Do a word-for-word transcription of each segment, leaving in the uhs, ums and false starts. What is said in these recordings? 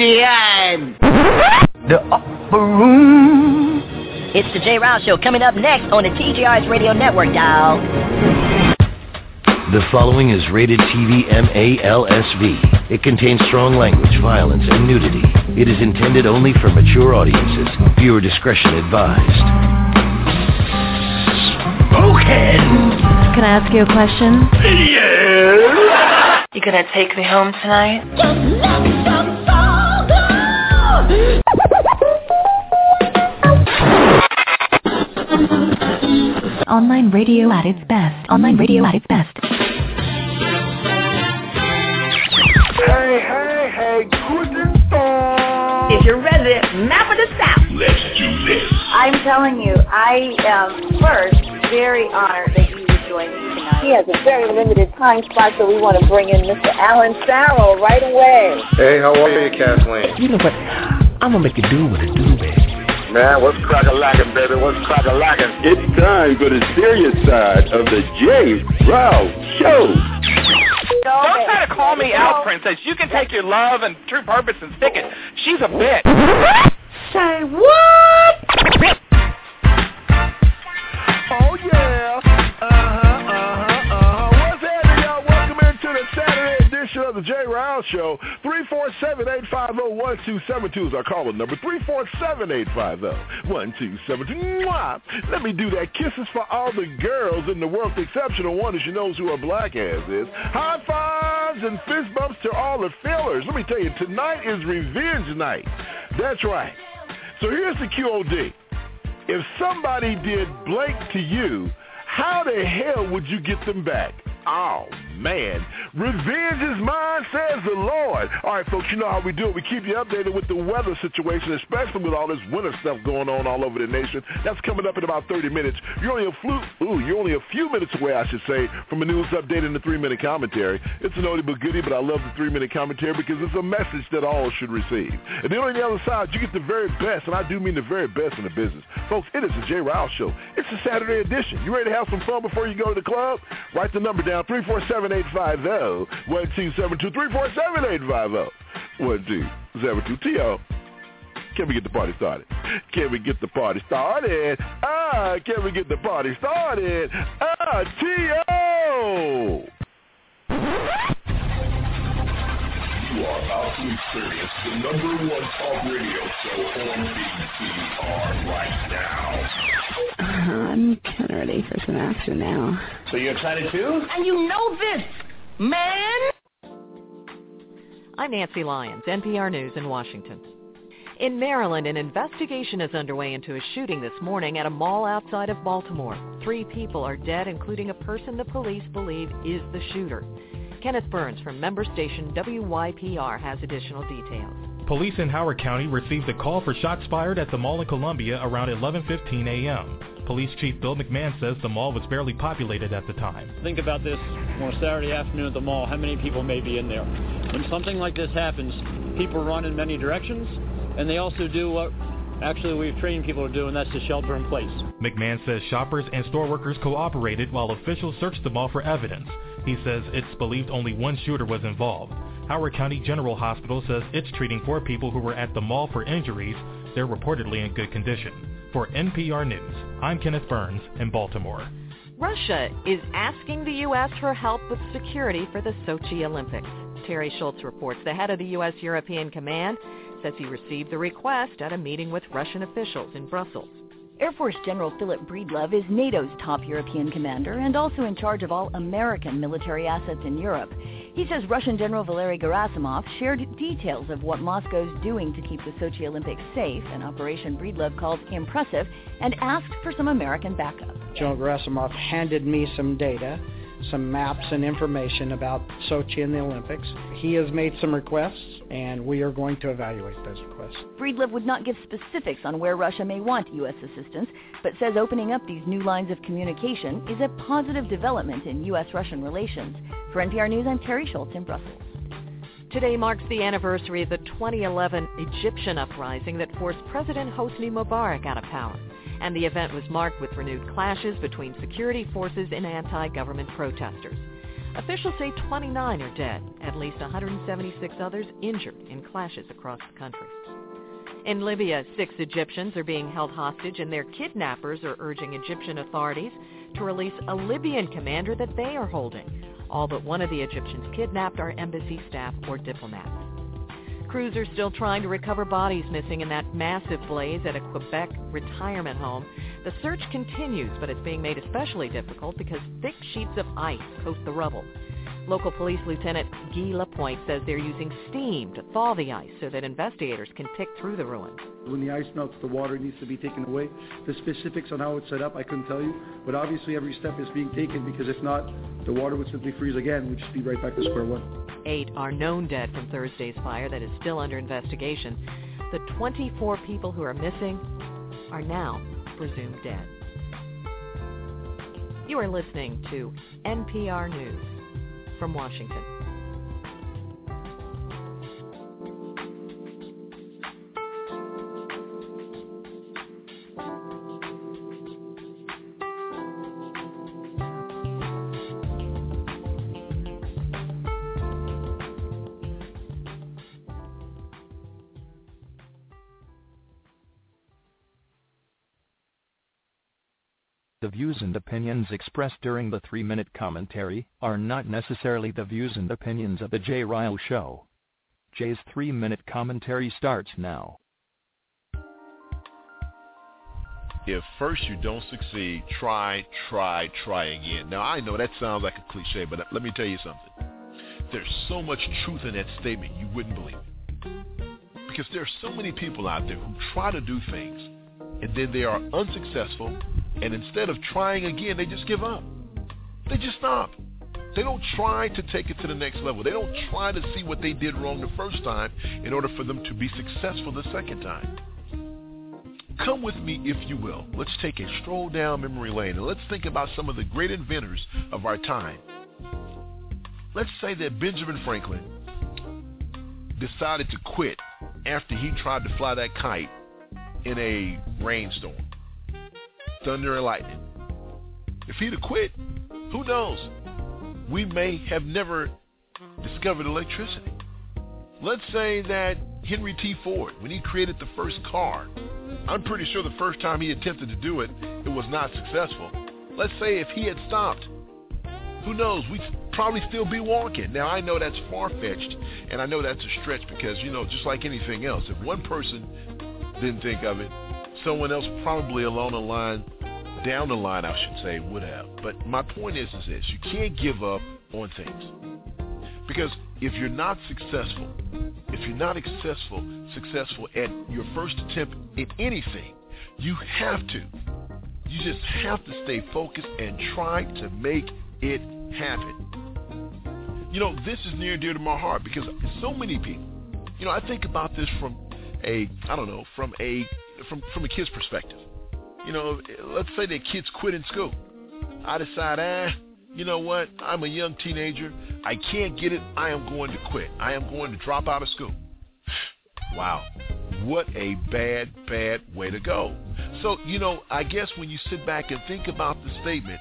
behind. The upper room. It's the Jay Rouse Show coming up next on the T J R's Radio Network, dial. The following is rated T V M A L S V. It contains strong language, violence, and nudity. It is intended only for mature audiences. Viewer discretion advised. Spoken! Can I ask you a question? Yes! You gonna take me home tonight? Online radio at its best. Online radio at its best. Hey, hey, hey, guten Tag. If you're resident, map of the South. Let's do this. I'm telling you, I am first very honored that you would join me tonight. He has a very limited time slot, so we want to bring in Mister Alan Farrell right away. Hey, how are you, Kathleen? You know what? I'm going to make it do what it do, baby. Man, what's crack-a-lackin', baby? What's crack-a-lackin'? It's time for the serious side of the Jay Rouse Show. Don't try to call me out, Princess. You can take your love and true purpose and stick it. She's a bitch. Say what? Oh, yeah. Uh-huh, uh-huh, uh-huh. What's happening, y'all? Welcome into the Saturday edition of the Jay Rouse Show. three four seven, eight five zero, one two seven two is our calling number. three four seven, eight five zero, one two seven two. Mwah! Let me do that. Kisses for all the girls in the world. The exceptional one is she knows who her black ass is. High fives and fist bumps to all the fillers. Let me tell you, tonight is revenge night. That's right. So here's the Q O D. If somebody did blank to you, how the hell would you get them back? Oh, man. Revenge is mine, says the Lord. All right, folks, you know how we do it. We keep you updated with the weather situation, especially with all this winter stuff going on all over the nation. That's coming up in about thirty minutes. You're only a, flu- Ooh, you're only a few minutes away, I should say, from a news update and the three-minute commentary. It's an oldie but goodie, but I love the three-minute commentary because it's a message that all should receive. And then on the other side, you get the very best, and I do mean the very best in the business. Folks, it is the Jay Rouse Show. It's a Saturday edition. You ready to have some fun before you go to the club? Write the number down, three four seven, eight five zero, one two seven two, three four seven, eight five zero, one two seven two. T O, can we get the party started? Can we get the party started? Ah, can we get the party started? Ah, T O! You are about to experience the number one talk radio show on B T R right now. I'm kind of ready for some action now. So you excited too? And you know this, man. I'm Nancy Lyons, N P R News in Washington. In Maryland, an investigation is underway into a shooting this morning at a mall outside of Baltimore. Three people are dead, including a person the police believe is the shooter. Kenneth Burns from member station W Y P R has additional details. Police in Howard County received a call for shots fired at the mall in Columbia around eleven fifteen a.m. Police Chief Bill McMahon says the mall was barely populated at the time. Think about this on a Saturday afternoon at the mall, how many people may be in there. When something like this happens, people run in many directions, and they also do what actually we've trained people to do, and that's to shelter in place. McMahon says shoppers and store workers cooperated while officials searched the mall for evidence. He says it's believed only one shooter was involved. Howard County General Hospital says it's treating four people who were at the mall for injuries. They're reportedly in good condition. For N P R News, I'm Kenneth Burns in Baltimore. Russia is asking the U S for help with security for the Sochi Olympics. Terry Schultz reports the head of the U S European Command says he received the request at a meeting with Russian officials in Brussels. Air Force General Philip Breedlove is NATO's top European commander and also in charge of all American military assets in Europe. He says Russian General Valery Gerasimov shared details of what Moscow's doing to keep the Sochi Olympics safe, an operation Breedlove called impressive, and asked for some American backup. General Gerasimov handed me some data, some maps and information about Sochi and the Olympics. He has made some requests, and we are going to evaluate those requests. Breedlove would not give specifics on where Russia may want U S assistance, but says opening up these new lines of communication is a positive development in U S Russian relations. For N P R News, I'm Terry Schultz in Brussels. Today marks the anniversary of the twenty eleven Egyptian uprising that forced President Hosni Mubarak out of power. And the event was marked with renewed clashes between security forces and anti-government protesters. Officials say twenty-nine are dead, at least one hundred seventy-six others injured in clashes across the country. In Libya, six Egyptians are being held hostage, and their kidnappers are urging Egyptian authorities to release a Libyan commander that they are holding. All but one of the Egyptians kidnapped are embassy staff or diplomats. Crews are still trying to recover bodies missing in that massive blaze at a Quebec retirement home. The search continues, but it's being made especially difficult because thick sheets of ice coat the rubble. Local Police Lieutenant Guy Lapointe says they're using steam to thaw the ice so that investigators can pick through the ruins. When the ice melts, the water needs to be taken away. The specifics on how it's set up, I couldn't tell you, but obviously every step is being taken because if not, the water would simply freeze again. We'd just be right back to square one. Eight are known dead from Thursday's fire that is still under investigation. The twenty-four people who are missing are now presumed dead. You are listening to N P R News from Washington. The views and opinions expressed during the three-minute commentary are not necessarily the views and opinions of The Jay Ryle Show. Jay's three-minute commentary starts now. If first you don't succeed, try, try, try again. Now, I know that sounds like a cliche, but let me tell you something. There's so much truth in that statement you wouldn't believe it. Because there are so many people out there who try to do things, and then they are unsuccessful, and instead of trying again, they just give up. They just stop. They don't try to take it to the next level. They don't try to see what they did wrong the first time in order for them to be successful the second time. Come with me, if you will. Let's take a stroll down memory lane, and let's think about some of the great inventors of our time. Let's say that Benjamin Franklin decided to quit after he tried to fly that kite in a rainstorm. Thunder and lightning. If he'd have quit, who knows? We may have never discovered electricity. Let's say that Henry T. Ford, when he created the first car, I'm pretty sure the first time he attempted to do it, it was not successful. Let's say if he had stopped, who knows? We'd probably still be walking. Now, I know that's far-fetched, and I know that's a stretch because, you know, just like anything else, if one person didn't think of it, someone else probably along the line, down the line, I should say, would have. But my point is, is this. You can't give up on things. Because if you're not successful, if you're not successful, successful at your first attempt at anything, you have to. You just have to stay focused and try to make it happen. You know, this is near and dear to my heart because so many people, you know, I think about this from a, I don't know, from a From from a kid's perspective. You know, let's say that kids quit in school. I decide, ah, you know what? I'm a young teenager. I can't get it. I am going to quit. I am going to drop out of school. Wow. What a bad, bad way to go. So, you know, I guess when you sit back and think about the statement,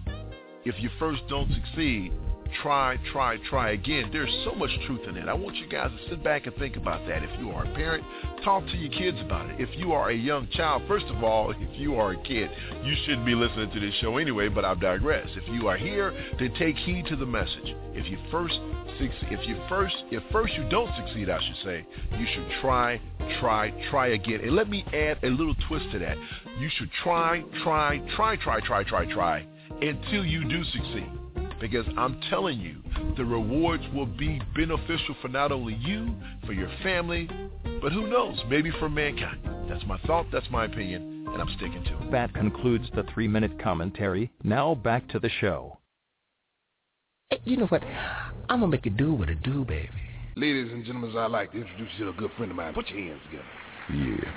if you first don't succeed, try, try, try again. There's so much truth in it. I want you guys to sit back and think about that. If you are a parent, talk to your kids about it. If you are a young child, first of all, if you are a kid, you shouldn't be listening to this show anyway, but I digress. If you are here, then take heed to the message. If you first, if you first, if first you don't succeed, I should say, you should try, try, try again. And let me add a little twist to that. You should try, try, try, try, try, try, try until you do succeed. Because I'm telling you, the rewards will be beneficial for not only you, for your family, but who knows, maybe for mankind. That's my thought, that's my opinion, and I'm sticking to it. That concludes the three-minute commentary. Now back to the show. Hey, you know what? I'm going to make you do what I do, baby. Ladies and gentlemen, I'd like to introduce you to a good friend of mine. Put your hands together. Yeah.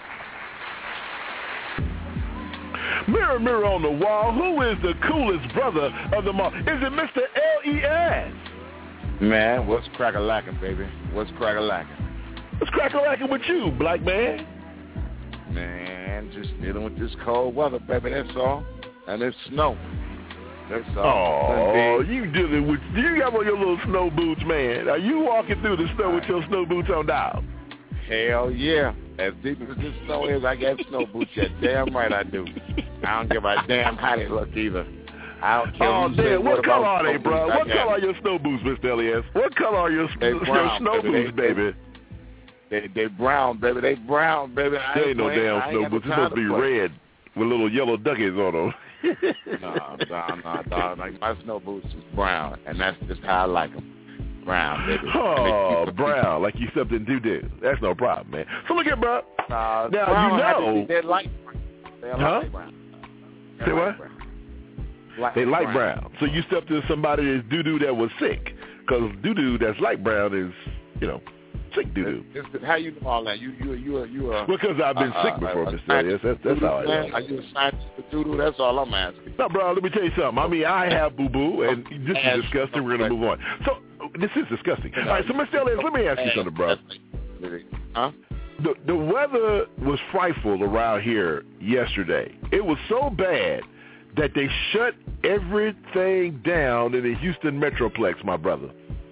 Mirror, mirror on the wall, who is the coolest brother of them all? Is it Mister L E S? Man, what's crack-a-lackin', baby? What's crack-a-lackin'? What's crack-a-lackin' with you, black man? Man, just dealing with this cold weather, baby, that's all. And it's snow. That's all. Oh, you dealing with, you got on your little snow boots, man. Are you walking through the snow with your snow boots on down? Hell yeah. As deep as this snow is, I got snow boots. Yeah, damn right I do. I don't give a damn how they look either. I don't care. Oh, damn. What color are they, bro? What color are your snow boots, Mister Elias? What color are your, your snow boots, baby? They, they brown, baby. They brown, baby. They ain't no damn snow boots. They're supposed to be red with little yellow duckies on them. no, no, no, no. Like my snow boots is brown, and that's just how I like them. Brown, baby. Oh, brown, like you stepped in doo-doo. That's no problem, man. So look at, bro. Uh, now, brown, you know. They're light brown. They're huh? light brown. They're Say light what? Brown. Light they light brown. brown. So you stepped in somebody that's doo-doo that was sick. Because doo-doo that's light brown is, you know, sick doo-doo. It's, it's, how you know all that? You, you, you, you, uh, because I've been uh, sick before, uh, Mister Elias. That's, that's how I know. Are you a scientist for doo-doo? That's all I'm asking. No, bro, let me tell you something. I mean, I have boo-boo, and this is disgusting. We're going to move on. So, this is disgusting. All right, so Mister Elias, let me ask you something, bro. Huh? The, the weather was frightful around here yesterday. It was so bad that they shut everything down in the Houston Metroplex, my brother.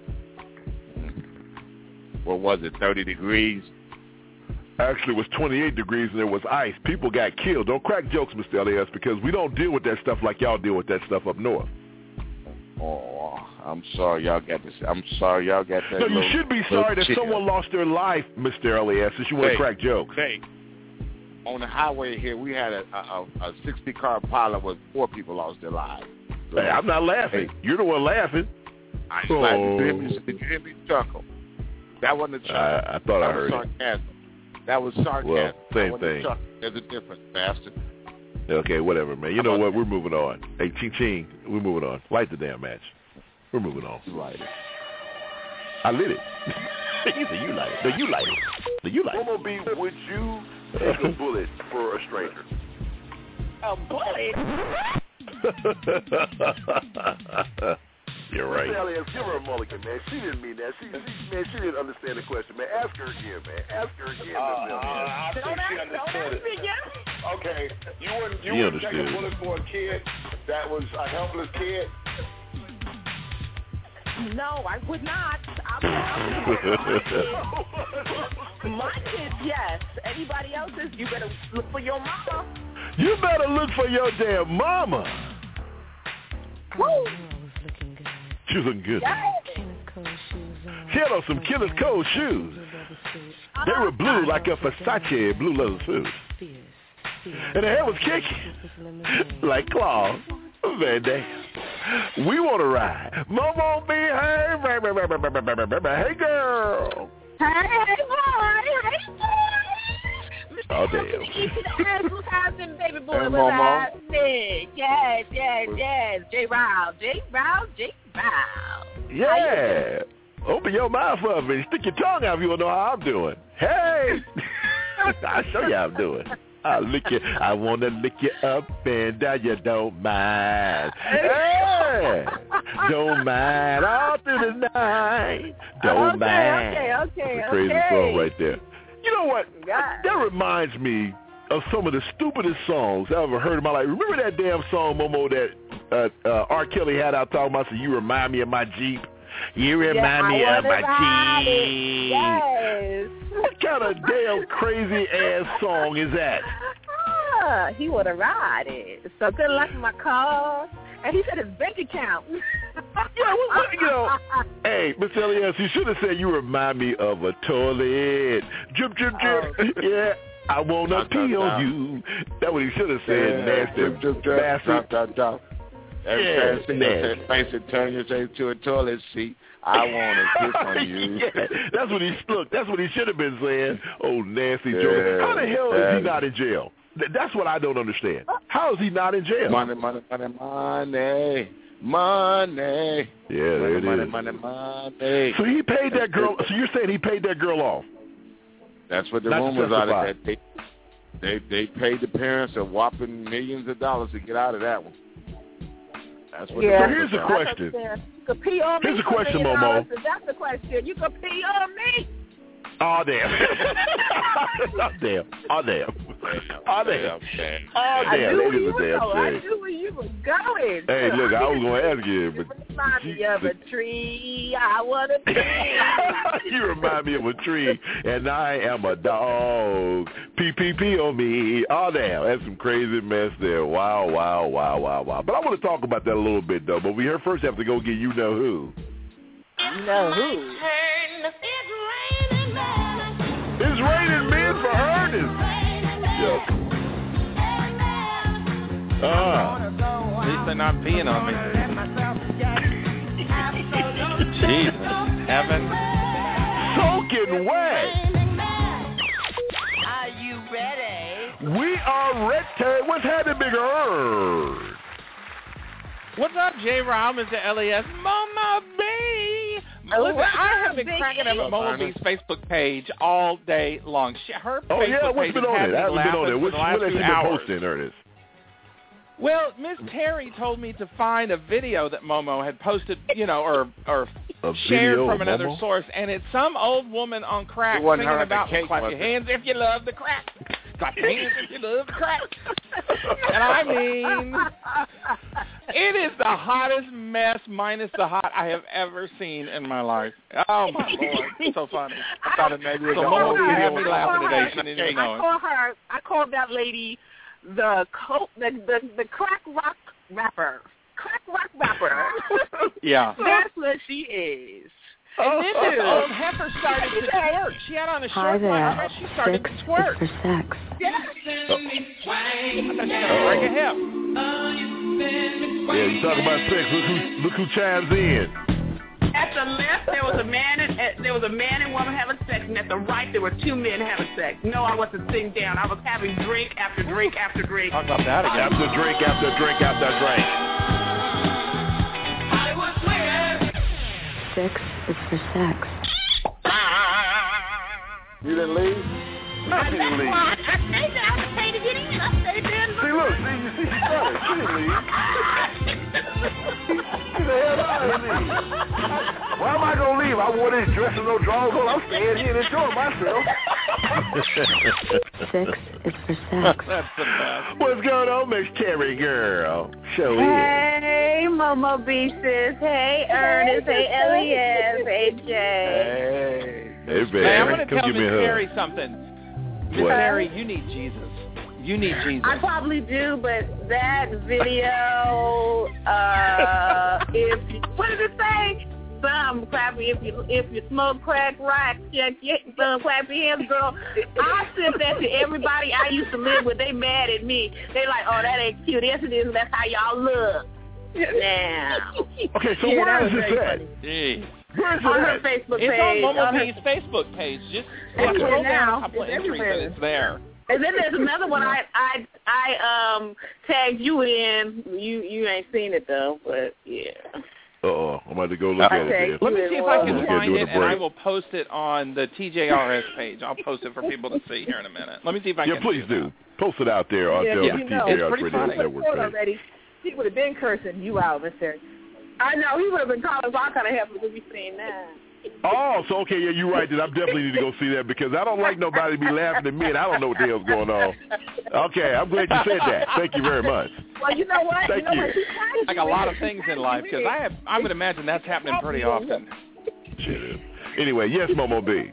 What was it, thirty degrees? Actually, it was twenty-eight degrees and there was ice. People got killed. Don't crack jokes, Mister Elias, because we don't deal with that stuff like y'all deal with that stuff up north. Oh, I'm sorry y'all got this. I'm sorry y'all got that. No, you little, should be sorry that chicken. someone lost their life, Mister Elias, since you want to crack jokes. Hey, on the highway here, we had a a sixty-car pilot with four people lost their lives. So, hey, I'm not laughing. Hey. You're the one laughing. I ain't oh. laughing. Did you, hear me, did you hear me chuckle? That wasn't a chuckle. I, I thought that I heard was sarcasm. It. That was sarcasm. Well, same thing. There's a difference, bastard. Okay, whatever, man. You know what? We're moving on. Hey, ching ching, we're moving on. Light the damn match. We're moving on. You light it. I lit it. You said you light it. No, you light it. No, you light it. What will be, would you take a bullet for a stranger? A bullet? You're right. Mister Elias, give her a mulligan, man. She didn't mean that. She, she, man, she didn't understand the question, man. Ask her again, man. Ask her again. Uh, uh, I think she understood it. Okay, you wouldn't, you he wouldn't take a understood. bullet for a kid that was a helpless kid? No, I would not. I would not. My kids, yes. Anybody else's, you better look for your mama. You better look for your damn mama. Woo! She was looking good. Yes. She had on some Killer's Cold shoes. They were blue like a Versace blue leather suit. And her hair was kicking like claws. Van Damme. We want to ride. Mom won't be hey, hey girl. Hey, hey boy, hey boy. Oh damn. What's happening, baby boy? Hey, What's happening? Yes, yes, yes. J. Rao, J. Rao, J. Rao. Yeah. Open your mouth up and stick your tongue out if you want to know how I'm doing. Hey. I'll show you how I'm doing. I'll lick you. I want to lick you up and down. You don't mind. Hey. Don't mind all through the night. Don't okay, mind. Okay, okay, That's a crazy okay. song right there. You know what? God. That reminds me of some of the stupidest songs I ever heard in my life. Remember that damn song, Momo, that uh, uh, R. Kelly had out talking about, so you remind me of my Jeep? You remind yeah, me of my Jeep. Yes. What kind of damn crazy-ass song is that? Ah, he would have ride it. Something like my car. And he said his bank account. Yeah, well, you know, hey, Mister Elias, you should have said you remind me of a toilet. Drip, drip, drip. Oh. Yeah, I want to pee on you. That's what he should have said, yeah, nasty drip, drip, drip, bastard. Drop, drop, drop. Every yeah, time you say face and turn yourself to a toilet seat, I want to kiss on you. Yeah, that's what he look. That's what he should have been saying. Oh, nasty yeah, joke. How the hell yeah. is he not in jail? That's what I don't understand. How is he not in jail? Money, money, money, money, money. Yeah, there it money, is. Money, money, money. So he paid that girl. So you're saying he paid that girl off? That's what the Not rumors are. That they, they they paid the parents a whopping millions of dollars to get out of that one. That's what. Yeah. So here's the question. You could pee on me. Here's the question, Momo. Momo. That's the question. You could pee on me. Oh damn! oh damn! Oh damn! Oh, damn. Oh, I damn. knew That where is you a were damn going. I shame. knew where you were going. Hey, look, I was going to ask you, but You remind me of a tree. I want to be. you remind me of a tree, and I am a dog. P P P on me. Oh, damn. That's some crazy mess there. Wow, wow, wow, wow, wow. But I want to talk about that a little bit, though. But we here first have to go get You Know Who. You know who? It's raining men for Ernest. Yep. Ah. At least they're not peeing on me. Jesus. Heaven. Soaking wet. Are you ready? We are ready. What's happening, Big Earth? What's up, J. Ryle, Mister Elias, Mama B? Oh, Listen, I have been Big cracking up E? at Mama B's Facebook page all day long. She, her Oh, Facebook yeah, what's page been has on had it? me I haven't been laughing on it. for What's, the last what has two you been hours. posting, Ernest? Well, Miss Terry told me to find a video that Momo had posted, you know, or or A shared video from of another Momo? source, and it's some old woman on crack It wasn't singing her at the about cake, clap was your it? hands if you love the crack. Clap your hands if you love the crack. And I mean, it is the hottest mess minus the hot I have ever seen in my life. Oh, my Lord. It's so funny. I thought it maybe So was Momo a had video. me laughing today. She didn't even know I it. call her. I call that lady the co- the, the the crack rock rapper. Crack rock rapper. Yeah. That's what she is. And then this old heifer started to twerk. She had on a Hi short there. bra. She started Sex to is twerk. for sex. Yes. I thought she was going to break a hip. Yeah, you talk about sex. Look who, look who chimes in. At the left, there was a man and at, there was a man and woman having sex, and at the right, there were two men having sex. No, I wasn't sitting down. I was having drink after drink after drink. Talk about that again. After drink, after drink, after drink. Sex is for sex. You didn't leave? No, she didn't leave. I stayed there. I paid to get in. I stayed there. See, look, see, you see, she got it. She didn't leave. Get the hell out of here. Why am I going to leave? I wore this dress and no drawers on. I'm staying here and enjoying myself. Sex is for sex. That's the best. What's going on, Miss Terry girl? Show in. Hey, Momo B sis. Hey, Ernest. Hey, Elias. Hey, Jay. Hey. Hey, baby. Hey, I'm going to Come tell give Miss me a hug. Terry something. Miss What? Terry, you need Jesus. You need Jesus. I probably do, but that video, uh, if what did it say? Some crappy. If you if you smoke crack, rock, check your some crappy hands, girl. I sent that to everybody I used to live with. They mad at me. They like, oh, that ain't cute. Yes, it is. That's how y'all look. Now. Okay, so Yeah, where that is was this very at? funny. Jeez. Where is On it her at? Facebook It's page. on Momo on her- B's Facebook page. Just It's yeah, scroll there down now. a couple of It's entries everywhere. and it's there. And then there's another one I I I um tagged you in. You you ain't seen it though, but yeah. Uh-oh, I'm about to go look I at it tagged then. Let me see if I Look can at it find during it, the and I break. will post it on the T J R S page. I'll post it for people to see here in a minute. Let me see if I Yeah, can. please do. Post it out there on Yeah, the you T J know. R It's S pretty Radio funny. Network He would page. already. He would have been cursing you out, Mister I know he would have been calling for all kind of help because we seen that. Oh, so okay, yeah, you're right. Then I definitely need to go see that because I don't like nobody to be laughing at me, and I don't know what the hell's going on. Okay, I'm glad you said that. Thank you very much. Well, you know what? Thank you know you. what? She tagged Like you a lot in of it. things in life, because I have, I would imagine that's happening pretty often. Shit. Anyway, yes, Momo B.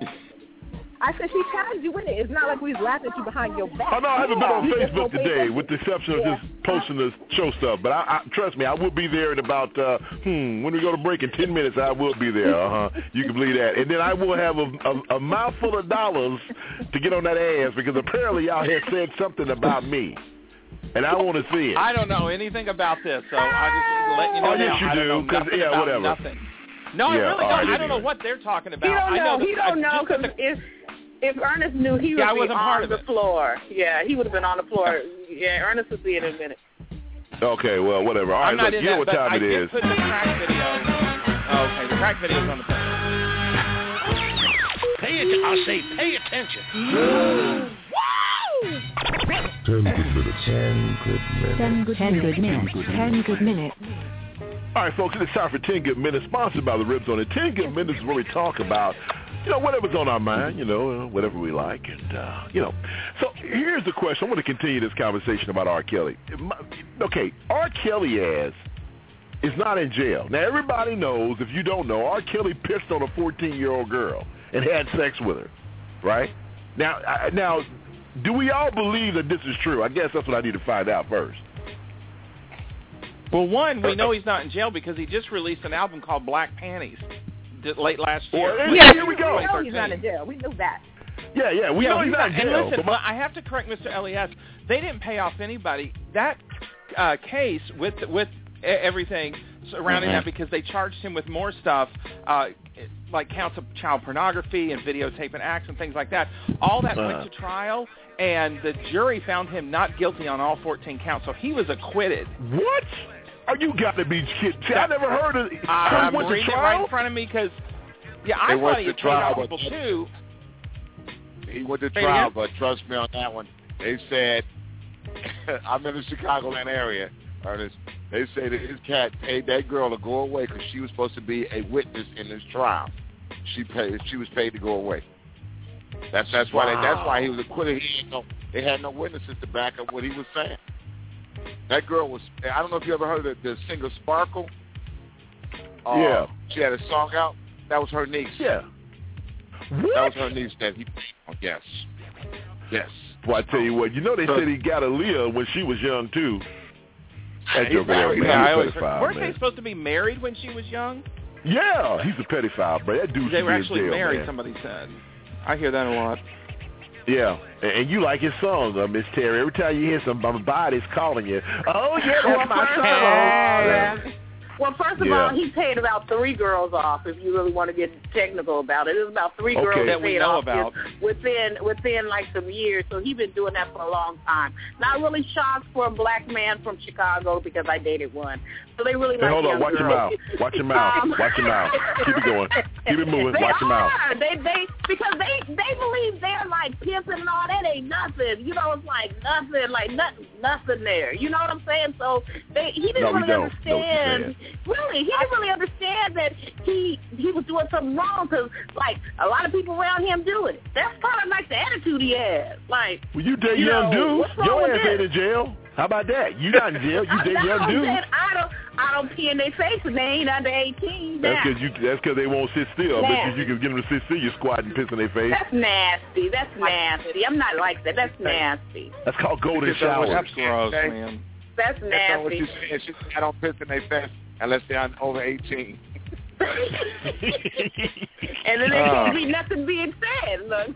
I said she tagged you in it. It's not like we was laughing at you behind your back. Oh, no, I haven't been on You just Facebook don't pay today, attention. with the exception of Yeah. just posting the show stuff. But I, I trust me, I will be there in about, uh, hmm, when we go to break in ten minutes, I will be there. Uh-huh. You can believe that. And then I will have a, a, a mouthful of dollars to get on that ass because apparently y'all have said something about me. And I want to see it. I don't know anything about this, so I just let you know Oh, yes, now. you I don't do, know 'cause- nothing yeah, about whatever. nothing. No, I Yeah, really all don't. right, I don't anyway. know what they're talking about. He don't I know. know that He I don't know just because put the- if if Ernest knew, he would Yeah, I be wasn't on part of the it. floor. Yeah, he would have been on the floor. Yeah, Ernest will see it in a minute. Okay, well, whatever. All right, I'm not look, in you know that, what but time I it did is. put the crack video. Oh, okay, the crack video's on the page. Pay attention. I say pay attention. Ten good minutes. Ten good minutes. Ten good, Ten good minutes. Ten good minutes. All right, folks, it's time for ten Good Minutes, sponsored by the Ribs on It. ten Good Minutes is where we talk about you know, whatever's on our mind, you know, whatever we like. And, uh, you know, so here's the question. I want to continue this conversation about R. Kelly. Okay, R. Kelly as is not in jail. Now, everybody knows, if you don't know, R. Kelly pissed on a fourteen-year-old girl and had sex with her, right? Now, I, now, do we all believe that this is true? I guess that's what I need to find out first. Well, one, we know he's not in jail because he just released an album called Black Panties late last year. Well, yeah, here we go. We know he's not in jail. We knew that. Yeah, yeah, we yeah, know he's not in jail. And listen, but I have to correct Mister Elias. They didn't pay off anybody. That uh, case with with everything surrounding mm-hmm. that, because they charged him with more stuff, uh, like counts of child pornography and videotaping acts and things like that. All that uh. went to trial, and the jury found him not guilty on all fourteen counts, so he was acquitted. What? Oh, you got to be kidding. I never heard of it. Uh, I'm reading it right in front of me because, yeah, I they thought he had paid off trial, people too. He went to trial, but trust me on that one. They said, I'm in the Chicagoland area, Ernest. They say that his cat paid that girl to go away because she was supposed to be a witness in this trial. She paid. She was paid to go away. That's that's why wow. they, that's why he was acquitted. He had no, they had no witnesses to back up what he was saying. That girl was. I don't know if you ever heard of the, the singer Sparkle. Uh, yeah. She had a song out. That was her niece. Yeah. What? That was her niece that he. Oh, yes. Yes. Well, I tell you what. You know they said he got Aaliyah when she was young too. That He's married. Yeah, I always pedophile, weren't man. they supposed to be married when she was young? Yeah, he's a pedophile, but that dude They should were be in actually jail, married, man. somebody said. I hear that a lot. Yeah, and, and you like his songs, uh, Miss Terry. Every time you hear somebody's calling you, oh, yeah, that's my song. Yeah. Well, first of Yeah. all, he paid about three girls off. If you really want to get technical about it, it was about three Okay. girls That he we paid know off about. within within like some years. So he's been doing that for a long time. Not really shocked for a black man from Chicago because I dated one. So they really Hey, like hold on, young watch your girls. mouth. Watch your mouth. Um, Watch your mouth. Keep it going. Keep it moving. They Watch your mouth. are. They they because they they believe they're like pimping and all that ain't nothing. You know, it's like nothing, like nothing, nothing there. You know what I'm saying? So they he didn't No, we really don't. understand. Really, he didn't really understand that he he was doing something wrong because like a lot of people around him do it. That's kind of like the attitude he has. Like, Well, you date you young know, dudes. what's wrong Your with ass this? ain't in jail. How about that? You not in jail. You date no, young I'm dudes. saying I don't I don't pee in their face and they ain't under eighteen. That's Now. because you. That's because they won't sit still. But Nasty. if you can get them to sit still, you squat and piss in their face. That's nasty. That's nasty. I'm not like that. That's nasty. That's called golden That's what showers. That's gross, okay. man. That's That's not what nasty. she said. She said, I don't piss in their face unless they're over eighteen. And then there Uh. can't be nothing being said. Look.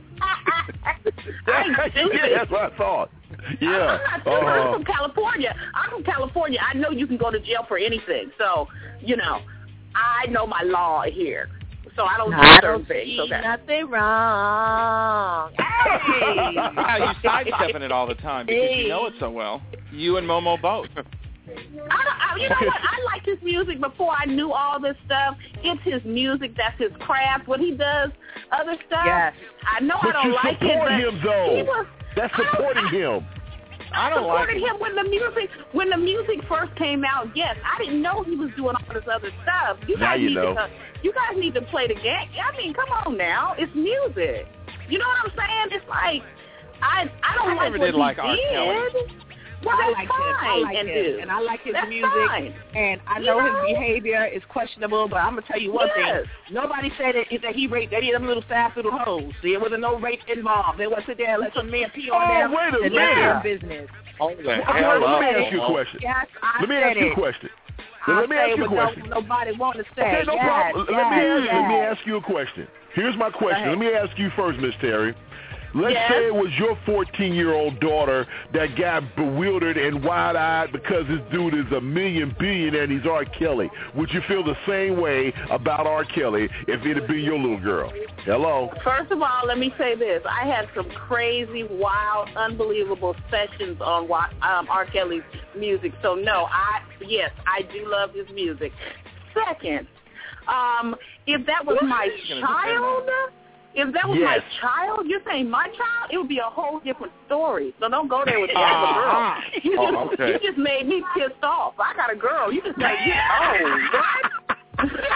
I ain't stupid. Yeah, that's what I thought. Yeah. I'm not stupid. I'm Uh, from California. I'm from California. I know you can go to jail for anything. So, you know, I know my law here. So I don't do I certain don't things. see Okay. nothing wrong. Hey! How you sidestepping it all the time because you know it so well. You and Momo both. I don't, I, you know what? I liked his music before I knew all this stuff. It's his music. That's his craft. When he does other stuff, Yes. I know but I don't you like it, support but him, though. he was, That's I don't- supporting him. I don't like supported it. him when the music when the music first came out. Yes, I didn't know he was doing all this other stuff. You Now guys you need know. to you guys need to play the game. I mean, come on now, it's music. You know what I'm saying? It's like I I don't I like never what did he like R. did. Kelly. Well, I that's like fine. him. I like and him. do. And I like his That's music. fine. And I You know, know? his behavior is questionable, but I'm gonna tell you one Yes. thing. Nobody said that, that he raped any of them little fast little hoes. See, there wasn't no rape involved. They would sit there and let some men pee on Oh, them. wait a and that's their minute. business. Hold the I hell wanna up. say Let me ask you a question. Yes, I Let me said ask you it. a question. I Let me say ask you a what question. no, nobody want to say. Okay, no yes, problem. Yes, let me ask, yes. let me ask you a question. Here's my question. Let me ask you first, Miss Terry. Let's Yes. say it was your fourteen-year-old daughter that got bewildered and wide-eyed because this dude is a million billionaire and he's R. Kelly. Would you feel the same way about R. Kelly if it had been your little girl? Hello? First of all, let me say this. I had some crazy, wild, unbelievable sessions on wa- um, R. Kelly's music. So, no, I yes, I do love his music. Second, um, if that was my child, if that was my Yes. child, you're saying my child, it would be a whole different story. So don't go there with the other girl. You just, Oh, okay. you just made me pissed off. I got a girl. You just made me, oh, what?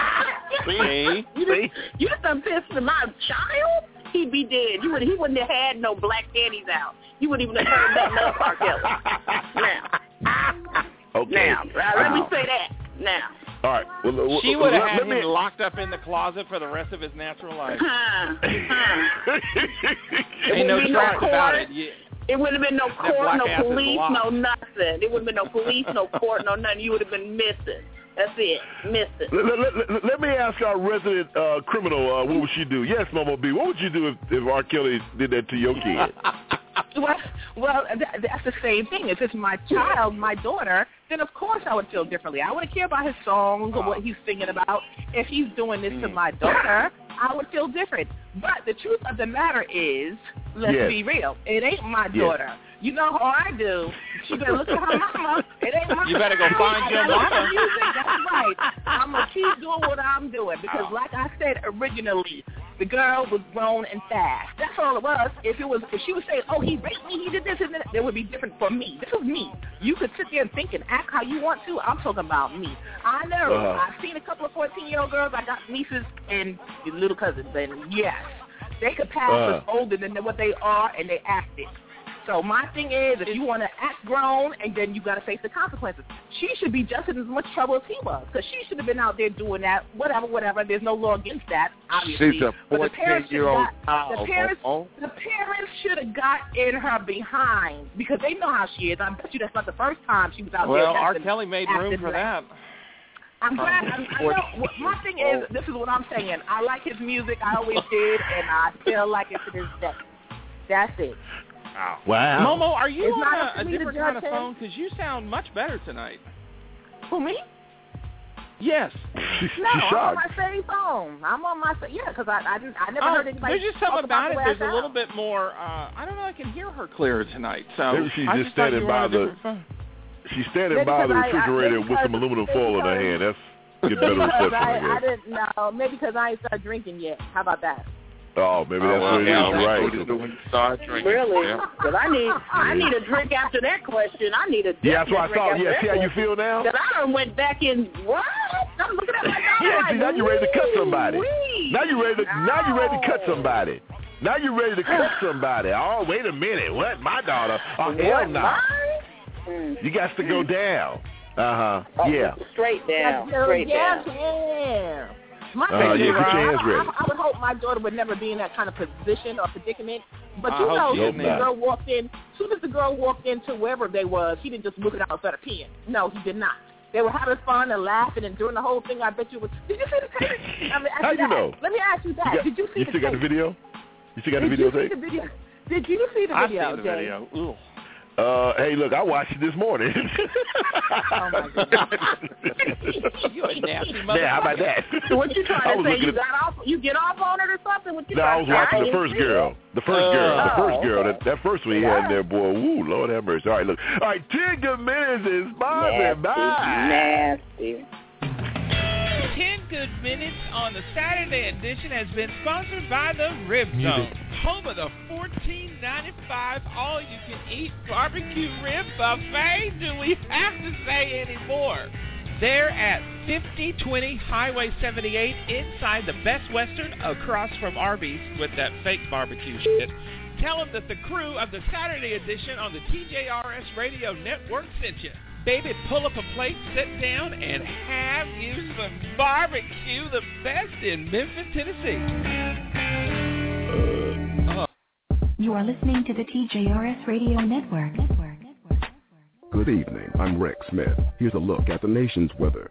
See? You just, you just done pissed my child? He'd be dead. You would, he wouldn't have had no black panties out. You wouldn't even have heard nothing of R. Kelly. Now. Okay. Now, uh, let me say that. Now. All right. Well, well, she would have let, had let me... him locked up in the closet for the rest of his natural life. Huh, huh. Ain't no trap no about it. Yeah. It wouldn't have been no That court, black no ass is police, locked. no nothing. It wouldn't have been no police, no court, no nothing. You would have been missing. That's it. Missing. Let, let, let, let me ask our resident uh, criminal, uh, what would she do? Yes, Momo B, what would you do if, if R. Kelly did that to your kid? Well, well, that, that's the same thing. If it's my child, my daughter, then of course I would feel differently. I wouldn't care about his songs or what he's singing about. If he's doing this to my daughter, I would feel different. But the truth of the matter is, let's Yes. be real, it ain't my Yes. daughter. You know how I do. She better look at her mama. It ain't my You better go find your I like mama. the music. That's right. I'm going to keep doing what I'm doing because like I said originally, the girl was grown and fast. That's all it was. If it was, if she was saying, oh, he raped me, he did this and that, it would be different for me. This is me. You could sit there and think and act how you want to. I'm talking about me. I know. Uh-huh. I've seen a couple of fourteen-year-old girls. I got nieces and little cousins, and yes, they could pass Uh. as older than what they are, and they act it. So my thing is, if you want to act grown, and then you got to face the consequences. She should be just in as much trouble as he was, because she should have been out there doing that, whatever, whatever. There's no law against that, obviously. She's a but the parents should fourteen-year-old got, the child. parents, Oh, the parents should have got in her behind, because they know how she is. I bet you that's not the first time she was out Well, there. R. acting- Kelly made room acting for like- that. I'm glad. I, I know. What, my thing is, this is what I'm saying. I like his music. I always did, and I still like it to this day. That's it. Wow. Momo, are you It's on not a, up to a me to different judge kind of him. phone? Because you sound much better tonight. Who, me? Yes. She, No, she's I'm on shocked. my same phone. I'm on my yeah, because I I, didn't, I never Oh, heard anybody. there's just talk something about the it. way I There's a sound. little bit more. Uh, I don't know. I can hear her clearer tonight. So Maybe she's I just just thought standing you were on by a the- different phone. She's standing Maybe by the because I- I- refrigerator maybe with some because- aluminum maybe foil in her because- hand. That's get better Because reception, I, I I guess. didn't know. Maybe because I ain't started drinking yet. How about that? Oh, maybe that's well, what it is. yeah, You're that's right. what you do when you start drinking. Really? Yeah. Because I need, I need a drink after that question. I need a Yeah, that's what I definite thought. drink Yeah, after see how that you feel now? Because I done went back in, what? I'm looking at my daughter Yeah, like, see, now you ready to cut somebody. wee. Now you ready to now you ready to cut somebody. Now you ready to cut somebody. Oh, wait a minute. What? My daughter? Oh, hell What, no. mine? You got to go down. Uh huh. Yeah. Straight down. Yeah, Straight yeah, down. yeah. My Uh, thing yeah, is, get your I, hands I, ready. I would hope my daughter would never be in that kind of position or predicament. But I you hope know, she as isn't. soon as the girl walked in, as soon as the girl walked into wherever they was, he didn't just whip it out and start peeing. No, he did not. They were having fun and laughing and doing the whole thing. I bet you was. Did you see the tape? I mean, ask How you you that. know? Let me ask you that. You got, did you see you the still got the tape? video? You still got the Did you see videotape? the video? Did you see the I've video? seen the Jay? video. Ooh. Uh, hey, look, I watched it this morning. Oh my goodness. You a nasty motherfucker. Yeah, how about that? So what you I trying to was say? looking You at- got off? You get off on it or something? What you No, I trying was to say? watching the didn't first see girl. it. The first girl. The Oh, first girl. okay. That, that first one he had in there, boy. Woo, Lord have mercy. All right, look. All right, ten good minutes is buzzing by. Nasty. ten Good Minutes on the Saturday edition has been sponsored by the Rib Zone, home of the fourteen ninety-five all-you-can-eat barbecue rib buffet. Do we have to say any more? They're at fifty twenty Highway seventy-eight inside the Best Western across from Arby's with that fake barbecue shit. Tell them that the crew of the Saturday edition on the T J R S Radio Network sent you. Baby, pull up a plate, sit down, and have you some barbecue, the best in Memphis, Tennessee. Uh, You are listening to the T J R S Radio Network. Good evening. I'm Rex Smith. Here's a look at the nation's weather.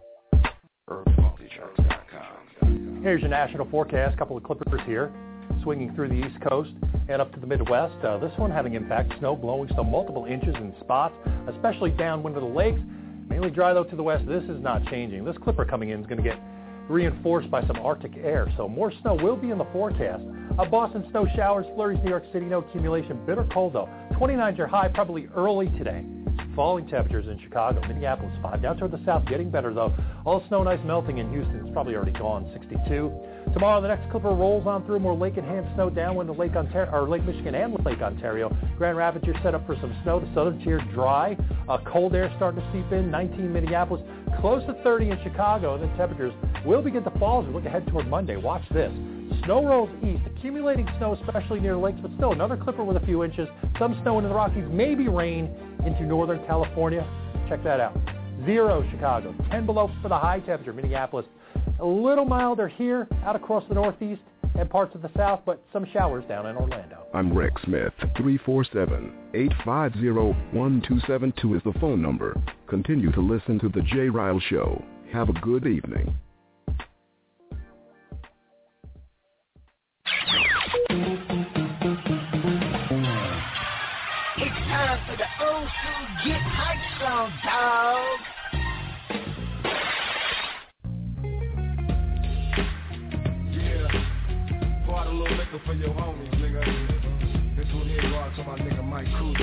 Here's your national forecast. A couple of clippers here, swinging through the East Coast and up to the Midwest. Uh, this one having impact, snow blowing snow multiple inches in spots, especially downwind of the lakes. Mainly dry, though, to the west. This is not changing. This clipper coming in is going to get reinforced by some Arctic air, so more snow will be in the forecast. Uh, Boston snow showers, flurries, New York City, no accumulation. Bitter cold, though. twenty-nine's your high, probably early today. Falling temperatures in Chicago, Minneapolis, five. Down toward the south, getting better, though. All snow and ice melting in Houston. It's probably already gone, sixty-two. Tomorrow, the next Clipper rolls on through more lake and ham snow downwind to Lake Ontario, or Lake Michigan and Lake Ontario. Grand Rapids, you're set up for some snow. The southern tier dry. Uh, cold air starting to seep in. nineteen Minneapolis, close to thirty in Chicago. And then temperatures will begin to fall as we look ahead toward Monday. Watch this. Snow rolls east, accumulating snow, especially near lakes, but still another Clipper with a few inches. Some snow into the Rockies, maybe rain into northern California. Check that out. Zero Chicago, ten below for the high temperature. Minneapolis, a little milder here, out across the northeast and parts of the south, but some showers down in Orlando. I'm Rick Smith. three four seven, eight five zero, one two seven two is the phone number. Continue to listen to The Jay Ryle Show. Have a good evening. It's time for the old school Get Hype song, dog. Yeah, bought a little liquor for your homies, nigga. This one here go out to my nigga Mike Cruz.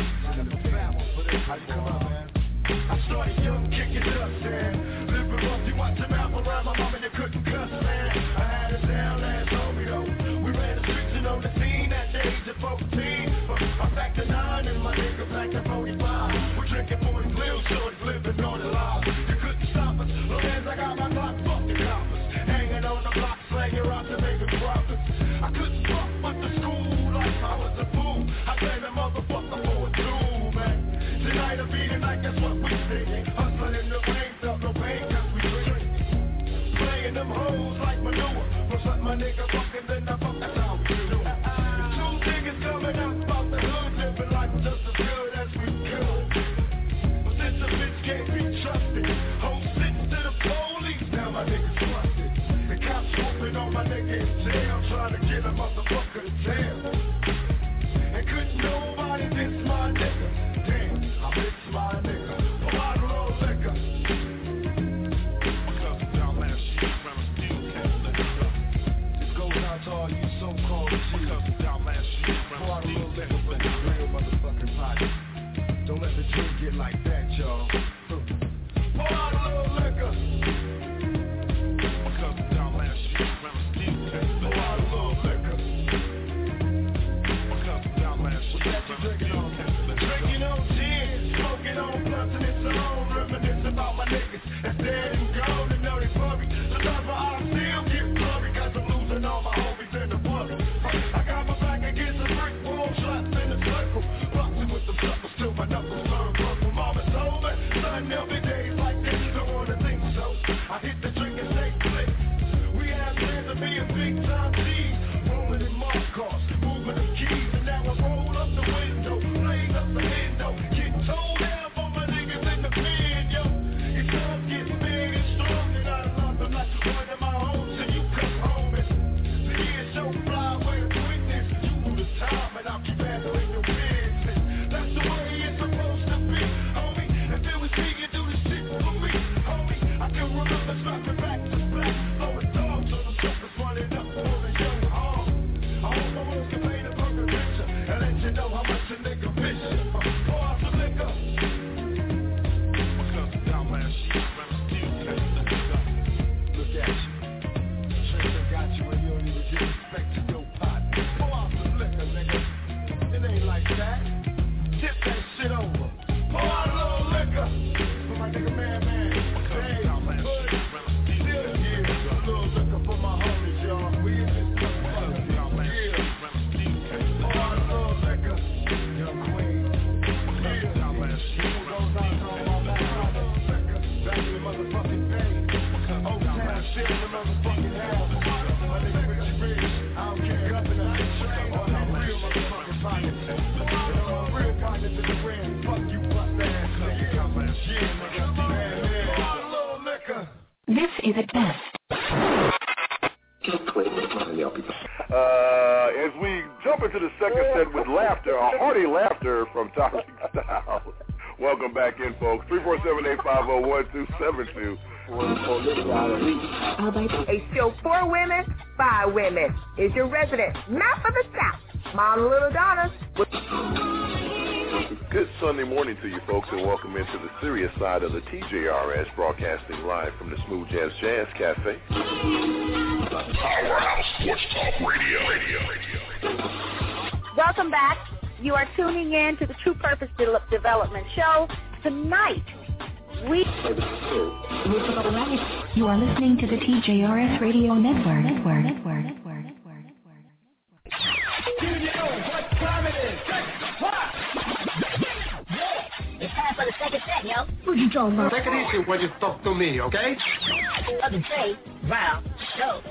How you come up, man? I started young, kicking dust, man. Living rough, you watch your mouth around my mama, you couldn't cuss, man. I had a down last homie, though. We ran the streets and on the scene at the age of fourteen. I'm back to nine and my nigga back to forty-five. We're drinking forty real shorts, living on the line. You couldn't stop us, long as I got my block, fuck the coppers. Hanging on the block, slanging rocks and making profits. I couldn't fuck with the school life, I was a fool. I blame a motherfucker for a tool, man. Tonight will be the night, that's what we sing. Hustling in the rain, felt no pain, cause we drink. Playing them hoes like manure. From something my nigga fucking, then I fuck, that's how we do. Two niggas coming out about the hood, living life just as good as we could. But since a bitch can't be trusted, hoes sitting to the police, now my niggas busted. The cops whooping on my nigga in jail, trying to get a motherfucker to jail. And couldn't nobody diss my nigga. Damn, I miss my nigga. A bottle of liquor. Because down last year, around the steel cat, let it go. This goes out to all you so-called G's. Because down last year, around the steel cat, let it go. Real motherfucking pocket. Don't let the drink get like that, y'all. Pour out a little liquor. Because down last year, around the steel cat, pour out a little liquor. Because down last year, around the steel cat, let it go. Drinking on gin, smoking on blunts and it's on. Reminisce about my niggas that's dead and gone and know they worry. Sometimes my eyes still get blurry cause I'm losing all my homies in the worry. I got my back against a brick wall, shots in a circle. Boxing with the suckers till my knuckles turn purple. Mama told me, son, there'll be days like this, don't wanna think so. I hit the drink and say click. We had plans to be a big time G's, rolling in mark cars, moving the keys, and now I roll up the window, blaze up the window, get told down for my niggas in the pen, yo. It does get big and strong, and I love them like one of my own, till you come home and the years so fly away with witness. You do the time, and I'll keep handling your business. That's the way it's supposed to be, homie. If it was me, you do the shit for me, homie. I can remember slapping back to back, throwing dogs on the suckers running up for the young arm. I hope my hoes can paint a perfect picture and let you know how much a nigga miss you. Pour out some liquor. Because down last year, around the steel cat, let it go. Look at you. Tristan got you and you don't even give respect to your partner. Pour out some liquor, nigga. It ain't like that. Tip that shit over. Pour out a little liquor. For my nigga Man Man. Hey, down last year, around the steel cat, let it go. A little liquor for my homies, y'all. We in this motherfucker. Down last year, around the steel cat, let it go. Pour out a little liquor. Young Queen. Yeah, down last year, around the steel cat, let it go. Back in the motherfucking day. Old town shit in the motherfucking house. My nigga Richie Rich. I don't care. Up in the train. All them real motherfucking pockets. All real pockets in the wind. Fuck you, bust ass. Nigga, come on. Yeah, nigga. Man, man. Pour out a little liquor. This is a test. Uh, as we jump into the second set with laughter, a hearty laughter from Toxic Style. Welcome back in, folks. three four seven, eight five zero, one two seven two. A show for women, by women. Is your resident map of the South, Mom Little Donna. Good Sunday morning to you, folks, and welcome into the serious side of the T J R S, broadcasting live from the Smooth Jazz Jazz Cafe. Powerhouse Sports Talk Radio. Radio. Welcome back. You are tuning in to the True Purpose De- Development Show. Tonight, we... You are listening to the T J R S Radio Network. Network. Network. Network. Network. Do you know what time it is? What? It's time for the second set, yo. What you talking about? Take it easy when you talk to me, okay? Of the J. Round Show.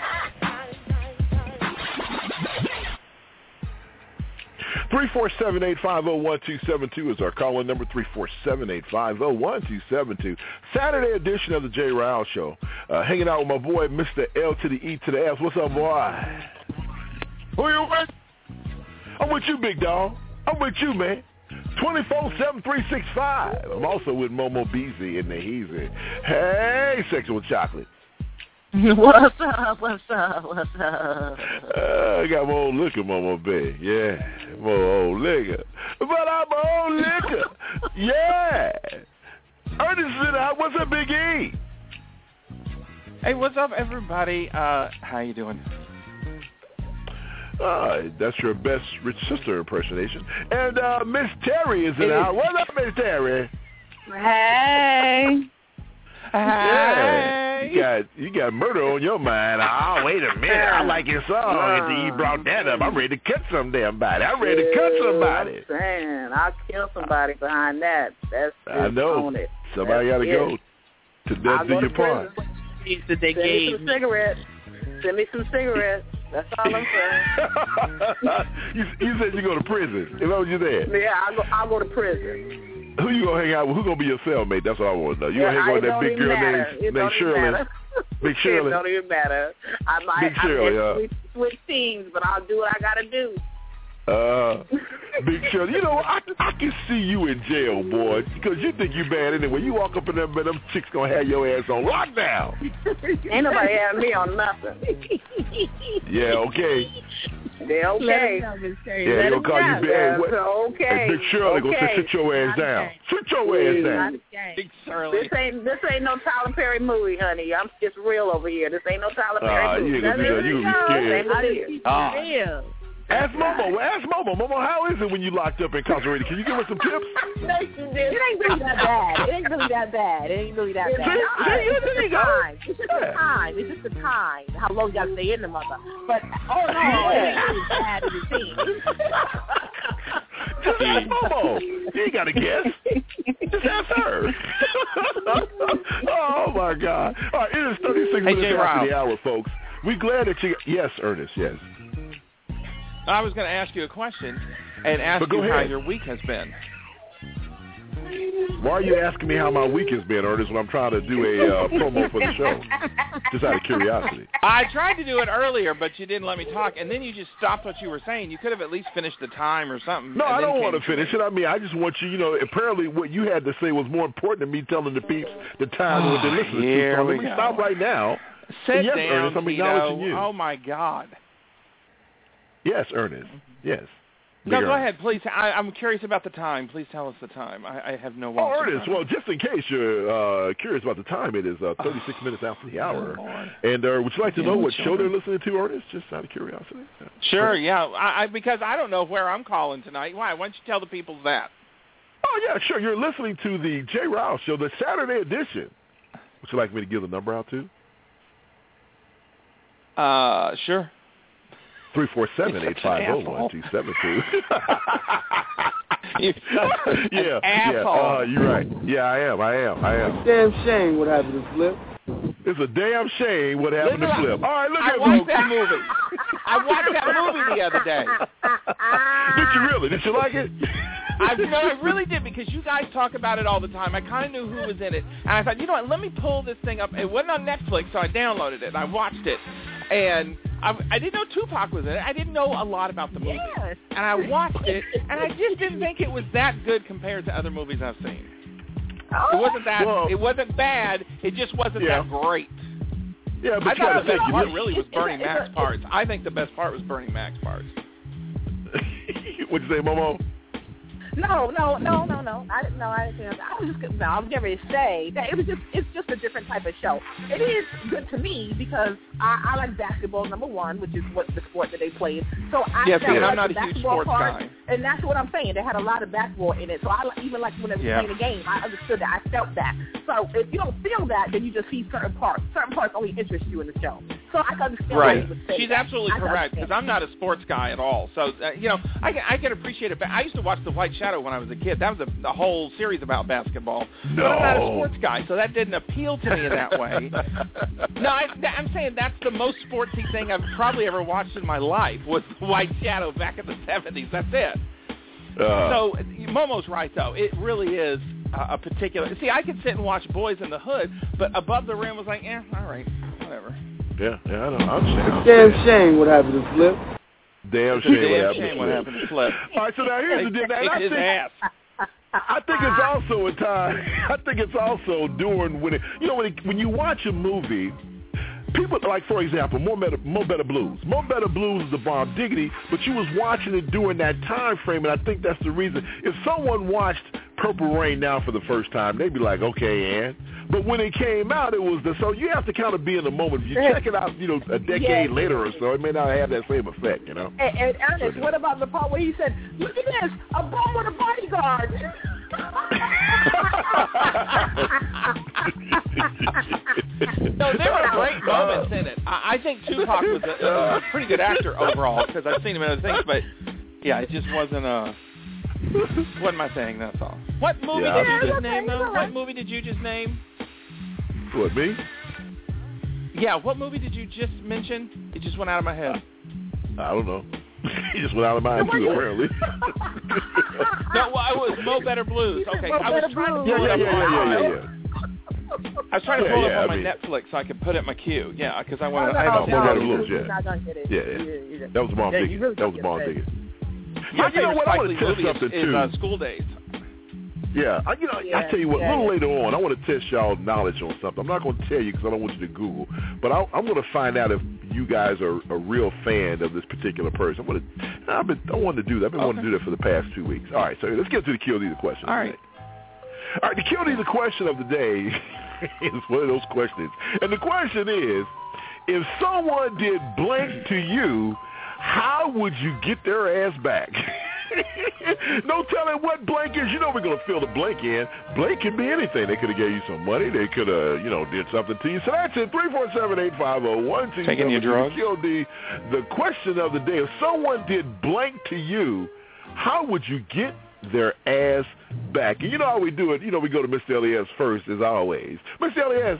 three four seven, eight five zero, one two seven two is our call-in number, three four seven, eight five zero, one two seven two. Saturday edition of the Jay Ryle Show. Uh, hanging out with my boy, Mister L to the E to the S. What's up, boy? Who you with? I'm with you, big dog. I'm with you, man. twenty-four seven, three sixty-five. I'm also with Momo Beezy in the Heezy. Hey, Sexual Chocolate. What's up? What's up? What's up? Uh, I got my old liquor, Momo B. Yeah, my old liquor. But I'm my old liquor. Yeah. Ernest is in the house. What's up, Big E? Hey, what's up, everybody? Uh, how you doing? Uh, that's your best Rich Sister impersonation. And uh, Miss Terry is in the house. What's up, Miss Terry? Hey. Yeah, you got you got murder on your mind. Oh, wait a minute. I like your song. Until you brought that up, I'm ready to cut some damn body. I'm ready to cut somebody. I'm saying, I'll kill somebody behind that. That's I know. It. Somebody got to go to death do your part. That they Send gave me some cigarettes. Send me some cigarettes. That's all I'm saying. you, you said you go to prison. Is that what you said? Yeah, I'll go, I'll go to prison. Who you gonna hang out with? Who gonna be your cellmate? That's what I want to know. You yeah, gonna hang out with that big girl matter. named, named Shirley? Big Shirley. It don't even matter. I might Big Shirley, I uh, switch, switch teams, but I'll do what I gotta do. Uh, Big Shirley, you know, I I can see you in jail, boy, because you think you bad anyway. You walk up in there, man, them chicks gonna have your ass on lockdown. Ain't nobody having me on nothing. Yeah, okay. They okay. Yeah, they gonna call you bad. Yeah, What? okay. Hey, Big Shirley, okay. gonna sit your ass down. Sit your ass down. Big Shirley. This ain't this ain't no Tyler Perry movie, honey. I'm just real over here. This ain't no Tyler Perry Ah, movie. you gonna be you gonna be scared. Ah. Real. Ask Momo. Ask Momo. Momo, how is it when you locked up incarcerated? Can you give us some tips? No, she did. It ain't really that bad. It ain't really that bad. It ain't really that bad. It's just the time. It's just the time. It's just the time. How long you gotta stay in the mother. But oh no, it ain't really as bad as it seems. Just ask Momo. You ain't got to guess. Just ask her. Oh my God! All right, it is thirty-six hey, minutes after the hour, folks. We glad that you. Yes, Ernest. Yes. I was going to ask you a question and ask you ahead. how your week has been. Why are you asking me how my week has been, Ernest, when I'm trying to do a uh, promo for the show? Just out of curiosity. I tried to do it earlier, but you didn't let me talk, and then you just stopped what you were saying. You could have at least finished the time or something. No, I don't want to finish it. I mean, I just want you, you know, apparently what you had to say was more important than me telling the peeps the time oh, what they're listening to. So let me stop right now. Sit yes, down, Ernest, I'm Tito. acknowledging you. Oh, my God. Yes, Ernest. Yes. No, Big go Ernest. ahead, please. I, I'm curious about the time. Please tell us the time. I, I have no Oh, answer. Ernest, well, just in case you're uh, curious about the time, it is uh, thirty-six minutes after the hour. And uh, would you like to Yeah, know what children. show they're listening to, Ernest, just out of curiosity? Sure, yeah. I, I, because I don't know where I'm calling tonight. Why? Why don't you tell the people that? Oh, yeah, sure. You're listening to the Jay Ryle Show, the Saturday edition. Would you like me to give the number out, too? Uh, sure. three four seven, eight five zero, one two seven two. You're such yeah, an asshole. yeah, uh, you're right. Yeah, I am, I am, I am. Damn shame what happened to Flip. It's a damn shame what happened Listen, to Flip. All right, look I at watched folks. that movie. I watched that movie the other day. Did you really? Did you like it? I you know I really did because you guys talk about it all the time. I kind of knew who was in it, and I thought, you know what? Let me pull this thing up. It wasn't on Netflix, so I downloaded it and I watched it. And I, I didn't know Tupac was in it. I didn't know a lot about the movie, Yes. and I watched it, and I just didn't think it was that good compared to other movies I've seen. Oh. It wasn't that. Well, it wasn't bad. It just wasn't yeah. that great. Yeah, but I you thought gotta the best think. part You really was Bernie It's a- Mac's parts. I think the best part was Bernie Mac's parts. What'd you say, Momo? No, no, no, no, no. I didn't know. I didn't. I was just. No, I was never to say that it was just. It's just a different type of show. It is good to me because I, I like basketball, number one, which is what the sport that they played. So I yes, felt yeah, like I'm not the a huge basketball sports part, guy. and that's what I'm saying. They had a lot of basketball in it. So I like- even like when they were Yeah. playing the game, I understood that. I felt that. So if you don't feel that, then you just see certain parts. Certain parts only interest you in the show. So I can understand why Right. you would say She's that. absolutely I can correct because understand. I'm not a sports guy at all. So, uh, you know, I can, I can appreciate it. But I used to watch The White Shadow when I was a kid. That was a, a whole series about basketball. No. But I'm not a sports guy, so that didn't appeal to me in that way. No, I, I'm saying that's the most sportsy thing I've probably ever watched in my life was The White Shadow back in the seventies. That's it. Uh, So Momo's right, though. It really is a, a particular... See, I could sit and watch Boys in the Hood, but Above the Rim was like, eh, all right, whatever. yeah, yeah, I don't I understand. Damn shame what happened to Flip. Damn shame, Damn what, happened shame to what Flip. happened to Flip. All right, so now here's the deal. They man. I kicked his think, ass. I think it's also a time. I think it's also during when it, you know when it, when you watch a movie, people like for example, Mo Better, Mo Better Blues. Mo Better Blues is the bomb diggity, but you was watching it during that time frame, and I think that's the reason. If someone watched Purple Rain now for the first time, they'd be like, okay, Ann. But when it came out, it was the so you have to kind of be in the moment. If you check it out, you know, a decade Yeah. later or so, it may not have that same effect, you know. And, and Ernest, what about the part where he said, "Look at this, a bum with a bodyguard"? No, there were great moments in it. I, I think Tupac was a, a pretty good actor overall because I've seen him in other things, but yeah, it just wasn't a wasn't my thing. That's all. What movie Yeah, did you I- just okay, name? Though? all right. What movie did you just name? What, me? Yeah, what movie did you just mention? It just went out of my head. I don't know. He just went out of mind too, apparently. No, well, it was Mo Better Blues. Okay, I was trying to pull Yeah, it yeah, up. yeah, on- yeah, yeah, yeah. I was trying to Yeah, pull it yeah, up on I my mean- Netflix so I could put it in my queue. Yeah, because I want No, to. no, Mo no, Better you- Blues, you're yeah. not gonna get it. Yeah, You- yeah. you- you- That was Bomb yeah, you Diggity. really That was don't Bomb get it. Diggity. My Yeah, you know favorite what? I Spike want Lee to test movie is, something is too. uh, School Days. Yeah, I, you know, Yeah, I tell you what. yeah, a little yeah. later on, I want to test y'all knowledge on something. I'm not going to tell you because I don't want you to Google, but I, I'm going to find out if you guys are a real fan of this particular person. I'm going to. I've been. I wanted to do that. I've been wanting to do that for the past two weeks. All right, so let's get to the kill the question. All right. All right, the kill the question of the day is one of those questions, and the question is, if someone did blank to you, how would you get their ass back? No telling what blank is. You know we're going to fill the blank in. Blank can be anything. They could have gave you some money. They could have, you know, did something to you. So that's it. three four seven, eight five zero, one two seven. Taking your drugs? Kill the, the question of the day. If someone did blank to you, how would you get their ass back? And you know how we do it. You know, we go to Mister Elias first, as always. Mister Elias,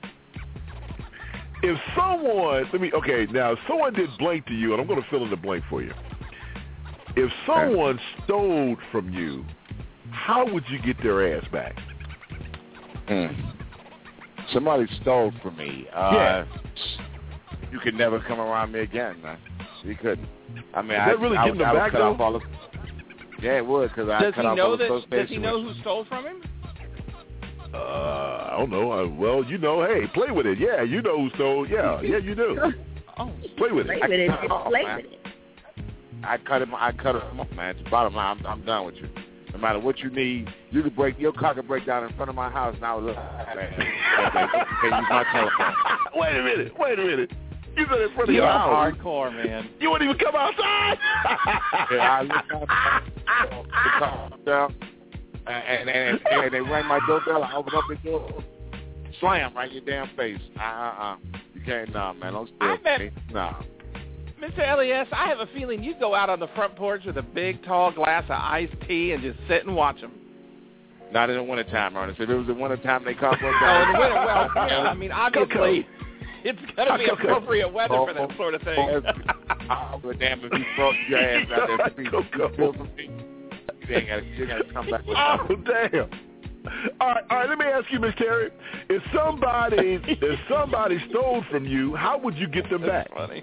if someone, let me, okay, now if someone did blank to you, and I'm going to fill in the blank for you. If someone stole from you, how would you get their ass back? Mm. Somebody stole from me. Uh, Yeah. You could never come around me again, man. You couldn't. I mean, Is I, that really I, getting I, them I back, cut off though? all the, yeah, it would, because I Does cut he off know all the that? Does association he know with- who stole from him? Uh, I don't know. Uh, well, you know, hey, play with it. Yeah, you know who stole. Yeah, yeah, you do. Oh, play with Play it. with it. I cut off, Play man. with it. I cut him. I cut him off, man. It's the bottom line. I'm, I'm done with you. No matter what you need, you can break your car can break down in front of my house. Now look, man. Can use my telephone. Wait a minute. Wait a minute. You said in front of You're your house. hardcore, man. You wouldn't even come outside. Yeah, I look out the car down, and, and, and, and they rang my doorbell. I open up the door, slam right in your damn face. Uh uh uh. You can't, nah, man. Don't steal I bet- me. Nah. Mister Elias, I have a feeling you go out on the front porch with a big, tall glass of iced tea and just sit and watch them. Not in the wintertime, Ernest. If it was the wintertime, they come. Oh, in the winter, well, yeah, I mean, obviously, it's going to be appropriate weather for that sort of thing. I would damn if you broke your ass out there. If you steal from me, you ain't got you got to come back with Oh, damn. All right, all right. Let me ask you, Miss Terry. If somebody, if somebody stole from you, how would you get them back? Funny.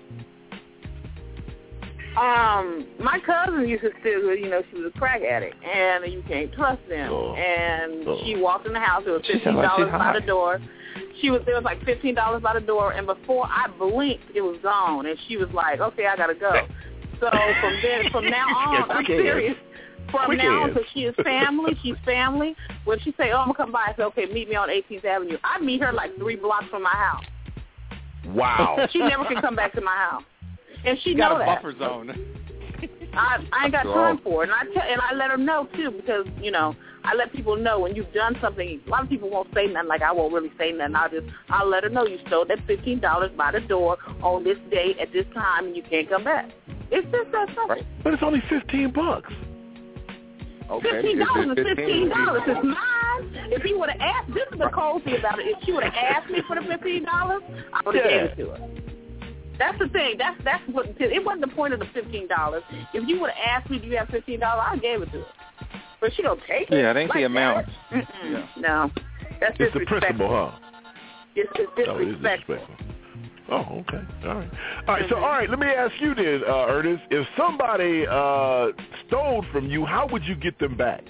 Um, my cousin used to steal, you know, she was a crack addict, and you can't trust them. Oh. And Oh. she walked in the house, it was She fifteen sounded like dollars she's by hot. the door. She was there was like fifteen dollars by the door, and before I blinked, it was gone. And she was like, "Okay, I gotta go." So from then, from now on, Yes, I I'm can. serious. quick from now on, ends. because she is family, she's family. When she say, oh, I'm going to come by, I say, okay, meet me on eighteenth Avenue. I meet her like three blocks from my house. Wow. She never can come back to my house. And she You got know a that. buffer zone. I, I ain't got time for it. And I, tell, and I let her know, too, because, you know, I let people know when you've done something. A lot of people won't say nothing, like I won't really say nothing. I'll just, I'll let her know you stole that fifteen dollars by the door on this day at this time, and you can't come back. It's just that simple. But it's only fifteen bucks. Okay. Fifteen dollars is fifteen dollars. It's mine. If he would have asked, this is the cold thing about it. If she would have asked me for the fifteen dollars, I would have Yeah. gave it to her. That's the thing. That's that's what it wasn't the point of the fifteen dollars. If you would have asked me, do you have fifteen dollars? I gave it to her. But she don't take it. Yeah, it ain't like the amount. that. Yeah. No, that's It's the disrespectful. principle, huh? It's, it's Oh, it is disrespectful. disrespectful. Oh, okay. All right. All right, so, all right, let me ask you then, uh, Ernest. If somebody uh, stole from you, how would you get them back?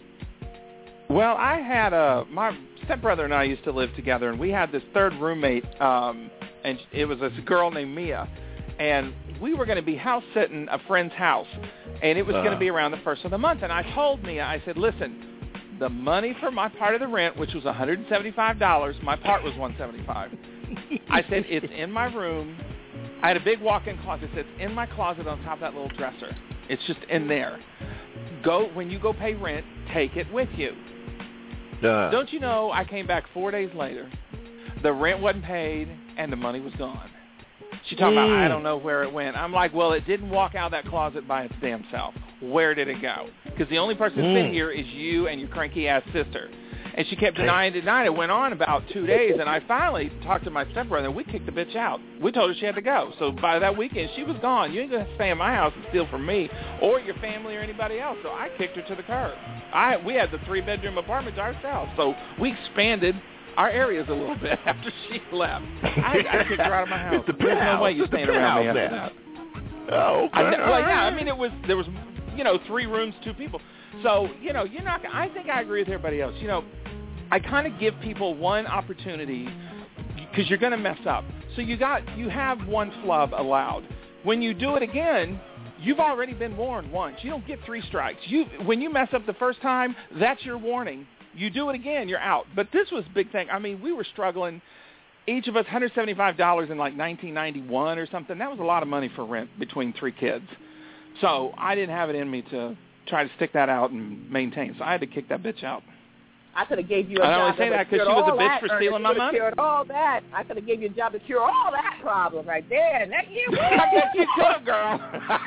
Well, I had a my stepbrother and I used to live together, and we had this third roommate, um, and it was this girl named Mia, and we were going to be house sitting a friend's house, and it was Uh. going to be around the first of the month. And I told Mia, I said, listen, the money for my part of the rent, which was one hundred seventy-five dollars, my part was one hundred seventy-five dollars. I said, it's in my room. I had a big walk-in closet. I said, it's in my closet on top of that little dresser. It's just in there. Go when you go pay rent, take it with you. Uh. Don't you know I came back four days later, the rent wasn't paid, and the money was gone. She talking Mm. about, I don't know where it went. I'm like, well, it didn't walk out of that closet by its damn self. Where did it go? Because the only person that's Mm. been here is you and your cranky-ass sister. And she kept denying, denying. It went on about two days, and I finally talked to my stepbrother, and we kicked the bitch out. We told her she had to go. So by that weekend, she was gone. You ain't going to stay in my house and steal from me or your family or anybody else. So I kicked her to the curb. I We had the three-bedroom apartment to ourselves, so we expanded our areas a little bit after she left. I, I kicked her out of my house. It's the There's no way you're It's the staying around me after penthouse that. now. Oh, okay. I, well, All yeah, right. I mean, it was there was, you know, three rooms, two people. So, you know, you're not. I think I agree with everybody else. You know, I kind of give people one opportunity because you're going to mess up. So you got you have one flub allowed. When you do it again, you've already been warned once. You don't get three strikes. You when you mess up the first time, that's your warning. You do it again, you're out. But this was a big thing. I mean, we were struggling. Each of us one hundred seventy-five dollars in like nineteen ninety-one or something. That was a lot of money for rent between three kids. So I didn't have it in me to try to stick that out and maintain. So I had to kick that bitch out. I could have gave you a I job. only say that because she was a bitch for stealing my money. Cured all that. I could have gave you a job to cure all that problem right there. And that year, I guess you could, girl.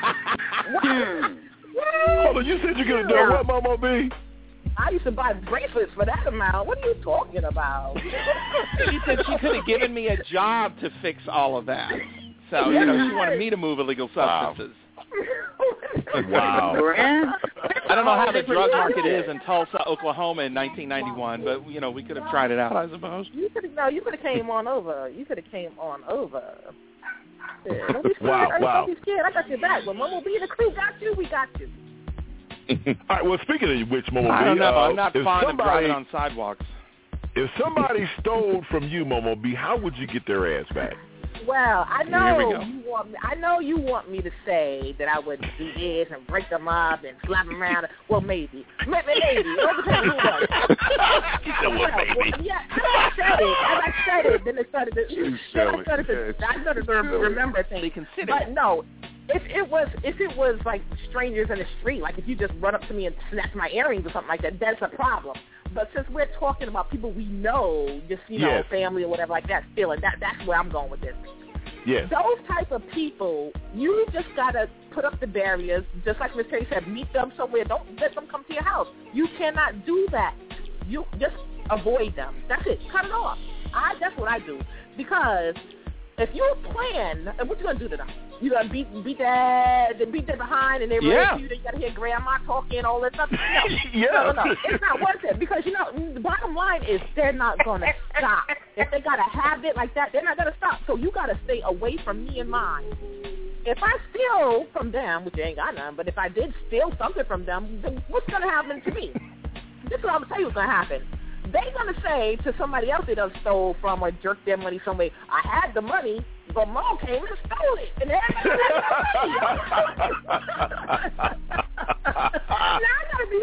Hold on, you said you could have done what, Mama B? I used to buy bracelets for that amount. What are you talking about? She said she could have given me a job to fix all of that. So, you know, she wanted me to move illegal substances. Wow. I don't know how the drug market is in Tulsa, Oklahoma in nineteen ninety-one, but, you know, we could have tried it out, I suppose. You could have, no, you could have came on over. You could have came on over. Yeah, don't be scared. Wow, Don't wow. be scared. I got your back. When Mama B and the crew got you, we got you. All right, well, speaking of which, Momo B, I don't know. uh, I'm not if fond somebody, of driving on sidewalks. If somebody stole from you, Momo B, how would you get their ass back? Well, I Here we know go. you want me. I know you want me to say that I would do this and break them up and slap them around. Well, maybe, maybe, maybe. It all depends who does it. Well, Well, maybe. yeah, as I said it, as I said it, then it started to. Then I started to. I started to remember things. But no, if it was, if it was like strangers in the street, like if you just run up to me and snatch my earrings or something like that, that's a problem. But since we're talking about people we know, just you know, Yes. family or whatever like that, stealing, that that's where I'm going with this. Yes. Those type of people, you just gotta put up the barriers, just like Miss Terry said, meet them somewhere. Don't let them come to your house. You cannot do that. You just avoid them. That's it. Cut it off. I that's what I do. Because if you plan, and what you gonna do to them? You gonna beat beat that beat them behind and they Yeah. raise you, then you gotta hear grandma talking all that stuff. No. Yeah. no, no, no. It's not worth it because you know the bottom line is they're not gonna stop. If they got a habit like that, they're not gonna stop. So you gotta stay away from me and mine. If I steal from them, which they ain't got none, but if I did steal something from them, then what's gonna happen to me? This is what I'm gonna tell you what's gonna happen. They're going to say to somebody else they done stole from or jerked their money some way, I had the money, but Mom came and stole it. And they had no money. Now I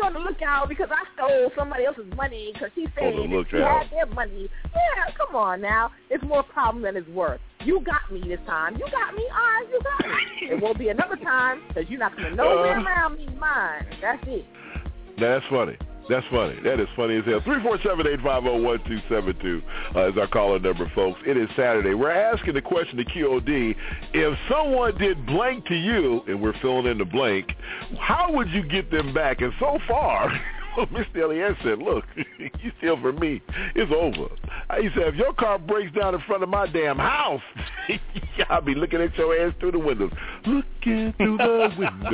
on the lookout because I stole somebody else's money because she said that she had their money. Yeah, come on now. It's more problem than it's worth. You got me this time. You got me. All right, you got me. It won't be another time because you're not going to nowhere uh, around me mine. That's it. That's funny. That's funny. That is funny as hell. three four seven, eight five zero, one two seven two uh, is our caller number, folks. It is Saturday. We're asking the question to Q O D, if someone did blank to you, and we're filling in the blank, how would you get them back? And so far, Mister Elliott said, look, you steal from me, it's over. He said, if your car breaks down in front of my damn house, I'll be looking at your ass through the windows. Looking through the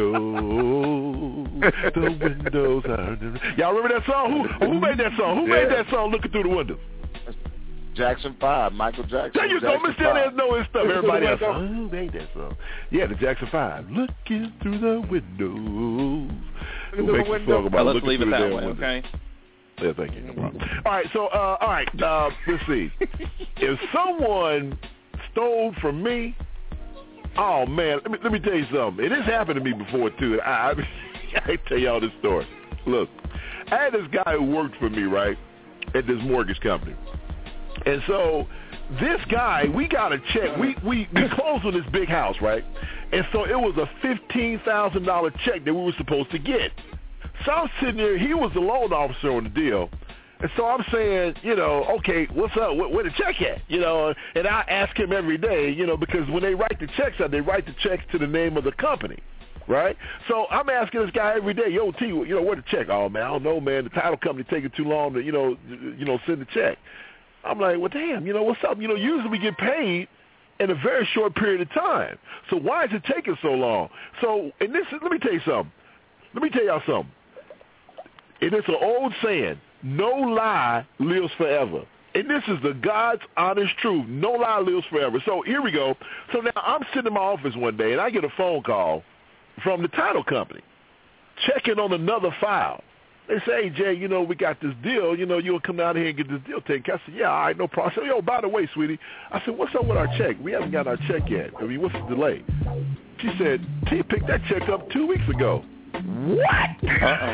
windows, the windows are... Y'all remember that song? Who, who made that song? Who yeah. made that song, Looking Through the Windows? Jackson five, Michael Jackson. There you go, Mister Elliott know his stuff. Everybody else, oh, who made that song? Yeah, the Jackson five. Looking through the windows. Who makes a song about well, let's looking leave through it that the way, windows? okay? Yeah, thank you. No problem. All right, so, uh, all right, uh, let's see. If someone stole from me, oh, man, let me, let me tell you something. And this happened to me before, too. I, I, I tell y'all this story. Look, I had this guy who worked for me, right, at this mortgage company. And so this guy, we got a check. We, we, we closed on this big house, right? And so it was a fifteen thousand dollars check that we were supposed to get. So I'm sitting there. He was the loan officer on the deal. And so I'm saying, you know, okay, what's up? Where, where the check at? You know, and I ask him every day, you know, because when they write the checks out, they write the checks to the name of the company. Right? So I'm asking this guy every day, yo, T, you know, where the check? Oh, man, I don't know, man. The title company taking too long to, you know, you know, send the check. I'm like, well, damn, you know, what's up? You know, usually we get paid in a very short period of time. So why is it taking so long? So, and this, let me tell you something. Let me tell y'all something. And it's an old saying, no lie lives forever. And this is the God's honest truth. No lie lives forever. So here we go. So now I'm sitting in my office one day, and I get a phone call from the title company checking on another file. They say, hey, Jay, you know, we got this deal. You know, you'll come down here and get this deal taken care of. I said, yeah, all right, no problem. I said, yo, by the way, sweetie, I said, what's up with our check? We haven't got our check yet. I mean, what's the delay? She said, T picked that check up two weeks ago. What? Uh-oh.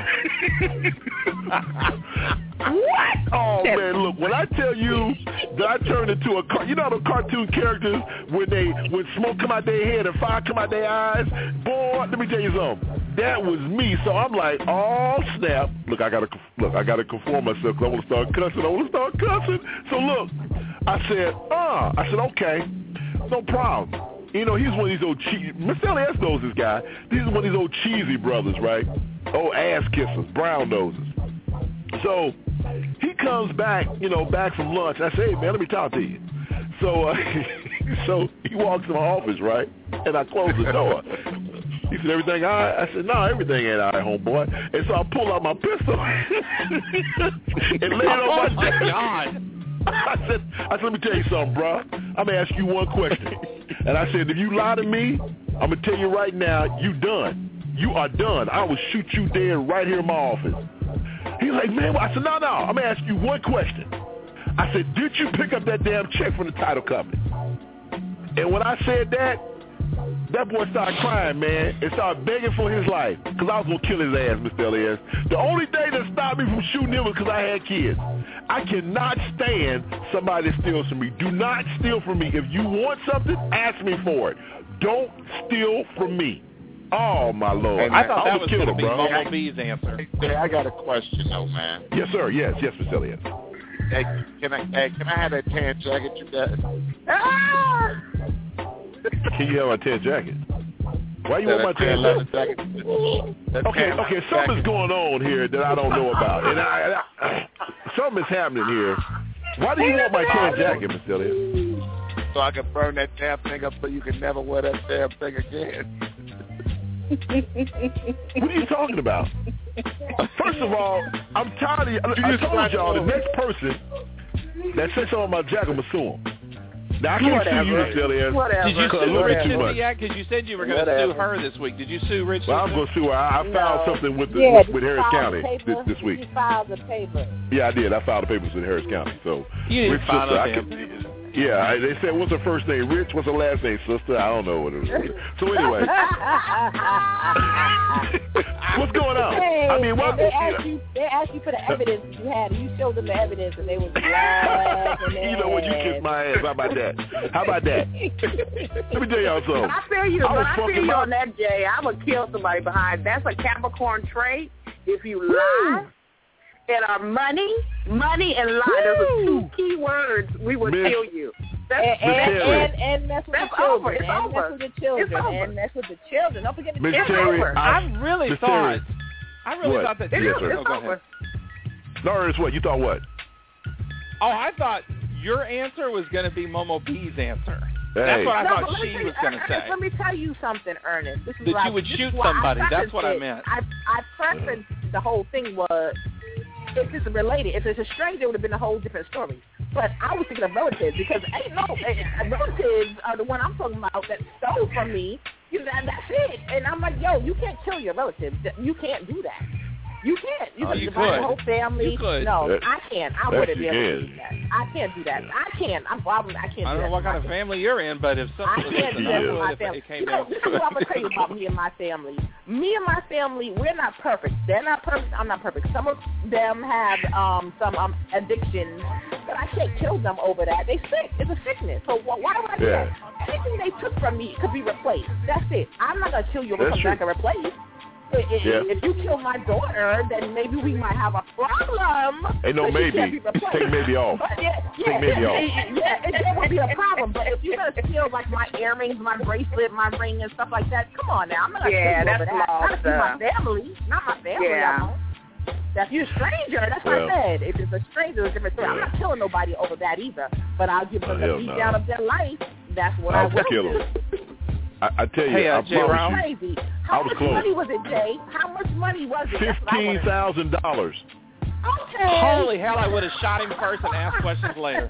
What? Oh, man, look, when I tell you that I turned into a car, you know the cartoon characters when they, when smoke come out their head and fire come out their eyes? Boy, let me tell you something. That was me. So I'm like, oh, snap. Look, I got to, look, I got to conform myself because I want to start cussing. I want to start cussing. So look, I said, uh, I said, okay, no problem. You know, he's one of these old cheesy, Mister Elliott knows this guy. He's one of these old cheesy brothers, right? Old ass kissers, brown noses. So he comes back, you know, back from lunch. I say, hey, man, let me talk to you. So, uh, so he walks in my office, right? And I close the door. He said, everything all right? I said, no, everything ain't all right, homeboy. And so I pull out my pistol and lay it on my desk. God. I said, I said, let me tell you something, bro. I'm going to ask you one question. And I said, if you lie to me, I'm going to tell you right now, you done. You are done. I will shoot you dead right here in my office. He's like, man, I said, no, no. I'm going to ask you one question. I said, did you pick up that damn check from the title company? And when I said that, that boy started crying, man, and started begging for his life because I was going to kill his ass, Mister Elliott. The only thing that stopped me from shooting him was because I had kids. I cannot stand somebody that steals from me. Do not steal from me. If you want something, ask me for it. Don't steal from me. Oh, my Lord. I thought I that was going to be Bumble B's answer. Hey, I got a question, though, man. Yes, sir. Yes, yes, Mister Elliott. Hey, can I, hey, can I have that tan jacket you got? Ah! Can you have my tan jacket? Why you that want my tan jacket? jacket? Okay, okay, something's going on here that I don't know about. And I, I, something's happening here. Why do you want my tan jacket, Mister Elliott? So I can burn that damn thing up so you can never wear that damn thing again. What are you talking about? First of all, I'm tired of you. I told y'all the next person that says something about Jack, I'm going to sue him. Now, I can't Whatever. sue you, Mister Elliott. Whatever. Did you Cause sue Rich too much. Cisiak? Because you said you were going to sue her this week. Did you sue Rich? Well, I'm going to sue her. I, I filed No. something with the, Yeah, with, with Harris County this, this week. You filed the paper. Yeah, I did. I filed the papers with Harris County. So You didn't Rich file sister, no I damn can, Yeah, I, they said, what's her first name? Rich? What's her last name, sister? I don't know what it is. So anyway. What's going on? Hey, I mean, what? They asked, you, they asked you for the evidence you had, and you showed them the evidence, and they was laughing. You know what? You kiss my ass. How about that? How about that? Let me tell y'all something. I feel you, I but was I feel fucking you up. on that, Jay. I would kill somebody behind. That's a Capricorn trait. If you lie and are money, money and lie, those are two key words. We would Miss, kill you. That's, And, and, and, and mess with That's the children. over. It's and over. mess with the children. It's over. And mess with the children. Don't forget the Miss children. Terry, Over. I- I really Miss thought. Terry. I really What? thought that. Yes, you sir. oh, go ahead. No, Ernest, what? You thought what? Oh, I thought your answer was going to be Momo B's answer. Hey. That's what I No, thought but let me she tell you, was going to Ernest, say. Let me tell you something, Ernest. This is That why, you would this is shoot why somebody. I That's what I prefaced meant. it. I, I prefaced the whole thing was, if it's related, if it's a stranger, it would have been a whole different story. But I was thinking of relatives because ain't no eh, relatives are the one I'm talking about that stole from me. You know, that, that's it. And I'm like, yo, you can't kill your relatives. You can't do that. You can't. You Oh, can you divide could. your whole family. You could. No, That- I can't. I that wouldn't you be able to can. do that. I can't do that. I can't. I'm, I'm, I can't I do don't know that what to kind of my family you're in, but if I something was can't do listening, that I with would my if family. it came You know, down this is to what I'm going to it. tell you about me and my family. Me and my family, we're not perfect. They're not perfect. I'm not perfect. Some of them have um, some um, addictions, but I can't kill them over that. They sick. It's a sickness. So wh- why would I do Yeah. that? Anything they took from me could be replaced. That's it. I'm not going to kill you and That's come true. back and replace. I- I- Yeah. If you kill my daughter, then maybe we might have a problem. Ain't no but she maybe. can't be replaced. Take maybe off. But yeah, Take yeah, maybe yeah, off. yeah, yeah, it, there would be a problem. But if you're gonna steal like my earrings, my bracelet, my ring, and stuff like that, come on now, I'm not gonna Yeah, kill you over that's that. small Not if you're my stuff. family, not my family. Yeah. I won't. If you're a stranger, that's what Well. I said. If it's a stranger, it's a different story. I'm not killing nobody over that either. But I'll give them Oh, the hell beat no. down of their life. That's what I I would will kill do. him. I, I tell you, Hey, uh, I Jay promise Rao? you. Crazy. How I was much close. money was it, Jay? How much money was it? That's what I Fifteen wanna- thousand dollars. Okay. Holy hell, I would have shot him first and asked questions later.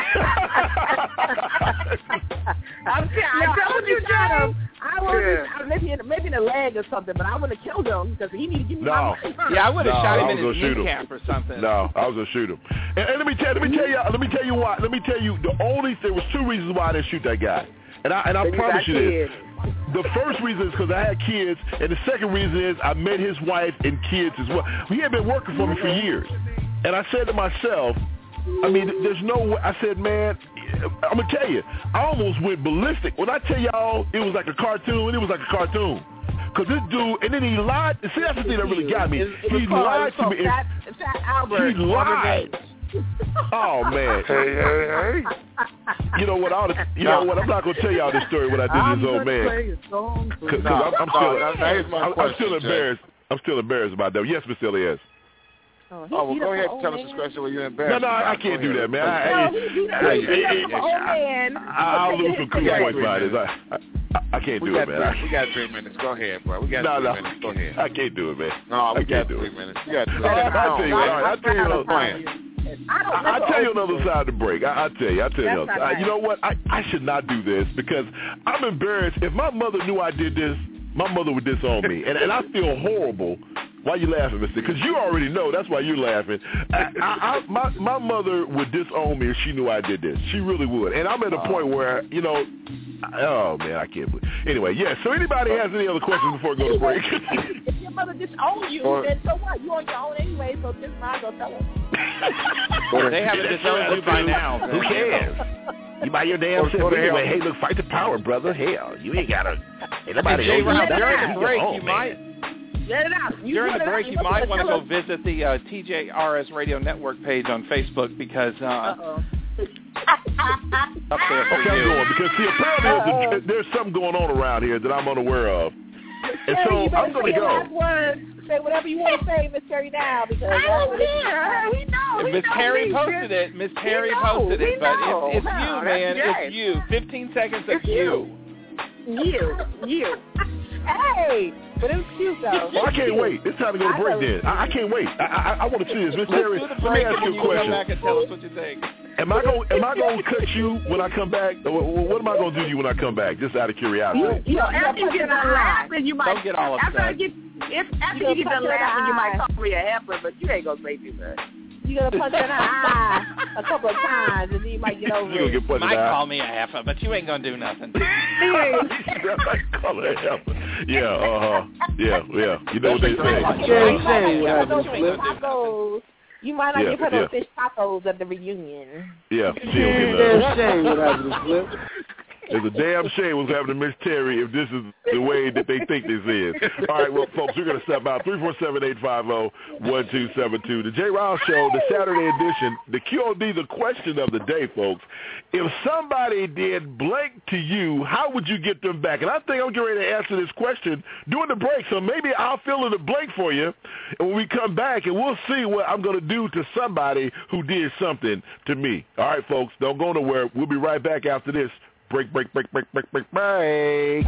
I'm Yeah, I I told told you, you, John. Jay. I would have maybe in, maybe in the leg or something, but I would have killed him because he needed to give me No. my money first. Yeah, I would have No, shot I him was in gonna his shoot him. kneecap or something. No, I was gonna shoot him. And, and let me tell, let me tell you, let me tell you why. Let me tell you, the only there was two reasons why I didn't shoot that guy, and I and I You promise got you this. kids. The first reason is because I had kids, and the second reason is I met his wife and kids as well. He had been working for me for years, and I said to myself, I mean, there's no way. I said, man, I'm gonna tell you, I almost went ballistic when I tell y'all it was like a cartoon. It was like a cartoon. Cause this dude, and then he lied. See, that's the thing that really got me. It, it was He called, lied it was to called me. Fat, Fat Albert. He lied. Oh man. Hey, hey, You know what? I oughta, you know what? I'm not gonna tell y'all this story what I did to this old man. Cause, 'cause No, I'm, I'm no, still, now- now here's my I'm, I'm question, still Jay. embarrassed. I'm still embarrassed about that. Yes, Miss Elias. Oh, he Oh, well, beat go up ahead an and tell old us this man. question where you're No, embarrassed. no, I, I about. can't Go do that, ahead. man. I, No, he beat up, he beat up an old man. I, I'll lose some cool got points three by this. minutes. I, I, I can't We do got, it, man. three, we got three minutes. Go ahead, bro. We got no, three no, minutes. Go ahead. I can't do it, man. No, we I got can't do three it. minutes. You got three All right, minutes. I'll tell you. All right, I'll tell you. Go Another, ahead. I don't I'll tell you know. another side of the break. I, I'll tell you. I'll tell you That's another. not I, right. you know what? I, I should not do this because I'm embarrassed. If my mother knew I did this, my mother would disown me, and and I feel horrible. Why you laughing, Mister? Because you already know. That's why you're laughing. I, I, I, my my mother would disown me if she knew I did this. She really would. And I'm at a point where, you know, I, oh man, I can't believe. Anyway, yeah. So anybody has any other questions before I go to break? If your mother disowned you, Or- then so what? You on your own anyway, so just might as well tell her. They haven't disowned you by now. Who cares? You buy your damn Or- self or the anyway. hell- Hey, look, fight the power, brother. Hell, you ain't gotta. Ain't nobody Jay owes you Rao, nothing. during You the go break, home, you man. might Let it out. You during let the it break out. you might want to tell go her. visit the uh, T J R S Radio Network page on Facebook because uh, Uh-oh. up there for Okay, I'm you. going because see, apparently there's, there's something going on around here that I'm unaware of, and Terry, so you better I'm going say to your go. last words. Say whatever you want to say, Miss Terry, now, because I that's don't what it is. care. We know. We Miss know Terry me. posted it. Miss Terry know. posted We it, but know. it's, it's Huh, you, that's man. Jay. It's you. Fifteen seconds of It's you. You. You. Hey, but it was cute, though. Well, I can't wait. It's time to go to break then. I, I can't wait. I, I, I want to see this. Miss Terry, Do the let me break ask and you then a you come question. back and tell us what you think. Am I going am I going to cut you when I come back? Or wh- what am I going to do to you when I come back? Just out of curiosity. You So know, after you get done laughing, you might. Don't get all After I upset. get, if after You you get gonna done touch her in laughing, the you might eye. call me a heifer, but you ain't gonna say too much. You gotta punch her in the eye a couple of times, and then you might get over You gonna it. get punched in Might the eye. call me a heifer, but you ain't gonna do nothing. Call her a heifer. Yeah, uh-huh. Yeah, yeah. You know what they say. You might not give her those fish tacos. You might not Yeah, give her those yeah. fish tacos at the reunion. Yeah, she don't get Damn shame what happened to Flip. It's a damn shame what's happening to Miss Terry if this is the way that they think this is. All right, well, folks, we're going to step out. three four seven, eight five zero, one two seven two. The Jay Riles Show, the Saturday edition, the Q O D, the question of the day, folks. If somebody did blank to you, how would you get them back? And I think I'm getting ready to answer this question during the break, so maybe I'll fill in the blank for you. And when we come back, and we'll see what I'm going to do to somebody who did something to me. All right, folks, don't go nowhere. We'll be right back after this. Break, break, break, break, break, break, break.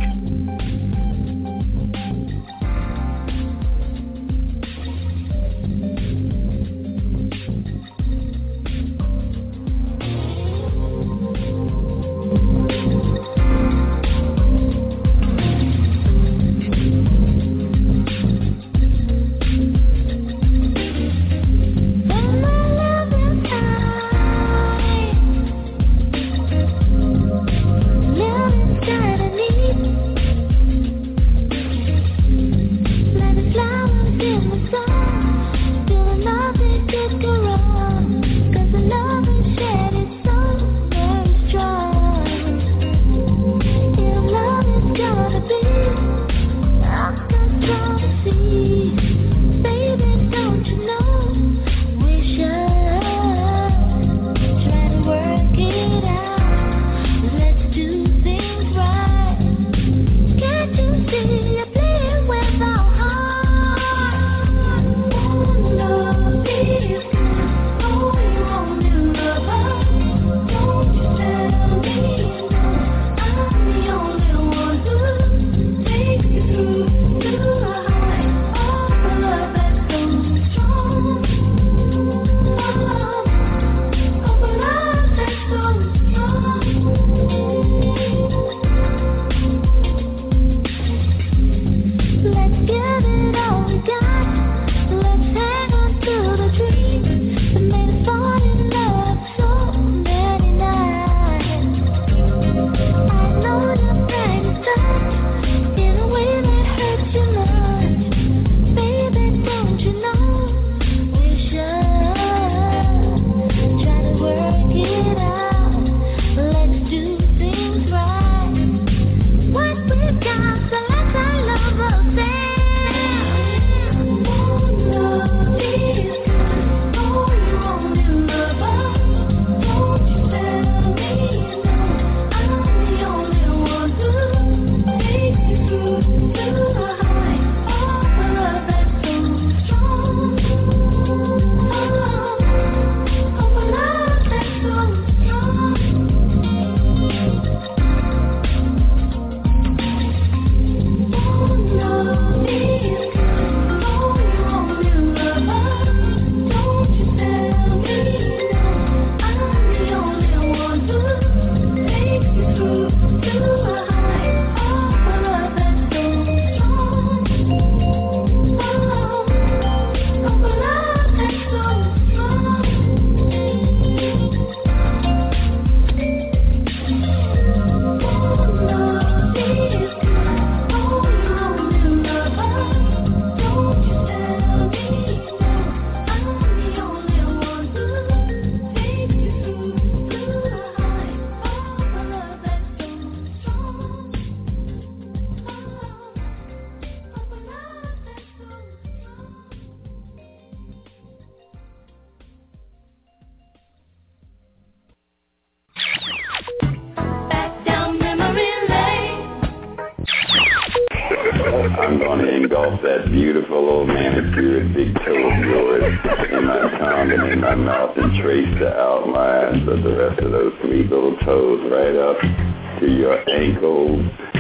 I'm going to engulf that beautiful old manicured big toe of yours in my tongue and in my mouth and trace the outlines of the rest of those sweet little toes right up to your ankle.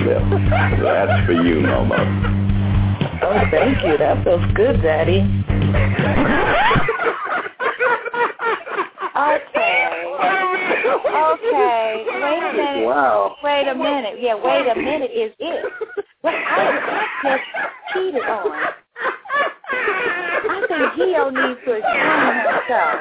That's for you, Momo. Oh, thank you. That feels good, Daddy. Okay. Okay. Wait a minute. Wow. Wait a minute. Yeah, wait a minute is it. Well, I was just cheated on. I think Gio needs to explain himself.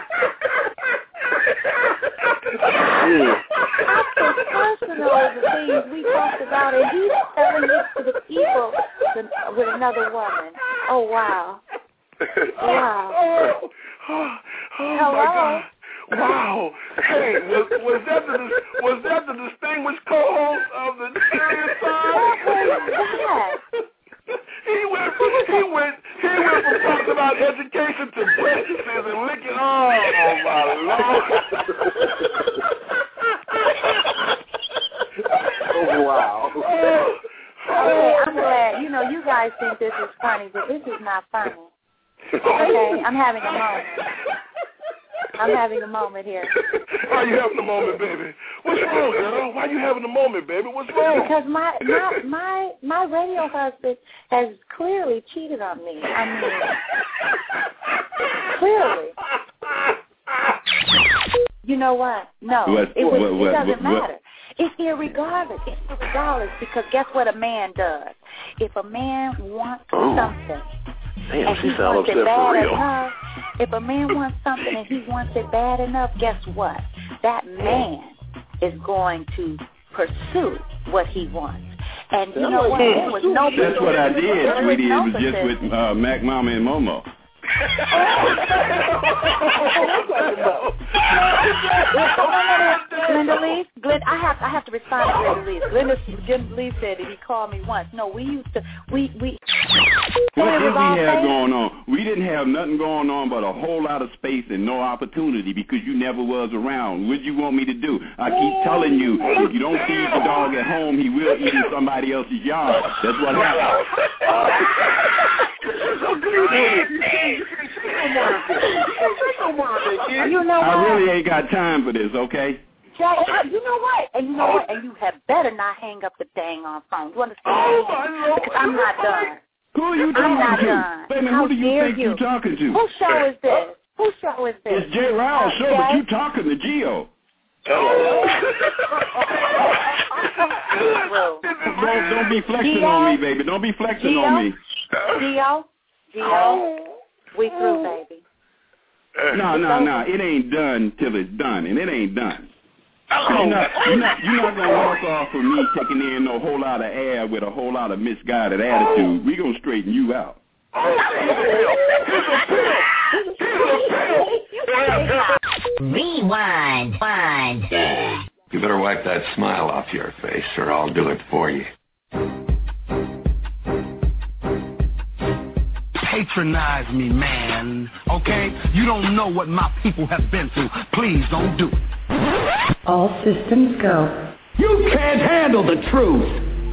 How personal the things we talked about, and he's telling it to the people to, with another woman. Oh, wow. Wow. Oh, oh, oh Hello? my God. Wow. Hey, was, was that the was that the distinguished co-host of the serious side? What was He went he went he went from talking about education to breakfasts and licking. Oh my Lord. Oh, wow. Oh, Okay, I'm glad. You know, you guys think this is funny, but this is not funny. Okay, I'm having a moment. I'm having a moment here. Why you having a moment, baby? What's wrong, girl? Why you having a moment, baby? What's wrong? Because my my my my radio husband has clearly cheated on me. I mean, clearly. You know what? No, what, it, was, what, what, it doesn't what, matter. It's irregardless. It's irregardless because guess what a man does? If a man wants oh. something Damn, and she he sound wants upset it bad for real. enough, if a man wants something and he wants it bad enough, guess what? That man is going to pursue what he wants. And you know what? There was no That's what I did, there sweetie. no It was just with uh, Mac Mama and Momo. Glenda Lee, Glenda, I have I have to respond to Glenda Lee. Glenda, Glenda Lee said that he called me once. No, we used to we we. What did we have fake. going on? We didn't have nothing going on but a whole lot of space and no opportunity because you never was around. What did you want me to do? I keep telling you, if you don't feed the dog at home, he will eat in somebody else's yard. That's what happened. You know what? I really ain't got time for this, okay? Jay, you know what? And you know what? And you had better not hang up the dang on phone. You understand? Oh, my Lord. Because I'm not done. Who are you I'm talking not to? done. Wait a minute, How who do you dare think you? you're talking to? Whose show is this? Whose show is this? It's Jay Riles' show, but Jay? you talking to Gio. Don't, don't be flexing Gio? on me, baby. Don't be flexing Gio? on me. Gio? Gio? We through, baby. No, no, no. It ain't done till it's done, and it ain't done. You're not, you're not, you're not going to walk off of me taking in a whole lot of air with a whole lot of misguided attitude. We're going to straighten you out. Rewind. Wind. You better wipe that smile off your face, or I'll do it for you. Patronize me, man. Okay? You don't know what my people have been through. Please don't do it. All systems go. You can't handle the truth.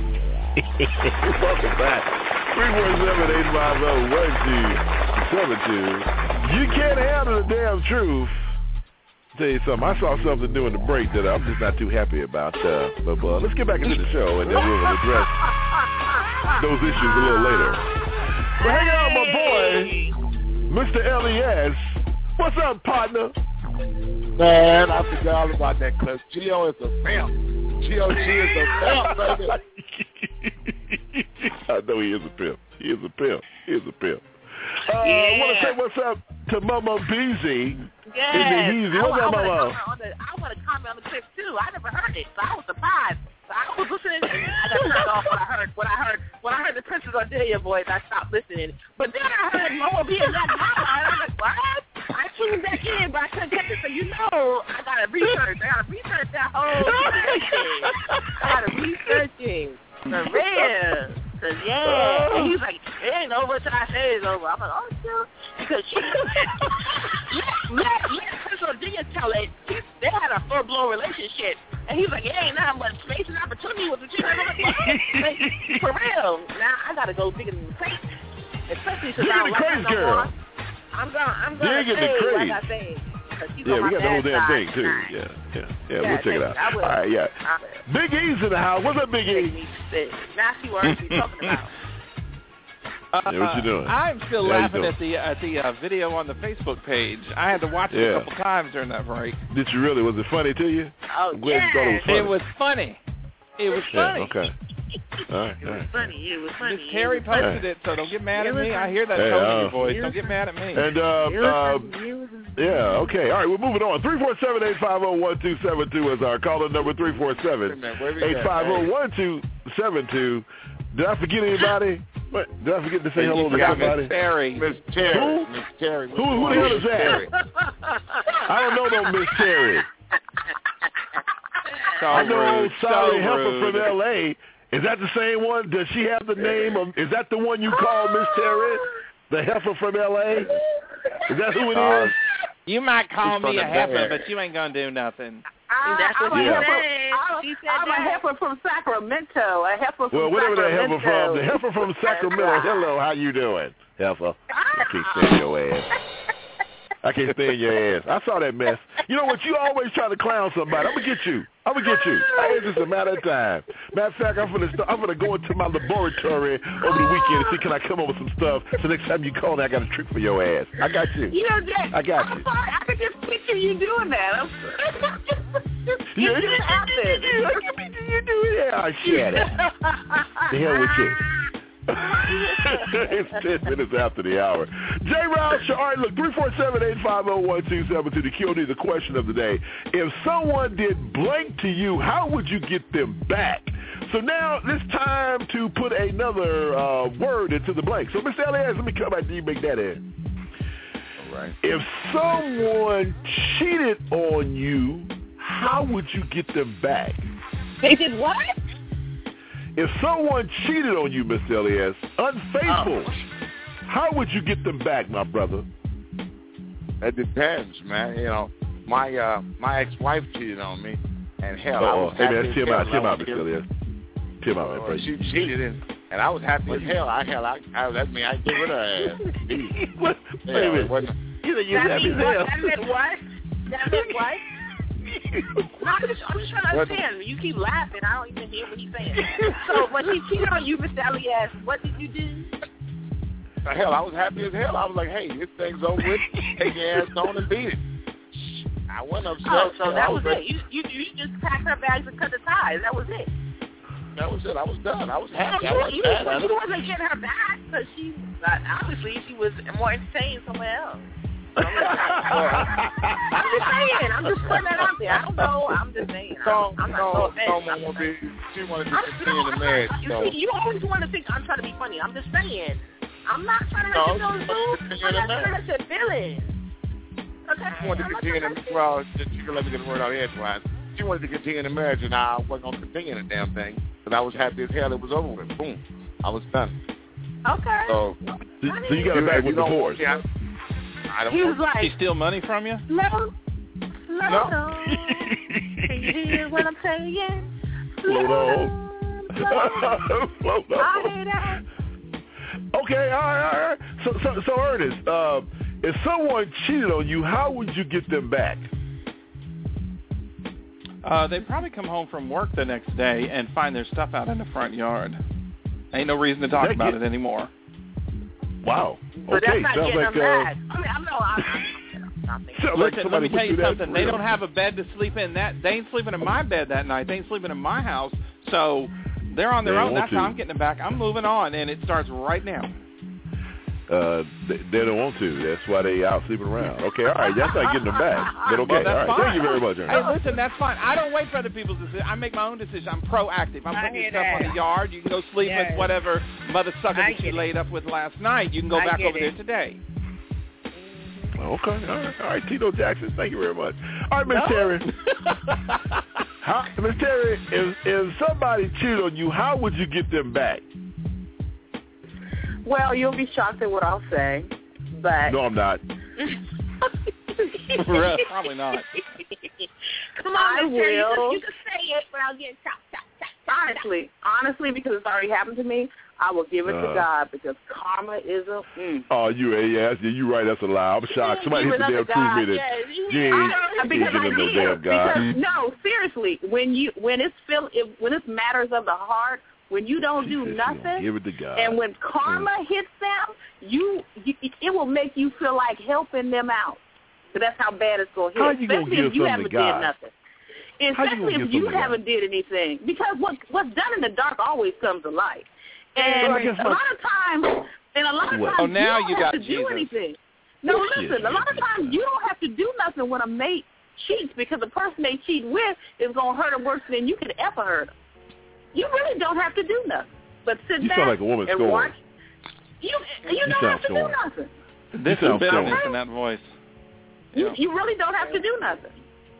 Welcome back. three four seven, eight five zero, one two seven two. You can't handle the damn truth. Tell you something. I saw something during the break that I'm just not too happy about. Uh, but uh, let's get back into the show, and then we'll address those issues a little later. But hang on, my boy, Mister L E S. What's up, partner? Man, I forgot all about that because Gio is a pimp. Gio G is a pimp, baby. I know he is a pimp. He is a pimp. He is a pimp. Uh, Yeah. I want to say what's up to Mama Beezy. Yes. In the Yeezy. What's I, up, I Mama? want to comment on the clip too. I never heard it, so I was surprised. So I was listening. And I got turned off when I heard when I heard when I heard the Princess Ardelia voice. I stopped listening. But then I heard Mama B and that mama, and I was like, what? I tuned back in, but I couldn't catch it. So you know, I gotta research. I gotta research that whole situation. I gotta researching for real. Cause yeah, and he's like, it ain't over till I say it's over. I'm like, oh shit, because she let let let Princess Ardelia tell it. She, they had a full blown relationship, and he's like, it ain't nothing but space and opportunity with the chick. I'm like, what? Like, for real. Now I gotta go dig in the crate, especially since I don't like her no more. I'm gonna I'm gonna Dig in the say crate. like I say. Yeah, we got the whole damn thing too. Yeah, yeah, yeah. Yeah, we'll check it out. I will. All right, yeah. Big E's in the house. What's up, Big E? Nasty words we talking about. Uh, Yeah, what you doing? I'm still Yeah, how you laughing doing? at the at the uh, video on the Facebook page. I had to watch it Yeah. a couple times during that break. Did you really? Was it funny to you? Oh, I'm glad you thought it was funny. It was funny. It was Yeah, funny. okay. All right, It all was right. funny. It was funny. Miss Terry It was posted funny. it, so don't get mad It at was me. I funny. hear that Hey, tone in uh, your voice. it Don't was get mad at me. And, uh, It was uh, funny. It was yeah, okay. All right, we're moving on. three four seven, eight five zero, one two seven two is our caller number, three four seven, eight five zero, one two seven two. Did I forget anybody? What? Did I forget to say hello to Yeah, somebody? Miss Terry. Miss Terry. Who? Miss Terry. Who, who the hell is that? I don't know no Miss Terry. So I know rude, Sally so Helper rude. from L A. Is that the same one? Does she have the name of, is that the one you call Miss Terry? The heifer from L A? Is that who it Uh, is? You might call It's from me a the heifer, bed. but you ain't gonna do nothing. That's what I'm she a said. I'm, She said I'm a that. heifer from Sacramento. A heifer from Well, whatever that Sacramento. heifer from, the heifer from Sacramento. Hello, how you doing, heifer? I can't stand your ass. I can't stand your ass. I saw that mess. You know what? You always try to clown somebody. I'm gonna get you. I'm gonna get you. It's just a matter of time. Matter of fact, I'm gonna st- I'm gonna go into my laboratory over the weekend and see can I come up with some stuff. So next time you call me, I got a trick for your ass. I got you. You know, Jack, I got I'm you. sorry. I could just picture you doing that. I'm just, Yeah, it just happened. You do it. Yeah, I shut it. The hell with you. It's ten minutes after the hour. Jay Rouse Show. All right, look, three four seven, eight five zero, one two seven two. The Q and A, the question of the day. If someone did blank to you, how would you get them back? So now it's time to put another uh, word into the blank. So, Mister Elias, let me come back to you, make that in. All right. If someone cheated on you, how would you get them back? They did what? If someone cheated on you, Mister Elias, unfaithful, Oh. how would you get them back, my brother? It depends, man. You know, my uh, my ex-wife cheated on me, and hell, I Oh, was hey happy man, as chill hell. out, chill I out, was Mister Elias. Chill out, man. Oh, Praise she you. cheated, and, and I was happy as hell. I hell, I, I that mean I get rid of her ass. What? Yeah, Wait a it minute. wasn't- You think you're That happy means as what? hell? That meant what? That meant what? No, I'm just, I'm just trying to What? understand. You keep laughing. I don't even hear what he's saying. So when he cheated on you, Mister Elias, what did you do? Hell, I was happy as hell. I was like, hey, this thing's over with. Take your ass on and beat it. I wasn't upset. Oh, so I that was like, it. You, you you just packed her bags and cut the ties. That was it. That was it. I was done. I was happy. I You, wasn't you, mad at you her. wasn't getting her back because she, uh, obviously, she was more entertained somewhere else. I'm just saying. I'm just putting that out there. I don't know. I'm just saying. No, I'm, I'm not no, no offense. no, I'm no, just saying. she wanted to I'm continue the marriage. You So. see, you always want to think I'm trying to be funny. I'm just saying. I'm not trying to No, hurt your she feelings, wanted to dude. continue I'm the not trying to marriage. hurt your feelings. Okay? She wanted to I'm not continue trying the to- well, she can let me get the word out edgewise. She wanted to continue the marriage, and I wasn't gonna continue the damn thing. But I was happy as hell. It was over with. Boom, I was done. Okay. So, So, so you got it back with divorce. Yeah, I don't He was know. like, She steal money from you? slow, slow No. down. Can you hear what I'm saying? Slow down. Slow down. I hear that. Okay, all right, all right. So, so, so Ernest, uh, if someone cheated on you, how would you get them back? Uh, they probably come home from work the next day and find their stuff out in the front yard. Ain't no reason to talk That about get- it anymore. Wow. But Okay, that's not sounds getting like them uh, back. I mean, I'm no, I'm, I'm, I'm thinking. sounds like Listen, let somebody me tell put you that something. for They real. don't have a bed to sleep in. That they ain't sleeping in my bed that night. They ain't sleeping in my house. So they're on their They own. want That's how to. I'm getting them back. I'm moving on, and it starts right now. Uh, they, they don't want to. That's why they out sleeping around. Okay, all right. That's not getting them back. But okay, Well, that's all right. fine. Thank you very much, Ernest. Hey, listen, that's fine. I don't wait for other people's decisions. I make my own decisions. I'm proactive. I'm I putting hear your stuff on that. the yard. You can go sleep Yes. with whatever mother sucker I that you get laid up with last night. You can go I back get over it. there today. Okay, all right, all right. Tito Jackson, thank you very much. All right, Miss No. Terry. How, Miss Terry, if, if somebody cheated on you, how would you get them back? Well, you'll be shocked at what I'll say, but No, I'm not. Probably not. Come I on, Mister You will. can, you can say it without getting chopped, chopped, chopped, chopped. honestly, honestly, because it's already happened to me, I will give it Uh. to God because karma is a. Mm. Oh, you, yeah, yeah, you right. That's a lie. I'm shocked. Somebody Give hit the it damn up to truth God. meter. Yes, You ain't, I- you ain't because I giving no did. damn God. Because no, seriously, when you when it's feel if, when it's matters of the heart, when you don't She do said she gonna nothing, give it to God. and when karma hits them, you, you it will make you feel like helping them out. So that's how bad it's going to hit. How you gonna especially give if you something haven't to God? did nothing. Especially if you haven't did anything. Because what what's done in the dark always comes to light. And well, a lot of times, and a lot of times oh, now you don't you have got to Jesus. do anything. No, listen, a lot of times you don't have to do nothing when a mate cheats because the person they cheat with is going to hurt them worse than you could ever hurt them. You really don't have to do nothing. But sit you back sound like a woman and scorned. watch. You, you, you don't have to scorned. do nothing. This is bitterness in that voice. You, Yeah. you really don't have to do nothing.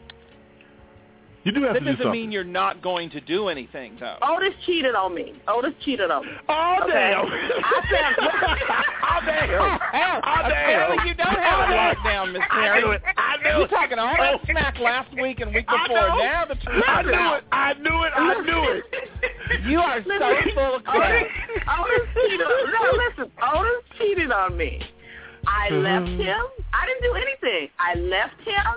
You do have that to do doesn't something. mean you're not going to do anything, though. Otis cheated on me. Otis cheated on me. Oh, okay? damn. I said, oh, damn. Oh, oh, apparently you don't have it locked down, Miss Terry. I knew it. I knew You're it. talking all that smack last week and week before. Now the truth I is knew out. it. I knew it. I knew it. You are so full of crap. Otis, Otis cheated. No, listen. Otis cheated on me. I left him. I didn't do anything. I left him.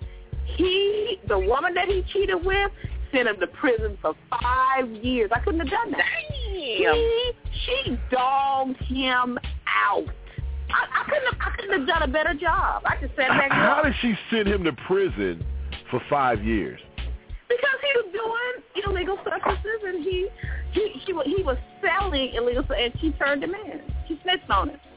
He, the woman that he cheated with, sent him to prison for five years. I couldn't have done that. Damn. He, she dogged him out. I, I couldn't have. I couldn't have done a better job. I just sat back. How and did she send him to prison for five years? Because he was doing illegal substances, and he he he, wa- he was selling illegal substances, and she turned him in. She snitched on him.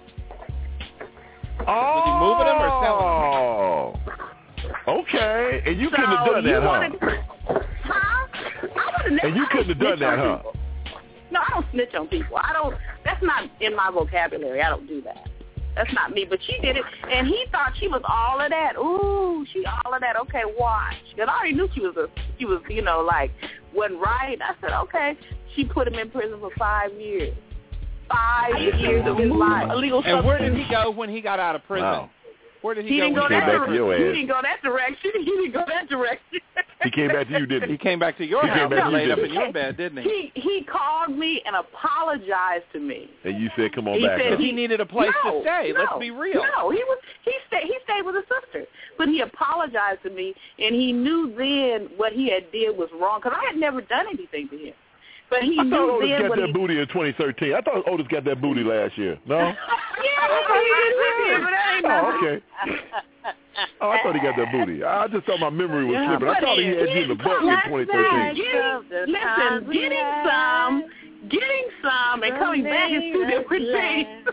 Oh. Was he moving them or selling them? Okay, and you So couldn't have done you that, wanted, huh? Huh? I would have never. And you couldn't have done snitched that, on huh? people. No, I don't snitch on people. I don't. That's not in my vocabulary. I don't do that. That's not me. But she did it, and he thought she was all of that. Ooh, she all of that. Okay, watch. Because I already knew she was a. She was, you know, like wasn't right. I said, okay. She put him in prison for five years. Five years of his life. Illegal And where did substance. he go when he got out of prison? Wow. Where did he, He go? didn't go when he that got out back of to your prison? ass. He didn't go that direction. He didn't go that direction. He came back to you, didn't he? He came back to your He came house back to and you, laid up didn't in your bed, didn't he? He he called me and apologized to me. And you said, "Come on He back." said huh? Because he needed a place no, to stay. No, Let's be real. No, he was he stayed he stayed with his sister, but he apologized to me, and he knew then what he had did was wrong because I had never done anything to him. But he I knew thought Otis then got what that he, booty in twenty thirteen. I thought Otis got that booty last year. No? yeah, he did, but that ain't Oh, nothing. okay. Oh, I thought he got that booty. I just thought my memory was Yeah, slipping. I but thought he had you in the butt in twenty thirteen. Getting, listen, getting some, getting some, and coming back is two different things.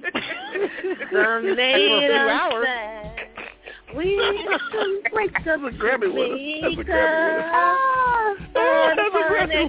Someday For a few it'll hours. say, we can break up That's a Grammy winner. That's a Grammy because That's a Grammy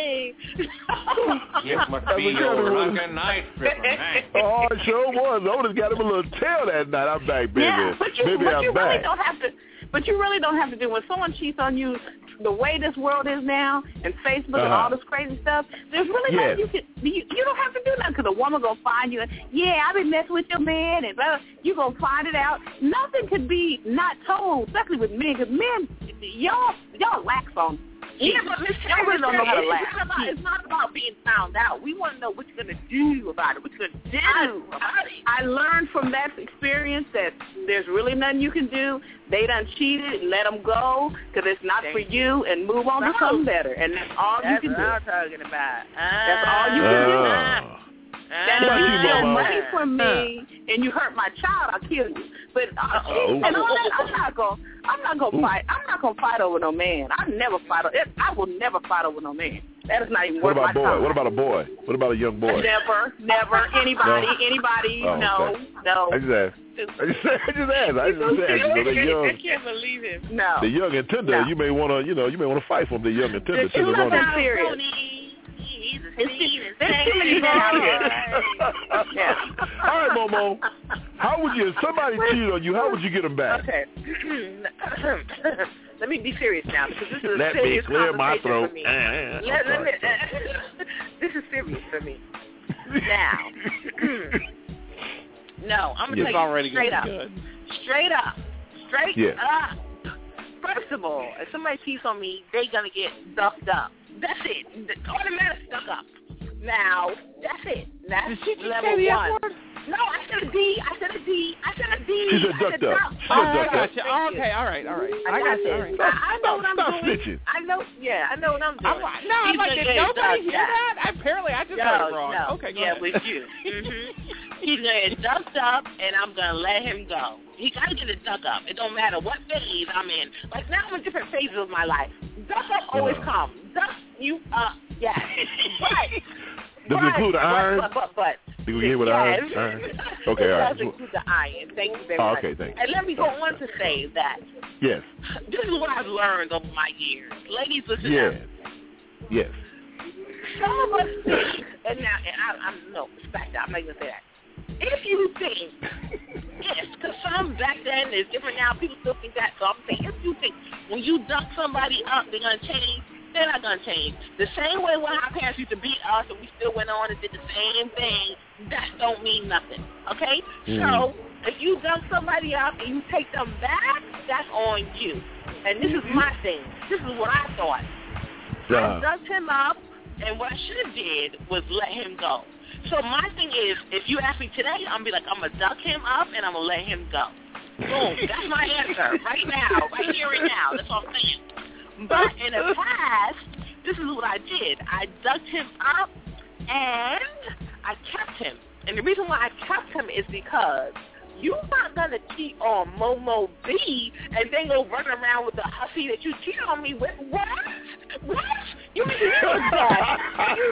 It must be your drunken night, Stripper. Hey. Oh, it sure was. Otis got him a little tail that night. I'm back, baby. Yeah, but you, baby, but I'm you back. really don't have to. But you really don't have to do when someone cheats on you. The way this world is now, and Facebook and Uh-huh. all this crazy stuff, there's really Yes. nothing you can. You, you don't have to do nothing because a woman gonna find you. And, yeah, I've been messing with your man, and blah, you gonna find it out. Nothing could be not told, especially with men, because men, y'all y'all lax on. Yeah, but Miss Y'all really don't know how to it's, laugh. not about, it's not about being found out. We want to know what you're going to do about it, what you're going to do I, about it. I learned from that experience that there's really nothing you can do. They done cheated. Let them go because it's not Thank for you, and move on to No. something better. And that's all That's you can what do. I'm talking about. That's all you can do. Oh. And What if you about you, steal Mama? money from me and you hurt my child, I'll kill you. But uh, Uh-oh. and all that, I'm not gonna, I'm not gonna fight. I'm not gonna fight over no man. I never fight. o- I will never fight over no man. That is not even What worth my about boy? time. What about a boy? What about a young boy? Never, never, anybody, No. anybody, Oh, no, okay. no. I just asked. I just asked. I just asked. I just asked. You know, they're young. I can't believe him. No. The young and tender. No. You may want to. You know. You may want to fight for them. The young and tender. There's Tender too much running. out serious. He's a There's too, there's too many men out here. Yeah. All right, Momo. How would you? If somebody cheated on you, how would you get them back? Okay. Let me be serious now because this is a Let me serious clear my conversation throat. for me. Uh, I'm Let, let sorry. me, this is serious for me. Now, no, I'm gonna Yes. tell you already straight getting up, good. straight up, straight Yes. up. First of all, if somebody cheats on me, they gonna get stuffed up. That's it. The automatic stuck up. Now, that's it. That's Did she just level say the one. F word? No, I said a D. I said a D. I said a D. She said I ducked up. duck. She Oh, said I ducked up. got you. Oh, okay, all right, all right. I got you. All right. I, I know what I'm Stop doing. snitching. I know, yeah, I know what I'm doing. I'm like, no, I'm She's like, a did gay nobody dog, hear yeah. that? Apparently, I just No, heard it wrong. no. Okay, go yeah, ahead. with you. hmm He's going to get ducked up, and I'm going to let him go. He got to get a duck up. It don't matter what phase I'm in. Like, now I'm in different phases of my life. Duck up always Uh-huh. comes. Duck you up, yes. But, Does but, it include the iron? But, but, but. You can get with iron? Yes. iron? Okay, it all right. does include the iron. Thank you very Oh, much. okay, thanks. And let me go on to say that Yes. this is what I've learned over my years. Ladies, listen Yes. up. Yes. Some of us think, and now, and I, I'm, no, respect that, I'm not going to say that. If you think, yes, because some back then is different now, people still think that, so I'm saying, if you think when you duck somebody up, they're going to change, they're not going to change. The same way when our parents used to beat us and we still went on and did the same thing, that don't mean nothing, okay? Mm. So, if you duck somebody up and you take them back, that's on you. And this is my thing. This is what I thought. I ducked him up, and what I should have did was let him go. So my thing is, if you ask me today, I'm going to be like, I'm going to duck him up, and I'm going to let him go. Boom. That's my answer right now, right here and now. That's all I'm saying. But in the past, this is what I did. I ducked him up, and I kept him. And the reason why I kept him is because you're not going to cheat on Momo B and then go run around with the hussy that you cheated on me with. What? What? You mean you did that? You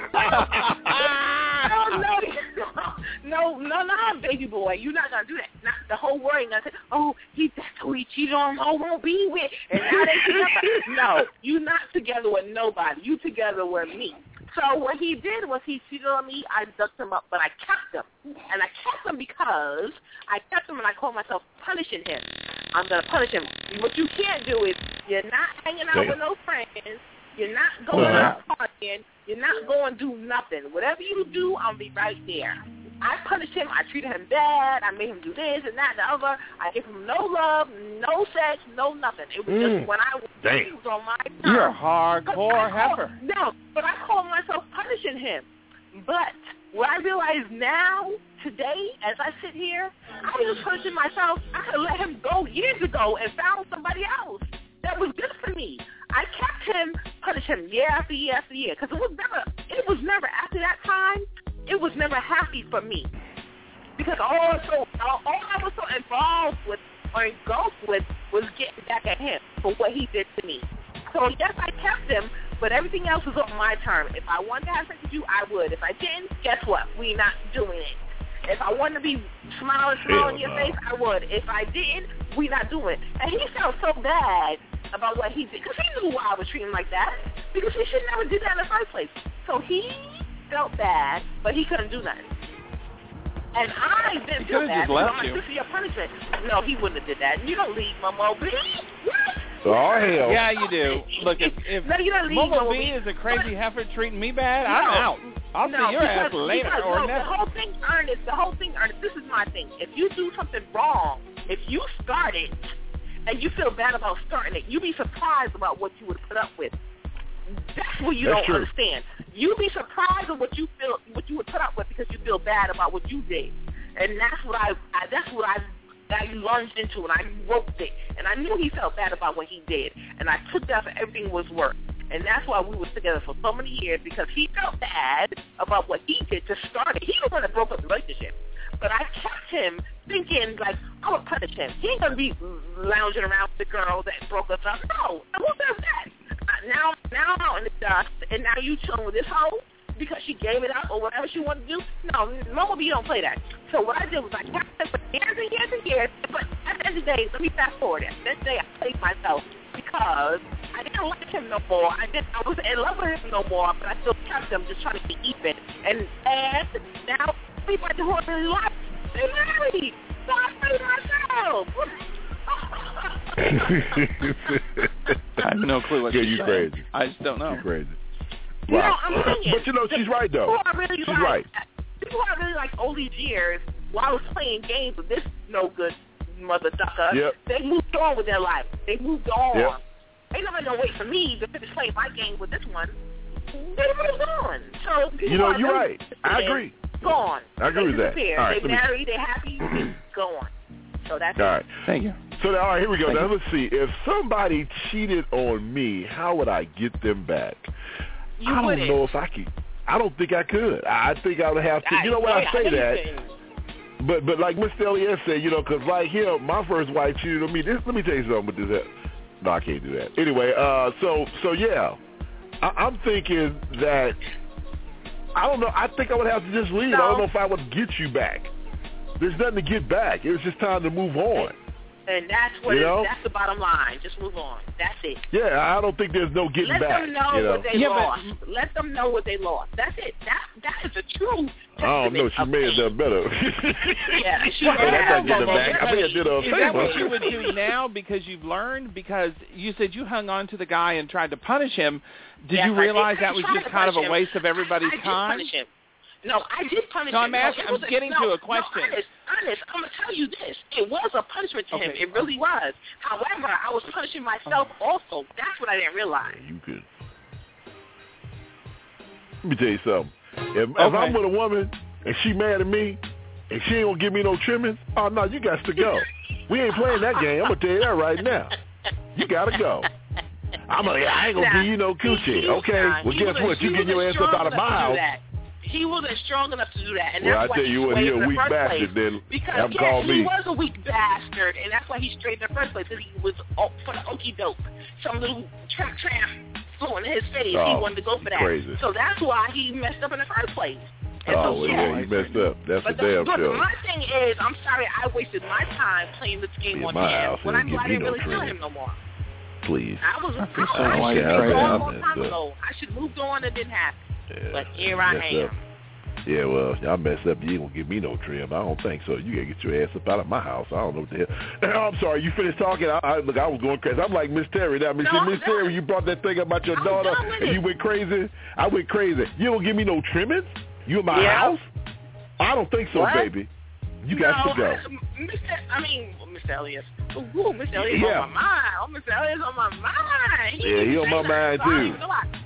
no, no, no, no, no, baby boy. You're not going to do that. Not the whole world ain't going to say, oh, he, that's who he cheated on Momo B with. And now they together. No, you're not together with nobody. You together with me. So what he did was he cheated on me. I ducked him up, but I kept him. And I kept him because I kept him and I called myself punishing him. I'm going to punish him. What you can't do is you're not hanging out Damn. with no friends. You're not going Uh-huh. out partying. You're not going to do nothing. Whatever you do, I'll be right there. I punished him. I treated him bad. I made him do this and that and the other. I gave him no love, no sex, no nothing. It was Mm. just when I was, Damn. he was on my terms. You're a hardcore I call- heifer. No, but I call myself punishing him. But what I realize now, today, as I sit here, I was just punishing myself. I could have let him go years ago and found somebody else that was good for me. I kept him, punished him year after year after year, because it was never, it was never after that time. It was never happy for me, because all so all, all I was so involved with or engulfed with was getting back at him for what he did to me. So yes, I kept him, but everything else was on my term. If I wanted to have sex with you, I would. If I didn't, guess what? We not doing it. If I wanted to be smiling, smiling in your face, I would. If I didn't, we not doing it. And he felt so bad about what he did, because he knew why I was treating him like that, because he should never did that in the first place. So he felt bad, but he couldn't do nothing. And I didn't feel bad. just left I'm like, you. this is your punishment. No, he wouldn't have did that. You don't leave Momo B. What? Oh, hell. Yeah, you do. Look, if, if No, you don't leave Momo Momo B B. is a crazy heifer treating me bad, No. I'm out. I'll no, see your ass because, later because, or no, never. The whole thing, Ernest, the whole thing, Ernest, this is my thing. If you do something wrong, if you start it, and you feel bad about starting it, you be surprised about what you would put up with. That's what you That's don't true. understand. You be surprised at what you feel, what you would put up with because you feel bad about what you did, and that's what I, I that's what I, I lunged into, and I roped it, and I knew he felt bad about what he did, and I took that for everything was worth. And that's why we were together for so many years, because he felt bad about what he did to start it. He was the one that broke up the relationship. But I kept him thinking, like, I would punish him. He ain't going to be lounging around with the girl that broke us up. No. Who does that? Uh, now, now I'm out in the dust, and now you chilling with this hoe because she gave it up or whatever she wanted to do. No, Momo B don't play that. So what I did was I kept him for years and years and years. But at the end of the day, let me fast forward it. That day I played myself because I didn't like him no more. I didn't. I wasn't in love with him no more, but I still kept him just trying to be even. And, and now everybody who I really like, they're married. So I played myself. I have no clue what Yeah, she's you saying. crazy. I just don't know. You're crazy. You know, Wow. I'm saying, But you know, she's right, though. People I really She's like, right. People I really like all these years, while I was playing games with this no good mother ducker, Yep. they moved on with their life. They moved on. Yep. Ain't nobody gonna wait for me to finish playing my game with this one. They moved on. So people You know, are you're really right. I agree. Gone. I agree they with that. disappear. All right, they let me- married. They happy. They gone. So that's All right. Thank you. So now, all right, here we go. Thank Now you. let's see. If somebody cheated on me, how would I get them back? You I don't wouldn't. know if I could. I don't think I could. I think I would have to. I- You know what? I yeah, say know you that. couldn't. but but like Mister Elliott said, you know, because right here, my first wife cheated on me. This, let me tell you something with this. No, I can't do that. Anyway, uh, so so yeah, I, I'm thinking that I don't know. I think I would have to just leave. No. I don't know if I would get you back. There's nothing to get back. It was just time to move on. And that's what you know? it, that's the bottom line. Just move on. That's it. Yeah, I don't think there's no getting Let back. Let them know, you know? what they yeah, lost. But, Let them know what they lost. That's it. That that is the truth. I don't know. She may have done better. Yeah, she well, may have done back. I may have did her a Is that what you would do now because you've learned? Because you said you hung on to the guy and tried to punish him. Did yes, you realize that was just kind of a waste him. of everybody's I, I time? Did punish him. No, I did punish no, him. I'm asking, no, I'm getting a, no, to a question. No, honest, honest, I'm going to tell you this. It was a punishment to okay. him. It really was. However, I was punishing myself also. That's what I didn't realize. You could. Let me tell you something. If, okay. if I'm with a woman and she mad at me and she ain't going to give me no trimmings, oh, no, you got to go. We ain't playing that game. I'm going to tell you that right now. You got to go. I'm like, I ain't going to give you no coochie. Okay, well, guess what? You getting your ass up out of my house. He wasn't strong enough to do that, and well, that's I why tell you he what, he a weak place. bastard. Then because have yeah, called he me. was a weak bastard, and that's why he strayed in the first place. Because he was oh, for the okie doke, some little tramp tramp flew in his face. Oh, he wanted to go for that. Crazy. So that's why he messed up in the first place. And oh, so, well, yeah, yeah, he messed up. That's but a damn the, show. But my thing is, I'm sorry I wasted my time playing this game yeah, on my him house, when I'm glad I didn't no really training. tell him no more. Please. I was. I, I, I, I should have moved on a long time up. ago. I should have moved on. It didn't happen. Yeah, but here I am. Up. Yeah, well, y'all messed up. You ain't gonna give me no trim. I don't think so. You gotta get your ass up out of my house. I don't know what the hell. I'm sorry. You finished talking. I, I look. I was going crazy. I'm like Miss Terry. Now, Miss no, Miss Terry, you brought that thing about your I'm daughter, and you went crazy. I went crazy. You don't give me no trimmings. You in my yeah. house? I don't think so, what? baby. You got no, to go. Mister I mean, Mister Elias. Ooh, Mister Elias yeah. on my mind. Oh, Mister Elias on my mind. He yeah, he on my mind too.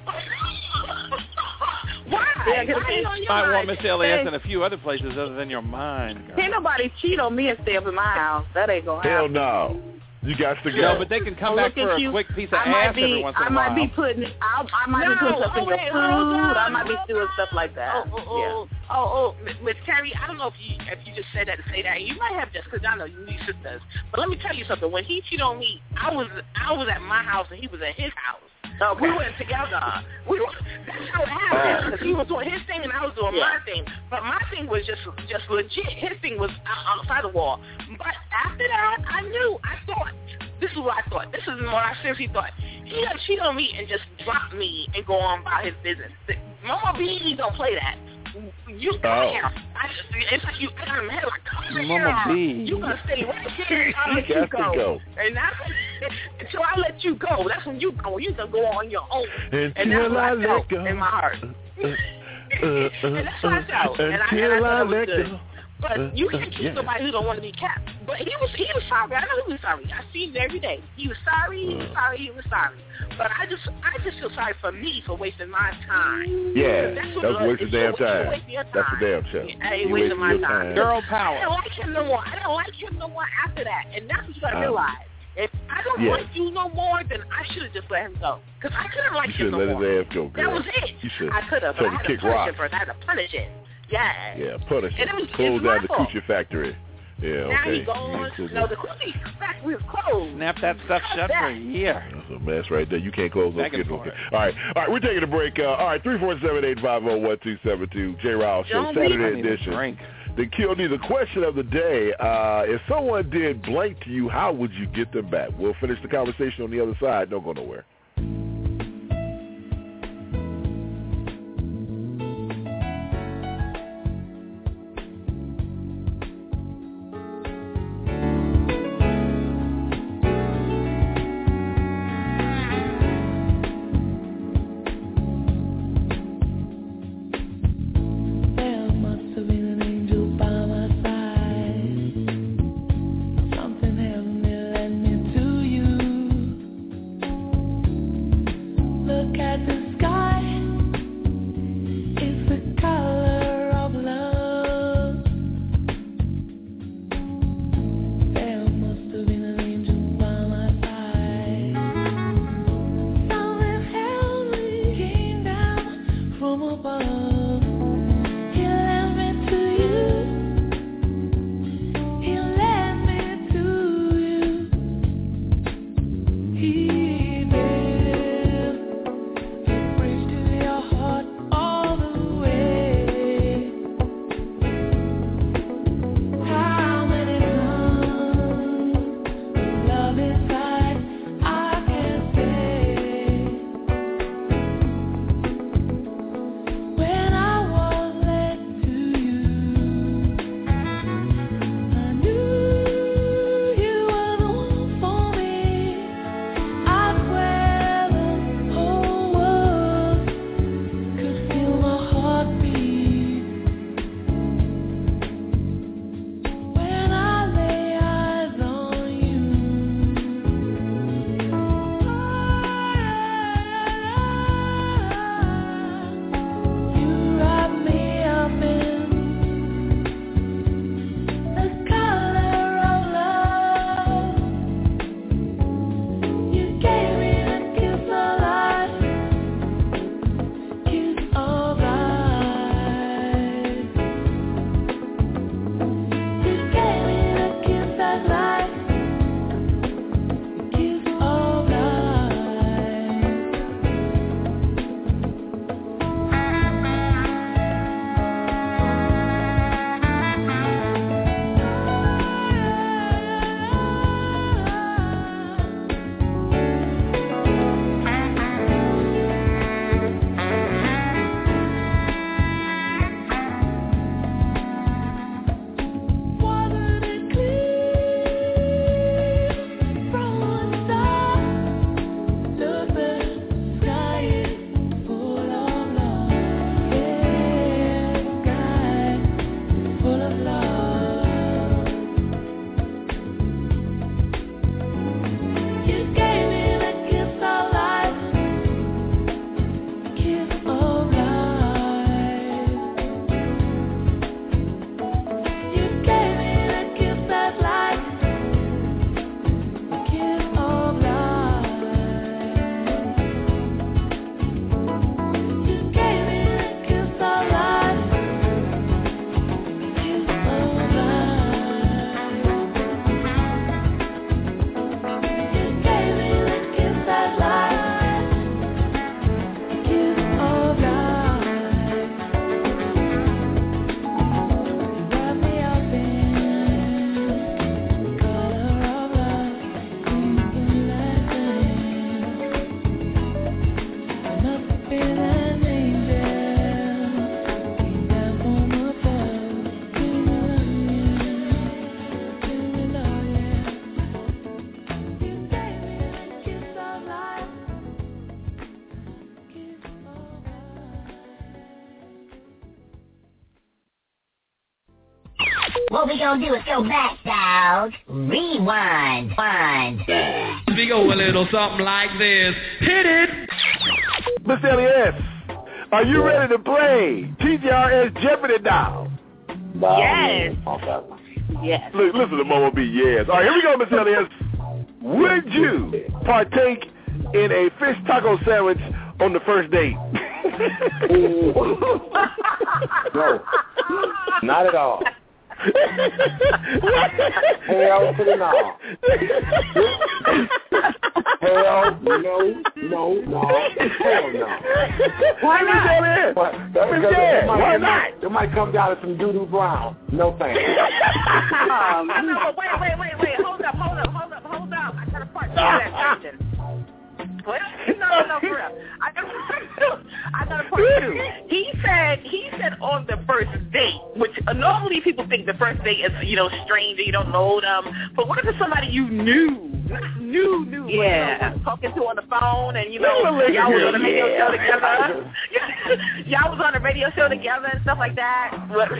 Why? Yeah, Why on your I mind? want Mister Elias in a few other places other than your mind. Girl. Can't nobody cheat on me and stay up in my house. That ain't gonna happen. Hell no. You got to go. No, but they can come well, back for a you. quick piece of I ass be, every once in I a might while. be putting, I, I might no, be putting stuff oh, in your wait, food. on, I might be hold doing on. stuff like that. Oh, oh, yeah. oh, oh, oh, Miss Terry, I don't know if you if you just said that to say that. You might have just because I know you need sisters. But let me tell you something. When he cheated on me, I was I was at my house and he was at his house. Uh, we went together. We were, that's how it happened. Because he was doing his thing and I was doing yeah. my thing. But my thing was just just legit. His thing was outside the wall. But after that, I knew. I thought. This is what I thought. This is what I seriously thought. He got cheat on me and just drop me and go on about his business. Mama B don't play that. You come oh. here. I just, it's like you got him head like, come Mama here. B. You gonna stay right here. I'll let you go. go. And that's until I let you go. That's when you go. You can go on your own. Until and that's what I, I felt let go. in my heart. Uh, uh, and that's what I felt. Until and I, and I, I, I let go. good. But you can't keep yeah. somebody who don't want to be kept. But he was he was sorry. I know he was sorry. I see it every day. He was sorry. He was sorry. He was sorry. But I just I just feel sorry for me for wasting my time. Yeah, that's what that's wasting damn time. time. That's a damn show. I ain't wasting my time. time. Girl power. I didn't like him no more. I didn't like him no more after that. And that's what you got to um, realize. If I don't yeah. like you no more, then I should have just let him go. Because I couldn't like you him no let more. his ass go, girl. That was it. You should. I could have, but I had to kick punish rock. him first. I had to punish him. Yeah. Yeah, punish him. And it was, Close it's down my the fault. coochie factory. Yeah, now okay. he gone. No, the coochie factory is closed. Snap that stuff shut for a year. That's a mess right there. You can't close those Back and kids. forth. Okay. All right, all right. We're taking a break. Uh, all right, three four seven eight five zero one two seven two. J. Riles Show Don't Saturday be- edition. The Kill D. The question of the day: uh, if someone did blank to you, how would you get them back? We'll finish the conversation on the other side. Don't go nowhere. Something heavenly led me to you. what we gonna do is go back, dog. Rewind. Wind. We go a little something like this. Hit it! Mister Elias, are you ready to play T J R S Jeopardy now? Yes. Yes. Look, listen to Momo B. Yes. All right, here we go, Mister Elias. Would you partake in a fish taco sandwich on the first date? No, not at all. Hell to the no. Hell no, no, no, hell no. Why not? What? That's because yeah, it might, why it not? might, it might come down to some doo-doo brown. No thanks. Um, no, wait, wait, wait, wait. Hold up, hold up, hold up, hold up. I got a part two to that question. What? No, no, no, for real. I got, I got a part two. He said, he said on the first date, which uh, normally people think the first date is, you know, stranger, you don't know them. But what if it's somebody you knew? Not knew, knew. Yeah. But, you know, talking to on the phone and, you know, y'all was on a radio show together. Y'all was on a radio show together and stuff like that.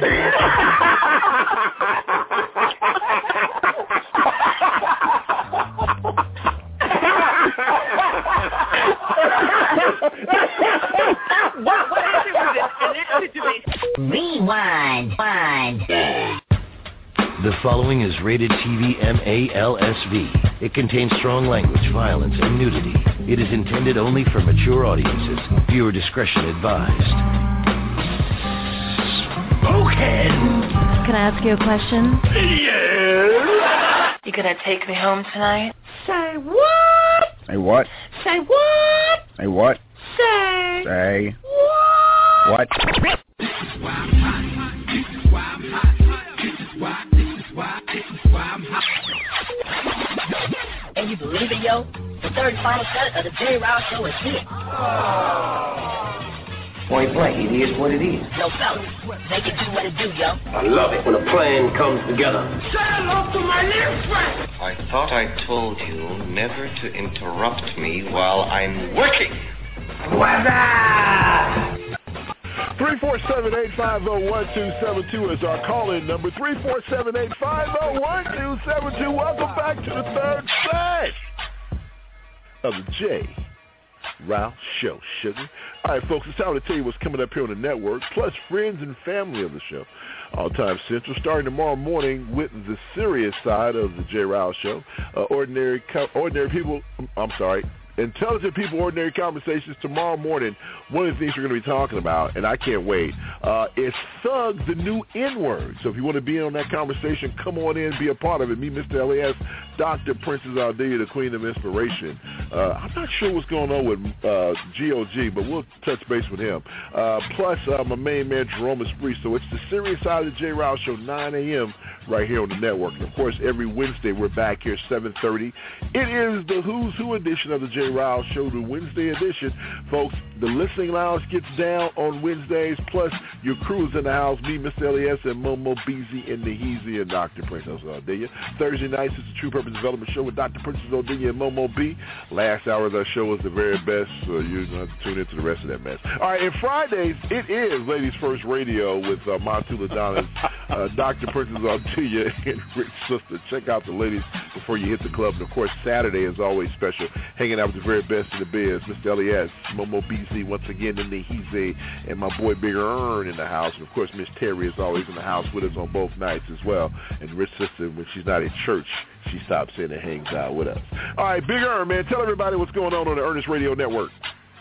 what, what happened with it in that situation? Rewind. Wind. The following is rated T V M A L S V. It contains strong language, violence, and nudity. It is intended only for mature audiences. Viewer discretion advised. Spoken. Can I ask you a question? Yes. You gonna take me home tonight? Say what? Say what? Say what? Say what? Say Say what? what? This is why I'm hot. This is why I'm hot. This is why, this is why, this is why I'm hot. And you believe it, yo? The third and final cut of the J. Rouse Show is here. Point blank, it is what it is. Yo, fellas, make it do what it do, yo. I love it when a plan comes together. Say hello to my little friend. I thought I told you never to interrupt me while I'm working. What's up? three four seven, eight five zero, one two seven two is our call-in number. three four seven, eight five zero, one two seven two. Welcome back to the third set of the J. Rouse Show, sugar. All right, folks, it's time to tell you what's coming up here on the network, plus friends and family of the show. All Time Central, starting tomorrow morning with the serious side of the J. Rouse Show. Uh, ordinary, ordinary people, I'm sorry, Intelligent People, Ordinary Conversations tomorrow morning. One of the things we're going to be talking about, and I can't wait, uh, is Thug, the new N-word. So if you want to be in on that conversation, come on in, be a part of it. Me, Mister L A S, Doctor Princess Ardea, the Queen of Inspiration. Uh, I'm not sure what's going on with uh, G O G, but we'll touch base with him. Uh, plus, uh, my main man, Jerome Esprit. So it's the serious side of the J. Rouse Show, nine a.m. right here on the network. And, of course, every Wednesday we're back here, seven thirty. It is the Who's Who edition of the J. Rouse Show, the Wednesday edition. Folks, the listening lounge gets down on Wednesdays, plus your crew's in the house, me, Mister L A S, and Momo Beezy and the Heezy and Doctor Princess Ardea. Thursday nights is the True Purpose Development Show with Doctor Princess Ardea and Momo B. Last hour of that show is the very best, so you're going to tune into the rest of that mess. All right, and Fridays, it is Ladies First Radio with uh, Montula Donna's uh, Doctor Princess Ardea and Rich Sister. Check out the ladies before you hit the club. And, of course, Saturday is always special, hanging out with the very best in the biz. Mister L A S, Momo B Z once again in the Heezy, and my boy Big Earn in the house. And, of course, Miss Terry is always in the house with us on both nights as well. And Rich Sister, when she's not in church, she stops in and hangs out with us. All right, Big Earn, man, tell everybody what's going on on the Ernest Radio Network.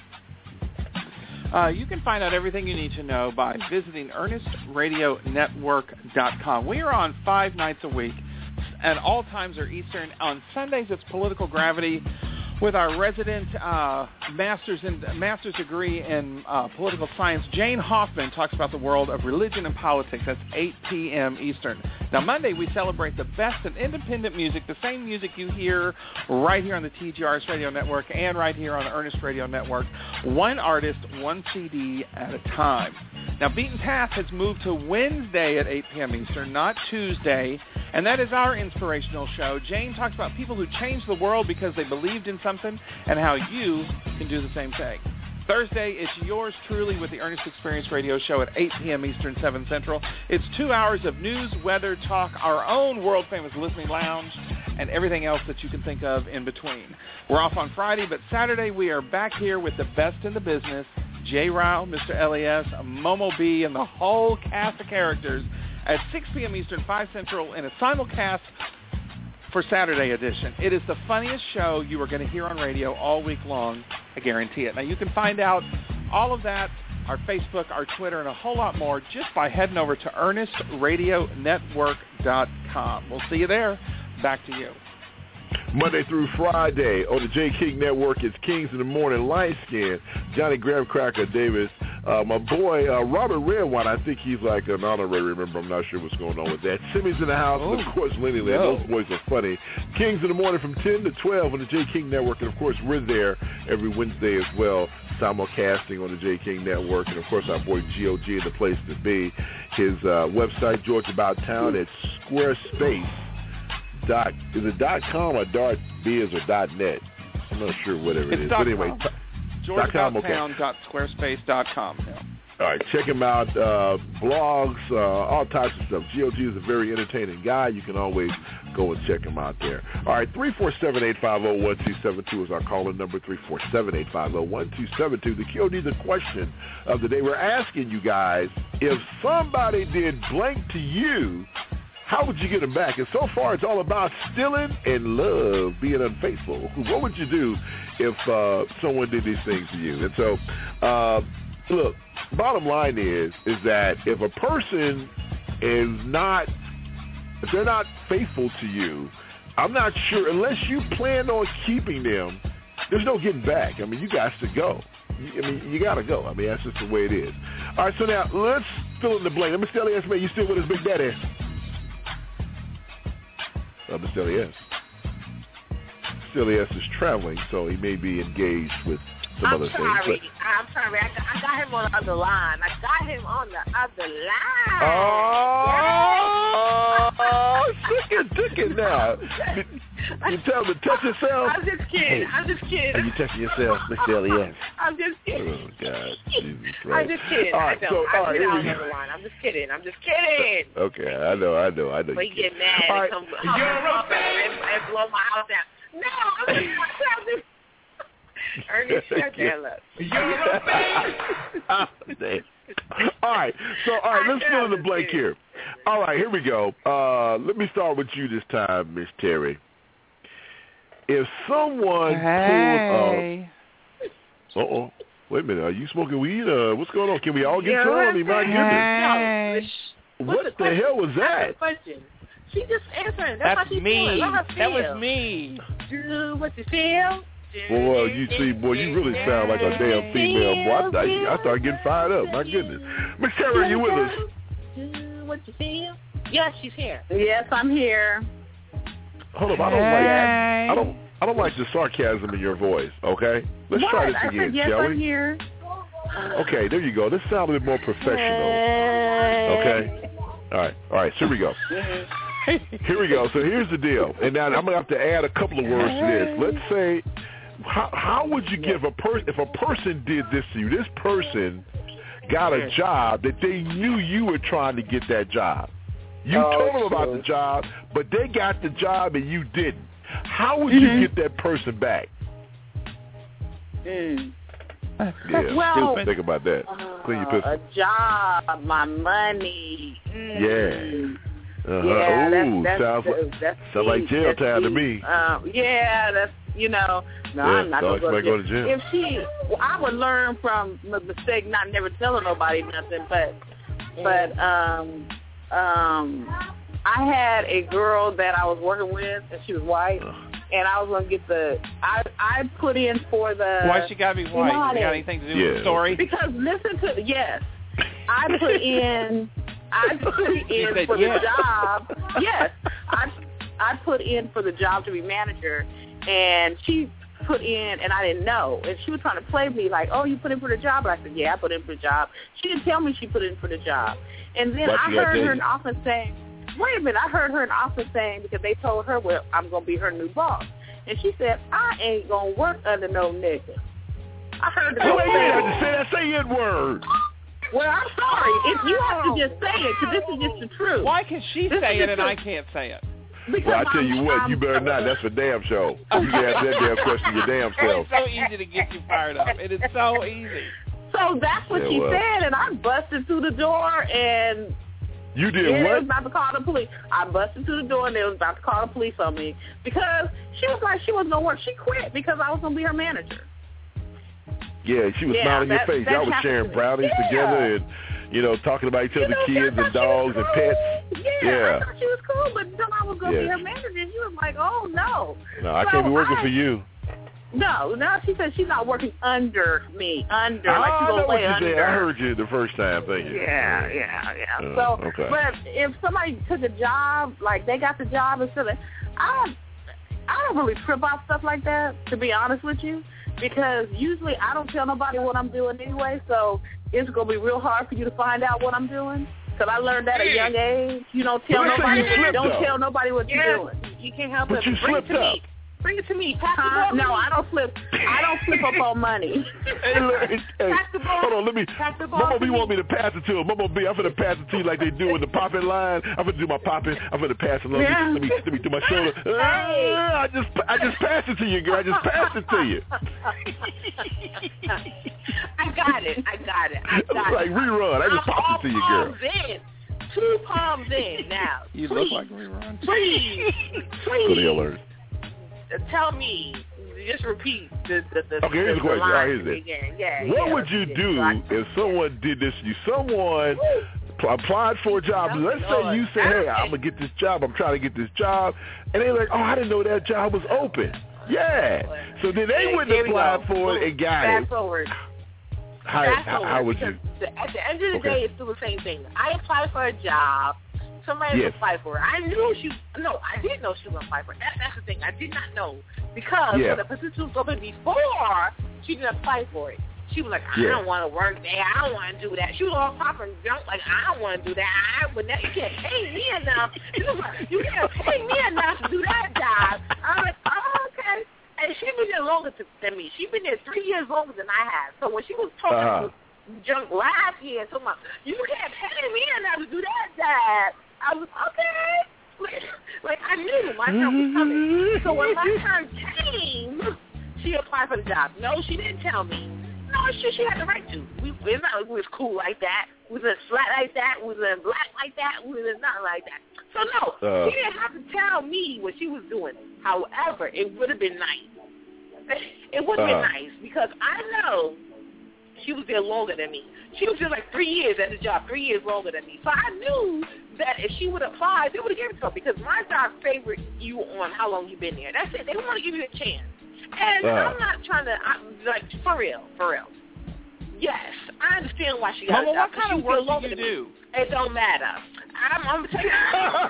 Uh, you can find out everything you need to know by visiting ernest radio network dot com. We are on five nights a week, and all times are Eastern. On Sundays, it's Political Gravity with our resident uh, master's in master's degree in uh, political science. Jane Hoffman talks about the world of religion and politics. That's eight p.m. Eastern. Now, Monday, we celebrate the best in independent music, the same music you hear right here on the T G R S Radio Network and right here on the Ernest Radio Network. One artist, one C D at a time. Now, Beaten Path has moved to Wednesday at eight p.m. Eastern, not Tuesday, and that is our inspirational show. Jane talks about people who changed the world because they believed in something and how you can do the same thing. Thursday, it's yours truly with the Ernest Experience Radio Show at eight p.m. Eastern, seven Central. It's two hours of news, weather, talk, our own world-famous listening lounge, and everything else that you can think of in between. We're off on Friday, but Saturday we are back here with the best in the business, Jay Ryle, Mister L E S, Momo B, and the whole cast of characters at six p.m. Eastern, five Central, in a simulcast for Saturday edition. It is the funniest show you are going to hear on radio all week long. I guarantee it. Now, you can find out all of that, our Facebook, our Twitter, and a whole lot more just by heading over to ernest radio network dot com. We'll see you there. Back to you. Monday through Friday on the J. King Network, it's Kings in the Morning, Light Skin, Johnny Graham Cracker Davis, uh, my boy uh, Robert Redwine. I think he's like an honorary member. I'm not sure what's going on with that. Simmy's in the house, oh, and of course Lenny Land. Those boys are funny. Kings in the Morning from ten to twelve on the J. King Network, and of course we're there every Wednesday as well, simulcasting on the J. King Network, and of course our boy G O G in the place to be. His uh, website, Georgia About Town, at Squarespace. Dot, is it dot com or dot biz or dot net? I'm not sure whatever it's it is. Dot but anyway, com. T- Georgia dot com, About Town okay. dot squarespace dot com. Yeah. All right, check him out. Uh, blogs, uh, all types of stuff. G O G is a very entertaining guy. You can always go and check him out there. All right, three four seven, eight five zero, one two seven two is our call-in number, three four seven, eight five zero, one two seven two. The Q O D, the question of the day. We're asking you guys, if somebody did blank to you, how would you get them back? And so far, it's all about stealing and love, being unfaithful. What would you do if uh, someone did these things to you? And so, uh, look, bottom line is, is that if a person is not, if they're not faithful to you, I'm not sure, unless you plan on keeping them, there's no getting back. I mean, you got to go. I mean, you got to go. I mean, that's just the way it is. All right, so now, let's fill in the blank. Let me still answer, man. You still with us, Big Daddy? Uh, Mister Elias. Mister Elias is traveling, so he may be engaged with some I'm other sorry. things. I'm sorry. I got, I got him on the other line. I got him on the other line. Oh, oh sick and ticket now. You tell him to touch yourself. I'm just kidding. I'm just kidding. Are you touching yourself, Mister Elias? I'm just kidding. Oh, God. Jesus Christ. I'm just kidding. All right, I don't. so, I all right, get on we... the other line. I'm just kidding. I'm just kidding. Okay, I know, I know, I know. But you get mad all and right. come and, and blow my house down. No, I'm just Ernest, shut down. All right, so all right, let's fill in the blank here. All right, here we go. Uh, let me start with you this time, Miss Terry. If someone hey. pulled up, uh oh, wait a minute, are you smoking weed? Uh, what's going on? Can we all get yeah, some? I mean, my hey. goodness. What the, the hell was that? Question. She just answered. That's, That's how she's me. Doing. Let her feel. That was me. Do what you feel. Boy, you see, boy, you really sound like a damn female. Boy, I, I, I started getting fired up. My goodness. Miss Terry, are you with us? Do what you feel. Yes, she's here. Yes, I'm here. Hold up, I don't like I don't I don't like the sarcasm in your voice, okay? Let's what? try this I again, said, yes, shall I'm we? here. Okay, there you go. This sounds a bit more professional. Okay? All right, all right, so here we go. Here we go. So here's the deal. And now I'm going to have to add a couple of words to this. Let's say, how, how would you give a person, if a person did this to you, this person got a job that they knew you were trying to get that job. You oh, told them about the job, but they got the job and you didn't. How would mm-hmm. you get that person back? Mm. Yeah, well, think about that. Clean your pistol. A job, my money. Mm. Yeah. Uh-huh. Yeah, Ooh, that's, sounds that's, like, that's sounds like jail that's time to deep. me. Um, yeah, that's, you know, no, yeah, I'm not going like to go to jail. If she, well, I would learn from the mistake, not never telling nobody nothing, but, but, um, um, I had a girl that I was working with, and she was white, and I was going to get the, I I put in for the. Why she got to be white? Does it got anything to do yeah. with the story? Because listen to, yes, I put in, I put in said for yes. the job, yes, I, I put in for the job to be manager, and she put in, and I didn't know, and she was trying to play me like, oh, you put in for the job? And I said, yeah, I put in for the job. She didn't tell me she put in for the job. And then But I heard her in the office saying, wait a minute, I heard her in the office saying, because they told her, well, I'm going to be her new boss. And she said, I ain't going to work under no nigga. I heard the Hey, whole wait, you thing. didn't have to say that. Say N word. Well, I'm sorry. If you have to just say it, because this is just the truth. Why can she This say is it the and I truth. can't say it? Because Well, I tell I'm- you what, I'm- you better not. That's for damn show. You can ask that damn question your damn self. It's so easy to get you fired up. It is so easy. So that's what Yeah, she well. said, and I busted through the door, and You did yeah, they what? was about to call the police. I busted through the door, and they was about to call the police on me because she was like, she was no work. She quit because I was going to be her manager. Yeah, she was Yeah, smiling in your that- face. that Y'all was happened sharing to me. brownies Yeah. together and, you know, talking about each You other's know, kids I and thought she was dogs and cool. pets. Yeah, Yeah. I thought she was cool, but until I was going to be Yeah. her manager, and she was like, oh, no. No, I So can't be working I- for you. No, no, she said she's not working under me, under, Oh, like she's I going know to what lay you under. said. I heard you the first time. Thank you. Yeah, yeah, yeah. Uh, so, okay. but if somebody took a job, like they got the job and stuff, I, I don't really trip off stuff like that, to be honest with you, because usually I don't tell nobody what I'm doing anyway, so it's going to be real hard for you to find out what I'm doing. Because I learned that at a young age. You don't tell But let's say nobody. you slipped, Don't though. tell nobody what you're Yes, doing. you can't help But it. you Bring it slipped to up. me. Bring it to me. Pass the Huh? ball. No, I don't flip. I don't flip up on money. Hey, look, hey, Pass the ball. hold on, let me. Pass the ball Mama to B me. want me to pass it to her. Mama B, I'm finna pass it to you like they do in the popping line. I'm finna do my popping. I'm finna pass it. Let me, Yeah. let me, let me do my shoulder. Ah, I just, I just passed it to you, girl. I just passed it to you. I got it. I got it. I It's got like it. rerun. I just I'm popped all it to you, girl. palms in. Two palms in now. You please, look like rerun. Please, Go to please, hell, Earth. tell me. Just repeat the the the. Okay, here's the question. All right, here's it. Again. Yeah. What yeah, would you yeah. do So I- if someone did this to you? Someone pl- applied for a job. Let's say you say, hey, I'm going to get this job. I'm trying to get this job. And they're like, oh, I didn't know that job was open. Yeah. So then they Here- wouldn't here we apply go. for it and got Fast it. forward. How, Fast how, forward, how would because you? The, at the end of the Okay. day, it's still the same thing. I applied for a job. Somebody Yes. applied for it. I knew she. No, I didn't know she was gonna apply for it. That, that's the thing. I did not know because Yeah. when the position was open before, she didn't apply for it. She was like, I Yeah. don't want to work there. I don't want to do that. She was all popping junk like, I don't want to do that. I would not. You can't pay me enough. She was like, you can't pay me enough to do that job. I'm like, oh, okay. And she's been there longer to, than me. She's been there three years longer than I have. So when she was talking Uh-huh. junk last year, talking about, you can't pay me enough to do that job, I was okay. Like, like I knew my turn was coming. So when my turn came, she applied for the job. No, she didn't tell me. No, she she had the right to. We we not we was cool like that. We was flat like that. We was black like that. We was not like that. So no, Uh. she didn't have to tell me what she was doing. However, it would have been nice. It would have Uh. been nice because I know she was there longer than me. She was there like three years at the job, three years longer than me. So I knew that if she would apply, they would have given it to her because my job favored you on how long you've been there. That's it. They want to give you a chance. And Uh. I'm not trying to, I'm, like, for real, for real. Yes, I understand why she got Mama, a job. what kind She of was there work longer do you than me. do? It don't matter. I'm, I'm going to tell you.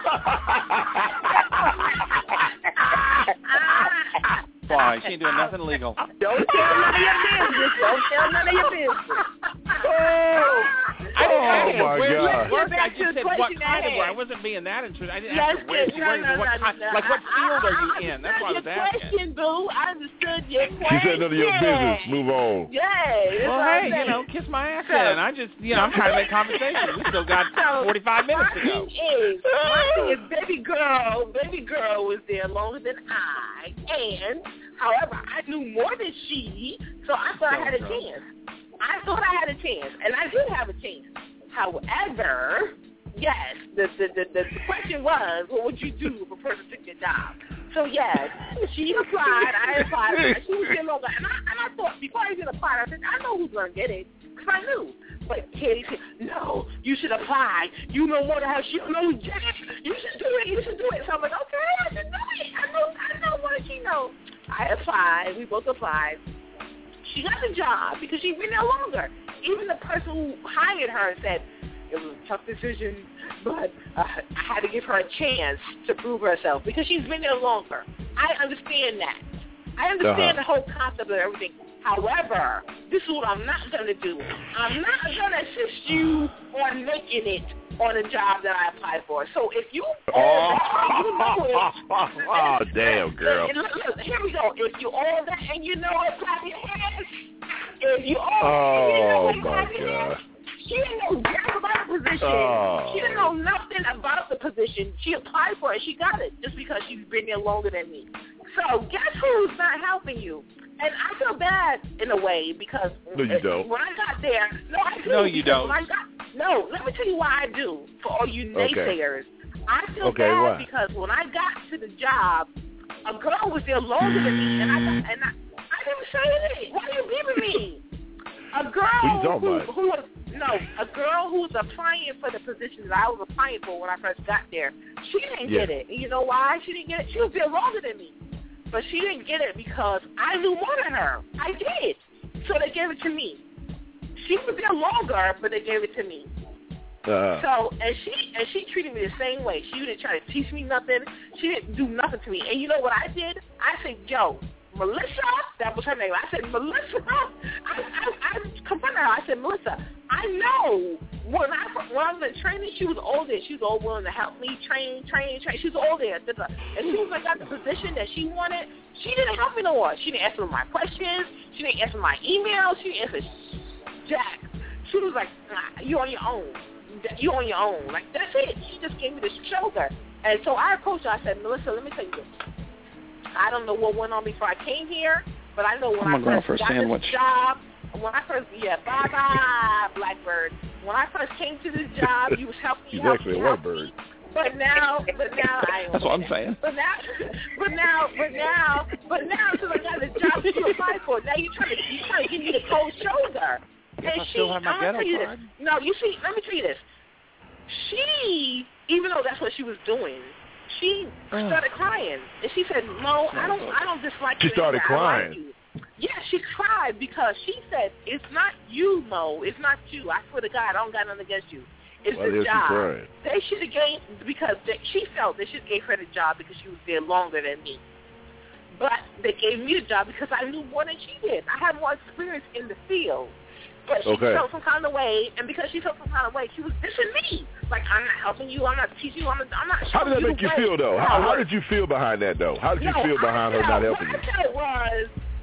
Why? She ain't doing nothing legal. Don't tell none of your business. Don't tell none of your business. Oh, I didn't ask her my where God. she worked. Let's I get just back said to the what question kind at of work. I hand. wasn't being that interested. I didn't Let's ask her where get, she no, worked. no, What no, kind, no. like what field are you I, in? That's what I was your asking. question, boo. I understood your She question. said none of your business. Move on. Yeah. that's Well, what I'm hey, you saying. know, kiss my ass So- then. I just, you know, I'm trying to make conversation. We still got So, forty-five minutes to my go. thing is, my thing is, baby girl, baby girl was there longer than I, and however, I knew more than she, so I thought I had a chance. I thought I had a chance, and I did have a chance. However, yes, the the the, the question was, what would you do if a person took your job? So yes, she applied, I applied, she was there longer, and I and I thought before I even applied, I said, I know who's gonna get it, because I knew. But Katie said, no, you should apply. You know more than how she knows Jack. You should do it. You should do it. So I'm like, okay, I should do it. I know, I know what she knows. I applied. We both applied. She got the job because she's been there longer. Even the person who hired her said it was a tough decision, but uh, I had to give her a chance to prove herself because she's been there longer. I understand that. I understand Uh-huh. the whole concept of everything. However, this is what I'm not going to do. I'm not going to assist you on making it on a job that I applied for. So if you all that, you know it. Oh, damn, girl. Look, look, here we go. If you all that and you know it, clap your hands. if you oh, you know my God. She didn't know jack about the position. Oh. She didn't know nothing about the position. She applied for it. She got it just because she's been there longer than me. So guess who's not helping you? And I feel bad in a way because no, you don't. when I got there, no, I do. No, you don't. When I got, no, let me tell you why I do for all you naysayers. Okay. I feel okay, bad why? because when I got to the job, a girl was there longer than me, and I and I, I didn't say anything. Why are you leaving me? A girl who, who was no, a girl who was applying for the position that I was applying for when I first got there. She didn't yeah. get it. And you know why she didn't get it? She was there longer than me, but she didn't get it because I knew more than her. I did, so they gave it to me. She was there longer, but they gave it to me. Uh-huh. So and she and she treated me the same way. She didn't try to teach me nothing. She didn't do nothing to me. And you know what I did? I said, Joe. Melissa, that was her name. I said, Melissa. I, I, I confronted her. I said, Melissa, I know when I when I was in training, she was older. She was all willing to help me train, train, train. She was older. As soon as I got the position that she wanted, she didn't help me no more. She didn't answer my questions. She didn't answer my emails. She didn't answer jack. She was like, nah, you on your own. You on your own. Like, that's it. She just gave me the shoulder. And so I approached her. I said, Melissa, let me tell you this. I don't know what went on before I came here, but I know when I'm I first first got sandwich. this job, when I first, yeah, bye-bye, Blackbird. When I first came to this job, you was helping me, She's helping actually me, a helping white bird. me. But now, but now, I ain't That's what I'm that. saying. But now, but now, but now, but now, since I got the job that you applied for, now you're trying to, you're trying to give me the cold shoulder. Yes, and I she, still have my I'm gonna ghetto tell you card. this. No, you see, let me tell you this. She, even though that's what she was doing, she started crying, and she said, "No, I don't. I don't dislike you." She started anymore. I like crying. you." Yeah, she cried because she said, "It's not you, Mo. It's not you. I swear to God, I don't got nothing against you. It's Why the is she job." crying? They should have gave because they, she felt they should have gave her the job because she was there longer than me. But they gave me the job because I knew more than she did. I had more experience in the field. But she Okay. felt some kind of way, and because she felt some kind of way, she was dissing me. Like, I'm not helping you, I'm not teaching you, I'm not, I'm not How did that showing make you the feel, way. though? How, how did you feel behind that, though? How did you No, feel behind I her felt, not helping you? What I felt was,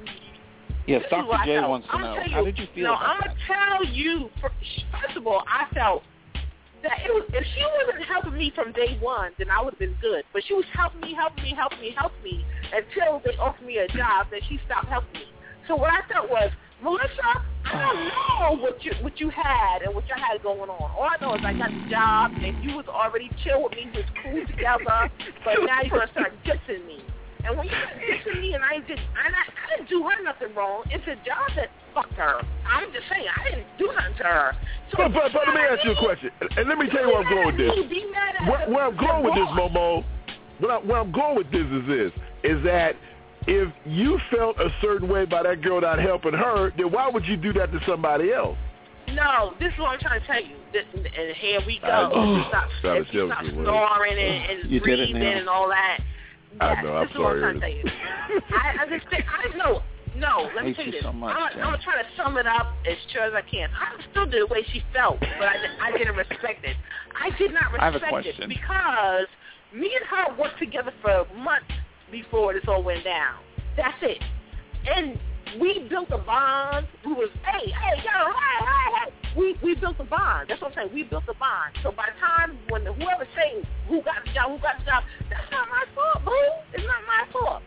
Yes, this is Doctor what I J felt. wants to I'm know. gonna tell How did you feel No, about I'm that? going to tell you, first of all, I felt that it was, if she wasn't helping me from day one, then I would have been good. But she was helping me, helping me, helping me, helping me, until they offered me a job that she stopped helping me. So what I felt was, Melissa, I don't know what you what you had and what you had going on. All I know is I got the job, and you was already chill with me, we was cool together, but now you're going to start dissing me. And when you start dissing me and I, did, I, not, I didn't do her nothing wrong, it's a job that fucked her. I'm just saying, I didn't do nothing to her. So But, but, but let me ask you a question, and let me tell you where I'm going with this. Where, where I'm going with this, Momo, where, I, where I'm going with this is this, is that if you felt a certain way by that girl not helping her, then why would you do that to somebody else? No, this is what I'm trying to tell you. This, and here we go. I know. If you stop, Trying to if you tell stop me what- snoring and, and You did it breathing now. and all that. I Yes, know, I'm this is what I'm sorry, trying to tell you. I understand. I know. No, let me hate tell you you this. so much, I'm, Jen. I'm going to try to sum it up as sure as I can. I understood the way she felt, but I, I didn't respect it. I did not I have a respect it question. because me and her worked together for months before this all went down. That's it. And we built a bond. We was, hey, hey, yo, hey, hey, hey. We, we built a bond. That's what I'm saying. We built a bond. So by the time when the, whoever saying who got the job, who got the job, that's not my fault, boo. It's not my fault.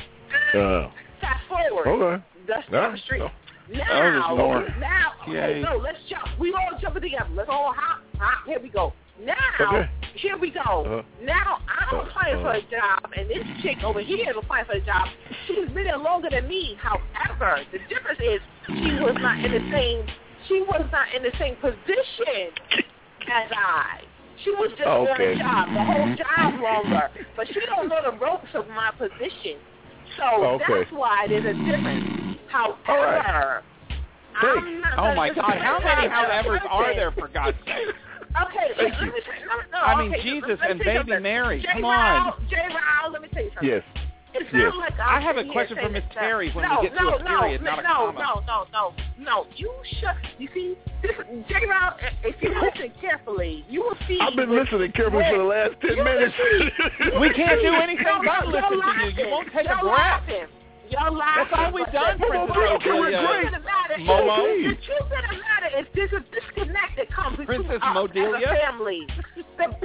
Uh, Fast forward. okay. That's No, down the street. no. Now, Oh, Lord. now, okay, Yay. no, let's jump. We all jumping together. Let's all hop, hop. Here we go. Now, Okay. here we go. Uh-huh. Now, I'm Uh, applying for uh. a job, and this chick over here is applying for a job. She's been there longer than me. However, the difference is she was not in the same. She was not in the same position as I. She was just on Okay. a job, the whole job longer, but she don't know the ropes of my position. So Okay. that's why there's a difference. However, right. I'm not Oh gonna my just God! How many criticize her. howevers are Listen. there, for God's sake? Okay, Thank let you. me say, no, no, I mean, okay, Jesus let me and tell you baby something. Mary, J. come Rao, on. J. Rao, let me tell you something. Yes. It's Yes. not like I I'm have a sitting question here for Miss saying Terry that- when no, we get to no, a period, no, not a no, comma. No, no, no, no. You shut. You see, this, J. Rao, if you listen carefully, you will see. I've been that- listening carefully for the last ten You will minutes. see- We can't do anything No, but no, listen you're to you. You laughing. won't take a You're breath. laughing. Y'all laughing. That's all we've but done, that- Princess Well, well, okay, we're Ophelia. great. It doesn't matter. Momo. The truth of the matter is there's a disconnect that comes between Princess us Modelia? as a family. The, the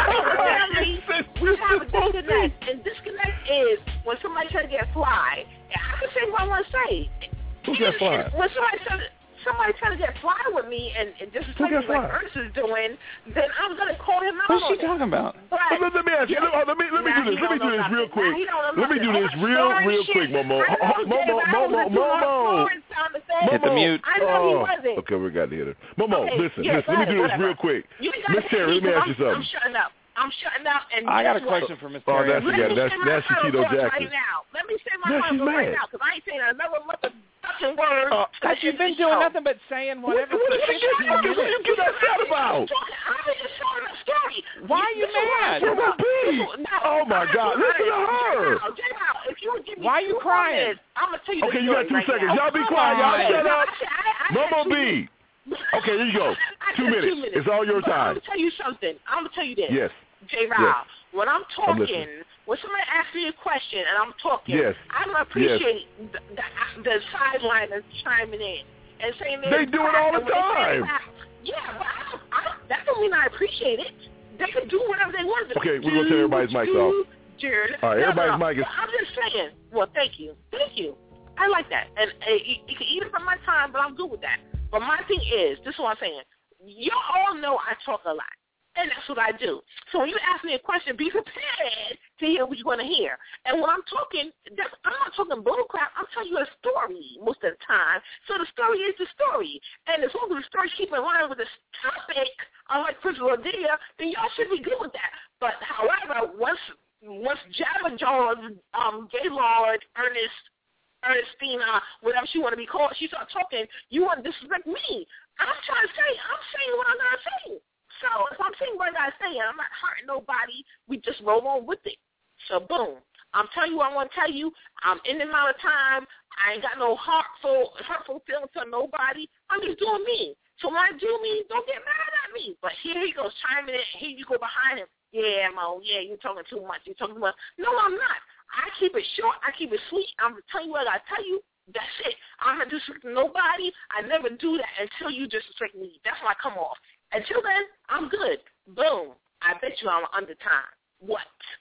family, we have a disconnect. And disconnect is when somebody tries to get fly. I can say what I want to say. Who gets fly? When somebody tries to... Somebody trying to get fly with me and, and just like Ernest is doing, then I'm gonna call him out. What's she talking about? But, let, let me ask you. Let, let me let me nah, do this. Let me do this real quick. Let me do this real real quick, Momo. Momo, Momo, Momo. Hit the mute. I know he wasn't. Okay, we got to hit her. Momo, Okay, listen, yeah, listen. Let me do this whatever. real quick. You got Miss Terry, let me ask you something. I'm shutting up. I'm shutting up. And I got a guess what? question for Miss Oh, Terry. that's again. That's that's Shaquito Jackson. Right now. Let me say my Yeah, she's final right mad. now because I ain't saying another motherfucking word. Uh, Cause you've been doing nothing but saying whatever. What, what, did you get, what did you get upset about? I'm just telling a story. Why are you mad? Momo B. Oh my God! Listen to her. If you would give me Why are you crying? Minutes, I'm gonna tell you. Okay, the you got story two right seconds. now. Y'all be quiet. Y'all shut up. Momo Momo B. Okay, here you go. Two minutes. It's all your but time. I'm gonna tell you something. I'm gonna tell you this. Yes. J. Rao, Yes. when I'm I'm talking, listening. when somebody asks me a question and I'm talking, Yes. I'm gonna appreciate the, the, the sideliners chiming in and saying They do it all the and when they say time. that, yeah, but I, I, that don't mean I appreciate it. They can do whatever they want to do. Okay, we're gonna turn everybody's mics off. Jared. All right, no, everybody's no, no. mic is. I'm just saying. Well, thank you, thank you. I like that, and uh, you, you can eat it from my time, but I'm good with that. But my thing is, this is what I'm saying. You all know I talk a lot. And that's what I do. So when you ask me a question, be prepared to hear what you want to hear. And when I'm talking, that's, I'm not talking bullcrap. I'm telling you a story most of the time. So the story is the story. And as long as the story keep in line with the topic, unlike Principal Adia, then y'all should be good with that. But however, once once Jabba Jones, um, Gaylord, Ernest, Ernestina, whatever she want to be called, she start talking, you want to disrespect me. I'm trying to say, I'm saying what I'm going to say. So if I'm saying what I say, I'm not hurting nobody. We just roll on with it. So boom. I'm telling you what I want to tell you. I'm in the amount of time. I ain't got no hurtful, hurtful feelings to nobody. I'm just doing me. So when I do me, don't get mad at me. But here he goes chiming in. Here you go behind him. Yeah, Mo, yeah, you're talking too much. You're talking too much. No, I'm not. I keep it short. I keep it sweet. I'm telling you what I tell you. That's it. I'm not disrespecting nobody. I never do that until you disrespect me. That's when I come off. Until then, I'm good. Boom. I bet you I'm under time. What?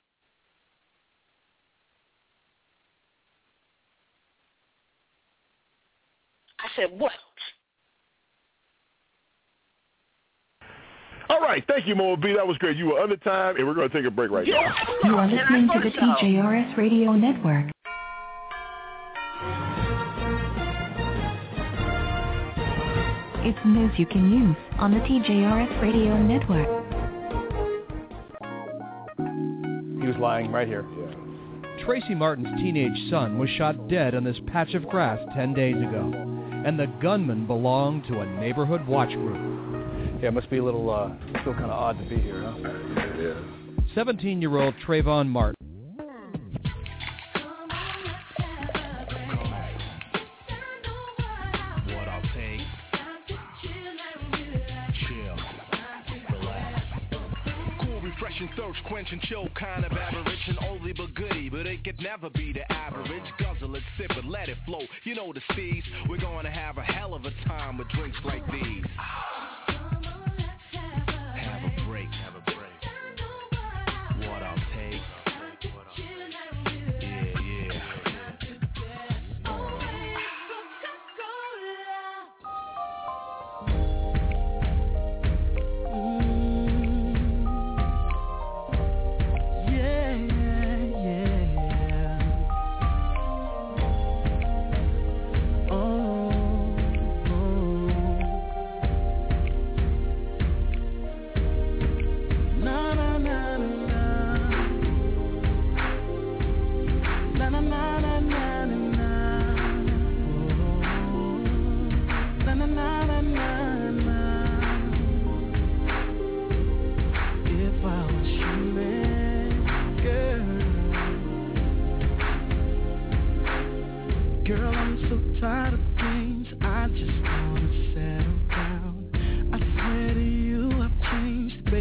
I said what? All right, thank you, Momo B. That was great. You were under time, and we're going to take a break right now. You are listening to the T J R S Radio Network. It's news you can use on the T J R S Radio Network. He was lying right here. Tracy Martin's teenage son was shot dead on this patch of grass ten days ago, and the gunman belonged to a neighborhood watch group. Yeah, it must be a little, uh, still kind of odd to be here, huh? Yeah. seventeen-year-old Trayvon Martin. Thirst quenching, chill kind of average and oldie but goodie, but it could never be the average. Guzzle it, sip it, let it flow. You know the steez. We're gonna have a hell of a time with drinks like these. Have a break, have a break. What I'll take. Yeah, yeah.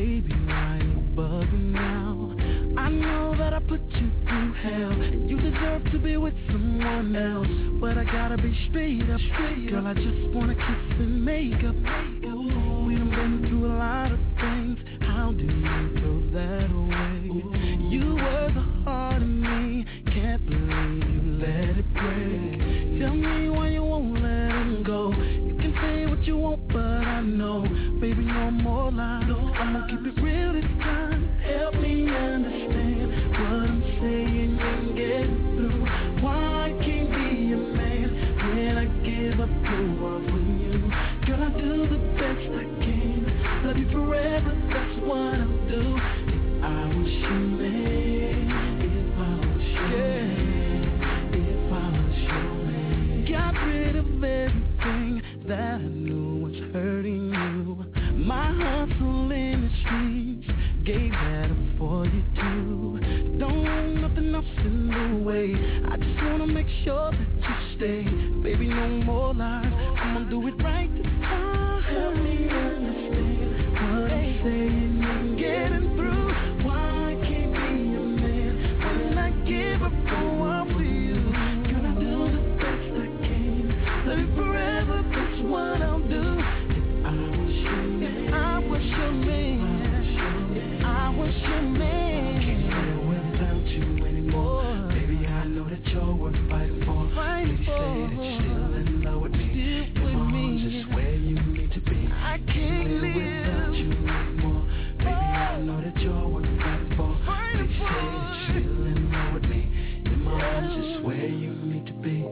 Put you through hell, and you deserve deserve to be with someone else, but I gotta be straight up. Girl, I just wanna kiss and make up. Ooh, we done been through a lot of things. How do you throw that away? You were the heart of me. Can't believe you let it break. Tell me why you won't let him go. You can say what you want, but I know, baby, no more lies. I'm gonna keep it real this time. Help me understand what I'm saying and get through. Why I can't be a man when I give up the world for you? Girl, I do the best I can. Love you forever, that's what I'll do. If I was your man, if I was your man, if I was your man. Got rid of everything that I knew was hurting you. My hustle in the streets gave that up for you too. Don't want nothing else in the way. I just wanna make sure that you stay. Baby, no more lies. I'm gonna do it right this time. Help me understand what I'm saying and getting through. Why I can't be a man when I give up the world for you? Girl, I do the best I can. Love you forever, that's what I'll do. If I was your man, if I was your man, if I was your man, I can't live without you anymore. Baby, I know that you're worth fighting for. Baby, say that you're still in love with me. Your mom's just where you need to be. I can't live without you anymore. Baby, I know that you're worth fighting for. Baby, say that you're still in love with me. Your mom's just where you need to be.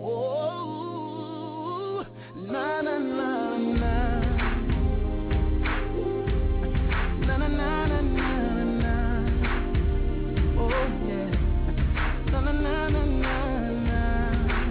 Oh, na na na na. Na na na na na na. Oh yeah. Na na na na na na.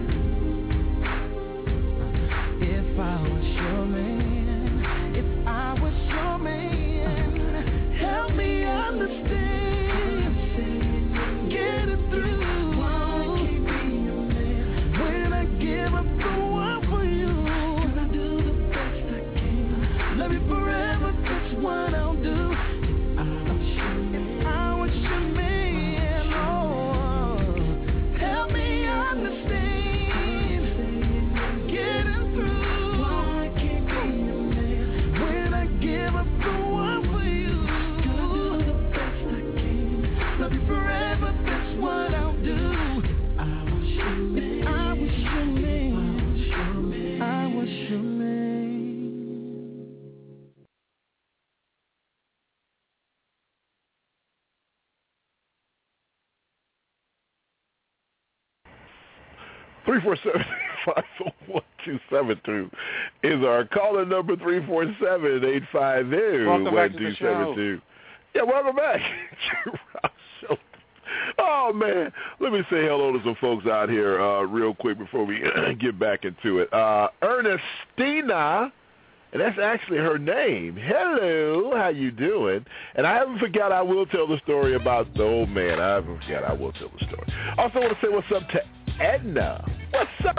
If I was your man, if I was your man, help me understand, get it through. Why I can't be your man when I give up the world for you? Can I do the best I can? Love you forever, that's what I'll do. If I was your man, if I was your man, oh, help me understand, get it through. Why I can't be your man when I give up the world for you? Can I do the best I can? Love you forever, that's what I'll do. If I was your man, if I was your man, I was your man. three four seven, five oh one, two seven two is our caller number. Three four seven, eight five zero, one two seven two. Yeah, welcome back. Oh, man. Let me say hello to some folks out here uh, real quick before we get back into it. Uh, Ernestina, and that's actually her name. Hello, how you doing? And I haven't forgot I will tell the story about the old man. I haven't forgot I will tell the story. Also want to say what's up to Edna. What's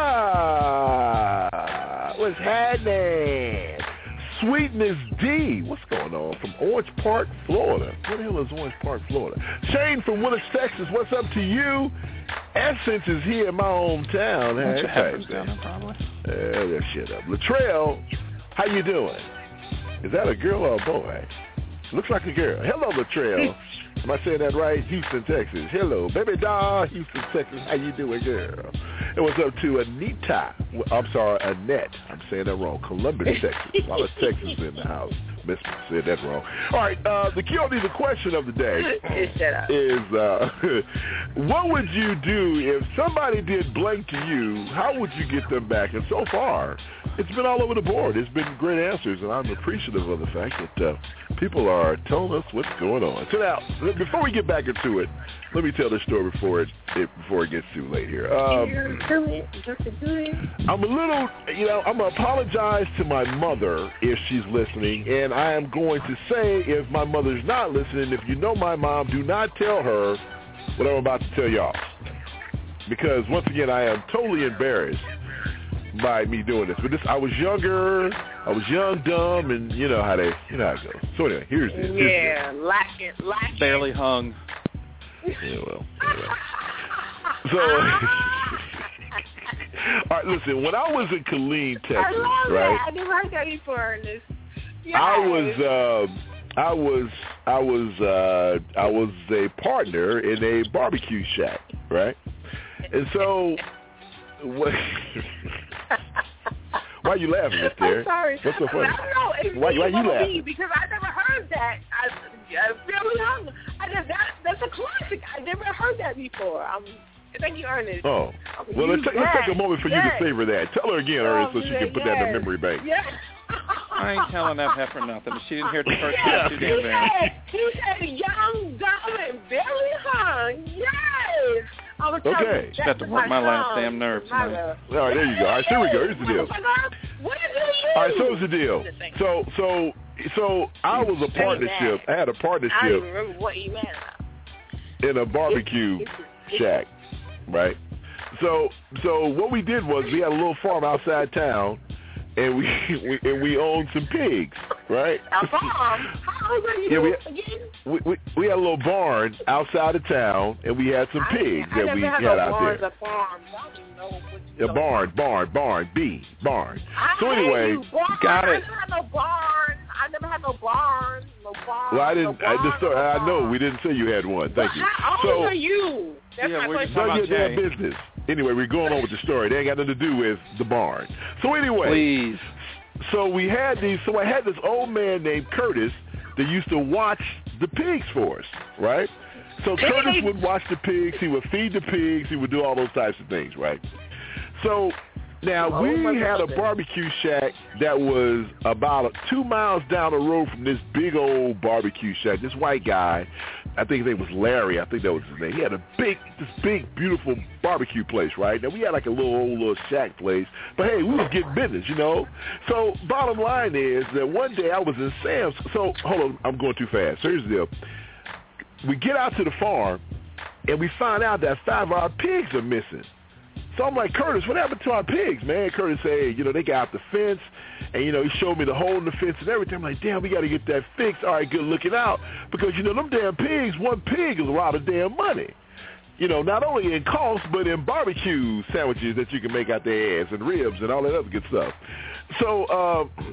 up? What's happening? Sweetness D. What's going on? From Orange Park, Florida. Where the hell is Orange Park, Florida? Shane from Willis, Texas. What's up to you? Essence is here in my hometown. Hey, hey, down there, probably. Yeah, that shit up. Latrell, how you doing? Is that a girl or a boy? Looks like a girl. Hello, Latrell. Am I saying that right? Houston, Texas. Hello, baby doll, Houston, Texas. How you doing, girl? And what's up to Anita? I'm sorry, Annette. I'm saying that wrong. Columbus, Texas. A lot of Texas in the house. Miss said that wrong. All right, uh, the Q and A, the question of the day Shut up. is, uh, what would you do if somebody did blank to you? How would you get them back? And so far, it's been all over the board. It's been great answers, and I'm appreciative of the fact that uh, people are telling us what's going on. So now, before we get back into it, let me tell the story before it, it before it gets too late here. Um, I'm a little, you know, I'm going to apologize to my mother if she's listening, and I am going to say if my mother's not listening, if you know my mom, do not tell her what I'm about to tell y'all. Because, once again, I am totally embarrassed by me doing this. But this, I was younger, I was young, dumb, and you know how they, you know how it goes. So anyway, here's this. Yeah, like it, like Barely hung. Yeah, well, anyway. So, all right, listen. When I was in Killeen, Texas, I love right? that. I never heard that before, Ernest. Yes. I was, uh, I was, I was, uh, I was a partner in a barbecue shack, right? And so, what? Why are you laughing, Miss Terry? I'm sorry. What's so funny? I don't know. It's why, why you laughing? Because I never heard that. I, I really hung. I just, that, that's a classic. I never heard that before. Um, thank you, Ernest. Oh, well, let's, take, let's take a moment for yes. you to savor that. Tell her again, Ernest, so she can put yes. that in the memory bank. Yes. I ain't telling that heifer nothing. She didn't hear it the first yes. time. Too damn bad. He said, young, dumb, and very hung. Yes. I was okay. Just got to work my last damn nerve tonight. All right, there you go. All right, here we go. Here's the deal. What did you All right, so here's the deal. So, so, so I was a partnership. I had a partnership. I don't remember what you meant. In a barbecue it's, it's, shack, right? So, so what we did was we had a little farm outside town, and we, we and we owned some pigs, right? A farm? How old are you yeah, we, again? We, we we had a little barn outside of town, and we had some pigs I, I that we had no out there. A farm. I don't even know what A barn, barn, barn, B, barn. I so anyway, you, barn. got it. I never had no barn. I never had no barn. No barn. Well, I didn't. No I barn, just. no I barn. know we didn't say you had one. Thank well, you. How so, old are you? That's yeah, my we're question. None of your damn business. Anyway, we're going on with the story. They ain't got nothing to do with the barn. So anyway, please. So we had these. So I had this old man named Curtis that used to watch the pigs for us, right? So pigs. Curtis would watch the pigs. He would feed the pigs. He would do all those types of things, right? So now oh, we had a barbecue shack that was about two miles down the road from this big old barbecue shack. This white guy, I think his name was Larry. I think that was his name. He had a big, this big, beautiful barbecue place, right? Now, we had like a little old little shack place. But, hey, we was getting business, you know? So, bottom line is that one day I was in Sam's. So, hold on. I'm going too fast. So, here's the deal. We get out to the farm, and we find out that five of our pigs are missing. So I'm like, Curtis, what happened to our pigs, man? Curtis said, hey, you know, they got out the fence, and, you know, he showed me the hole in the fence and everything. I'm like, damn, we got to get that fixed. All right, good looking out. Because, you know, them damn pigs, one pig is a lot of damn money. You know, not only in cost, but in barbecue sandwiches that you can make out their ass and ribs and all that other good stuff. So, uh,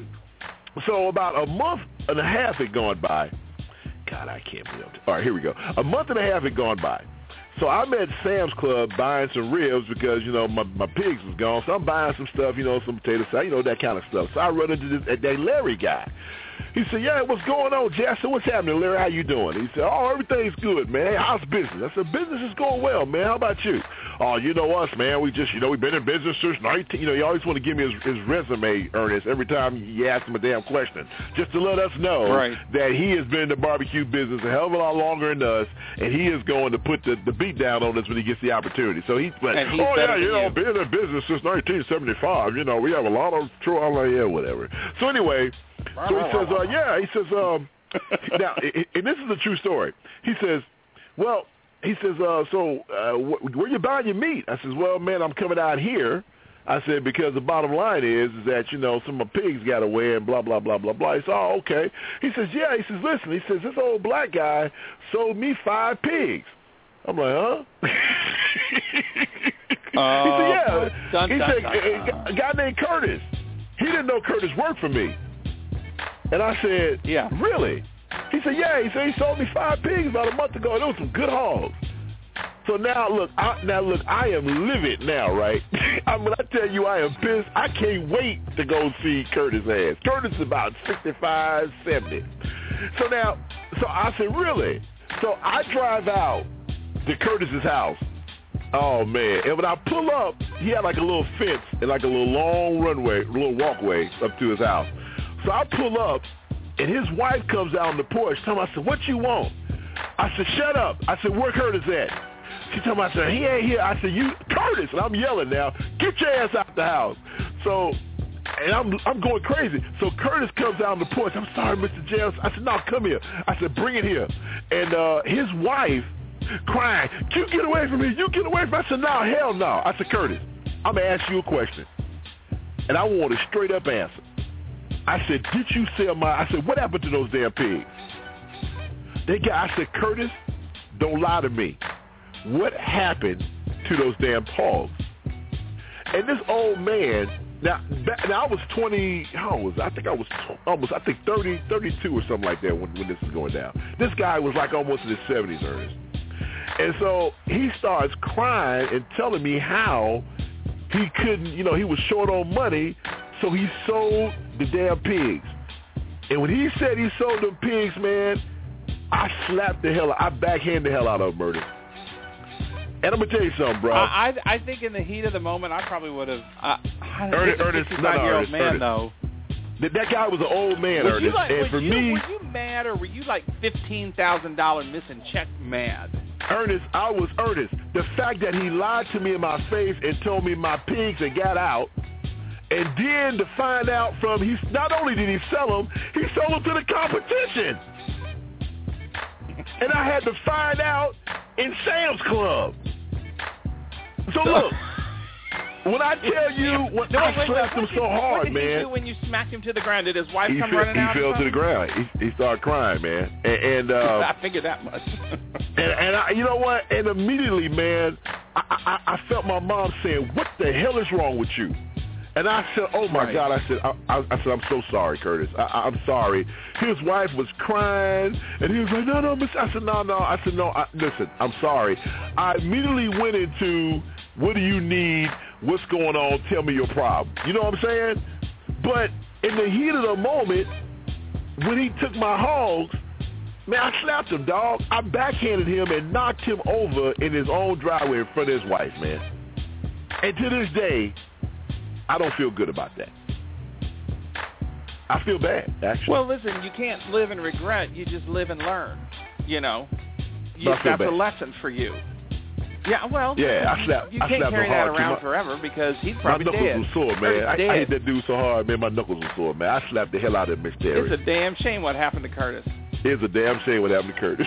so about a month and a half had gone by. God, I can't believe it. All right, here we go. A month and a half had gone by. So I'm at Sam's Club buying some ribs because, you know, my, my pigs was gone. So I'm buying some stuff, you know, some potato salad, you know, that kind of stuff. So I run into this, that Larry guy. He said, yeah, what's going on, Jay? I said, what's happening, Larry? How you doing? He said, oh, everything's good, man. Hey, how's business? I said, business is going well, man. How about you? Oh, you know us, man. We just, you know, we've been in business since nineteen. You know, he always want to give me his, his resume, Ernest, every time you ask him a damn question, just to let us know right. that he has been in the barbecue business a hell of a lot longer than us, and he is going to put the, the beat down on us when he gets the opportunity. So he's like, he's oh, yeah, you know, you. been in business since nineteen seventy-five. You know, we have a lot of true, I'm like, yeah, whatever. So anyway, so he says, uh, yeah, he says, um, now, and this is a true story. He says, well, he says, uh, so uh, wh- where you buying your meat? I says, well, man, I'm coming out here. I said, because the bottom line is, is that, you know, some of my pigs got away and blah, blah, blah, blah, blah. He said, oh, okay. He says, yeah. He says, listen, he says, this old black guy sold me five pigs. I'm like, huh? uh, he said, yeah. Dun, he dun, said, dun, dun. a guy named Curtis. He didn't know Curtis worked for me. And I said, yeah, really? He said, yeah. He said he sold me five pigs about a month ago, and it was some good hogs. So now, look, I, now look, I am livid now, right? I mean, I tell you, I am pissed. I can't wait to go see Curtis' ass. Curtis is about sixty-five, seventy. So now, so I said, really? So I drive out to Curtis's house. Oh, man. And when I pull up, he had like a little fence and like a little long runway, a little walkway up to his house. So I pull up, and his wife comes out on the porch. Tell me, I said, what you want? I said, shut up. I said, where Curtis at? She told me, I said, he ain't here. I said, you, Curtis. And I'm yelling now, get your ass out the house. So, and I'm I'm going crazy. So Curtis comes out on the porch. I'm sorry, Mister James. I said, no, come here. I said, bring it here. And uh, his wife crying, you get away from me. You get away from me. I said, no, hell no. I said, Curtis, I'm going to ask you a question. And I want a straight up answer. I said, did you sell my, I said, what happened to those damn pigs? They got, I said, Curtis, don't lie to me. What happened to those damn hogs. And this old man, now, back, now I was twenty, how old was I? I think I was almost, I think thirty, thirty-two or something like that when, when this was going down. This guy was like almost in his seventies, Ernest. And so he starts crying and telling me how he couldn't, you know, he was short on money, so he sold the damn pigs. And when he said he sold them pigs, man, I slapped the hell out, I backhanded the hell out of him, Murder. And I'm going to tell you something, bro. I, I I think in the heat of the moment, I probably would have. Uh, Ernest, Ernest, no, no, Ernest, man, Ernest. though. That, that guy was an old man, was Ernest. You like, and was for you, me, were you mad or were you like fifteen thousand dollars missing check mad? Ernest, I was Ernest. The fact that he lied to me in my face and told me my pigs and got out, and then to find out from, he not only did he sell them, he sold them to the competition. And I had to find out in Sam's Club. So look, when I tell you, when no, I wait, slapped wait, him so what hard, did man. He do when you smacked him to the ground? Did his wife he come fell, running he out? fell to the ground. He, he started crying, man. And, and uh, I figured that much. and, and I, you know what? And immediately, man, I, I, I felt my mom saying, "What the hell is wrong with you?" And I said, "Oh my right. God!" I said, I, I, "I said I'm so sorry, Curtis. I, I'm sorry." His wife was crying, and he was like, "No, no, miss." I said, "No, no." I said, "No, I, listen, I'm sorry." I immediately went into, "What do you need? What's going on? Tell me your problem." You know what I'm saying? But in the heat of the moment, when he took my hogs, man, I slapped him, dog. I backhanded him and knocked him over in his own driveway in front of his wife, man. And to this day, I don't feel good about that. I feel bad, actually. Well, listen, you can't live in regret. You just live and learn. You know, you, I feel that's bad. a lesson for you. Yeah, well, yeah, I slapped. you I can't slapped carry him that hard, around my, forever because he's probably my knuckles dead. was sore, man. I, I hit that dude so hard, man. My knuckles were sore, man. I slapped the hell out of Miss Terry. It's a damn shame what happened to Curtis. It's a damn shame what happened to Curtis.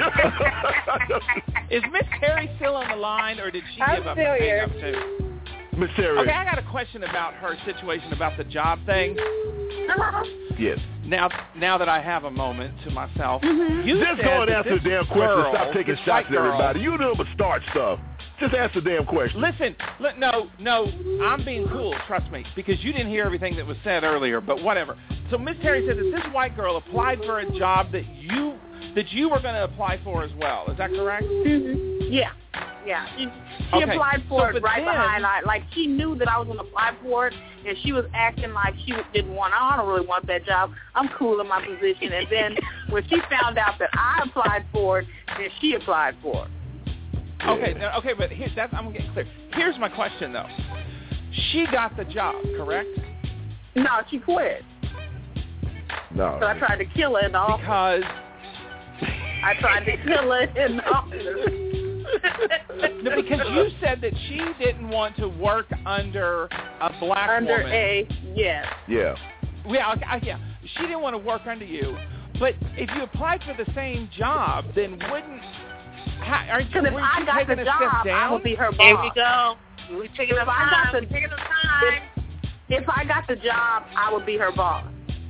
Is Miss Terry still on the line, or did she I'm give up still and hang here. up too? Miss Terry. Okay, I got a question about her situation about the job thing. Yes. Now, now that I have a moment to myself, Mm-hmm. you just said go and that answer the this damn question. girl, Stop taking this shots white at girl, everybody. You know, but start stuff. Just answer the damn question. Listen, li- no, no, I'm being cool, trust me, because you didn't hear everything that was said earlier, but whatever. So Miss Terry said that this white girl applied for a job that you that you were going to apply for as well. Is that correct? Mm-hmm. Yeah, yeah. She, she Okay. applied for So, it but right then- behind. Like, like she knew that I was going to apply for it, and she was acting like she didn't want. I don't really want that job. I'm cool in my position. And then when she found out that I applied for it, then she applied for it. Okay, no, okay, but here, that's, I'm getting clear. Here's my question, though. She got the job, correct? No, she quit. No. So I tried to kill her in the office. Because I tried to kill her in the office. no, because you said that she didn't want to work under a black Under woman. a, yes. Yeah. Yeah, okay, I- yeah. She didn't want to work under you. But if you applied for the same job, then wouldn't... How, are you, Because if were I you got taking the a job, step down? I would be her boss. Here we go. We taking If the I got time. the, We taking the time. If, if I got the job, I would be her boss.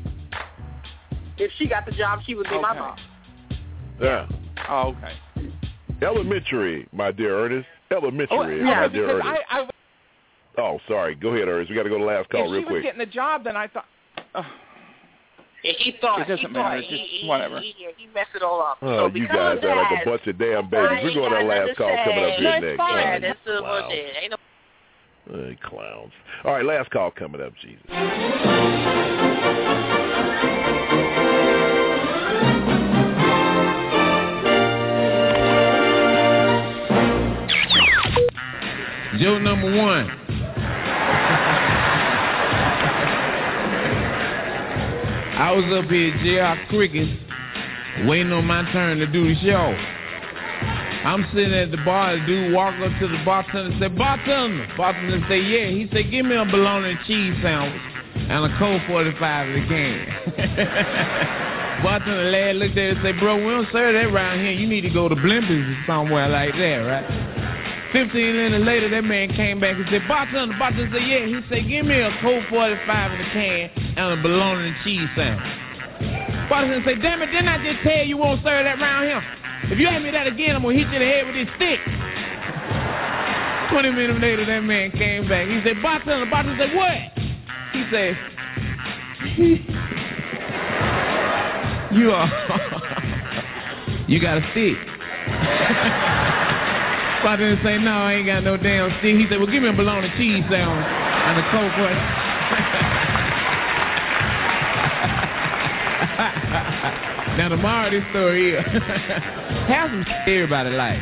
If she got the job, she would be my Okay. boss. Yeah. Oh, okay. Elementary, my dear Ernest. Elementary, Oh, my yeah, dear because Ernest. I, I, Oh, sorry. Go ahead, Ernest. We got to go to the last call if real she was quick. getting the job, then I thought... Uh, Yeah, he thought It doesn't he thought matter, he, just he, whatever. He, he, he messed it all up. Oh, so you because guys of are like that, a bunch of damn babies. I We're going to ain't our got last call nothing to coming up say. here No, next. it's fine. Oh, That's uh, what clowns. it is. Ain't no Hey, clowns. All right, last call coming up, Jesus. Joe number one. I was up here at J R Cricket waiting on my turn to do the show. I'm sitting at the bar, the dude walk up to the bartender and say, bartender. Bartender say, yeah. He said, give me a bologna and cheese sandwich and a Coke forty-five in the can. Bartender lad looked at it and said, bro, we don't serve that around here. You need to go to Blimpie's or somewhere like that, right? Fifteen minutes later, that man came back and said, bartender, bartender said, yeah. He said, give me a Coke forty-five in the can and a bologna and cheese sandwich. Bartender said, damn it, didn't I just tell you you won't serve that around here? If you ask me that again, I'm going to hit you in the head with this stick. twenty minutes later, that man came back. He said, bartender, the bartender said, what? He said, you are, you got a stick. Bartender say, no, I ain't got no damn stick. He said, well, give me a bologna cheese sandwich and a Coke. Now, tomorrow, this story is, have some shit everybody like.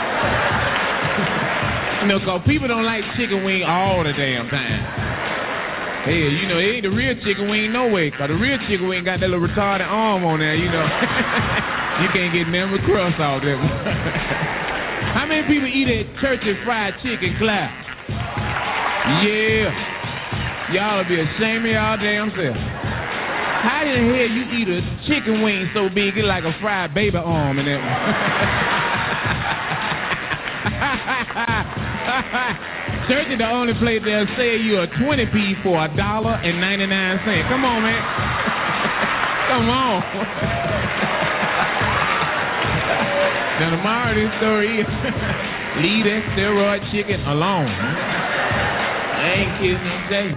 You know, because people don't like chicken wing all the damn time. Hell, you know, it ain't the real chicken wing no way, because the real chicken wing got that little retarded arm on there, you know. You can't get nothing but crust off them. How many people eat at Church's fried chicken, clap? Yeah. Y'all will be ashamed of y'all damn self. How in the hell you eat a chicken wing so big it's like a fried baby arm in that one? Church is the only place they'll sell you a twenty piece for a dollar and ninety-nine cents. Come on, man. Come on. Now tomorrow this story is leave that steroid chicken alone. I ain't kidding today.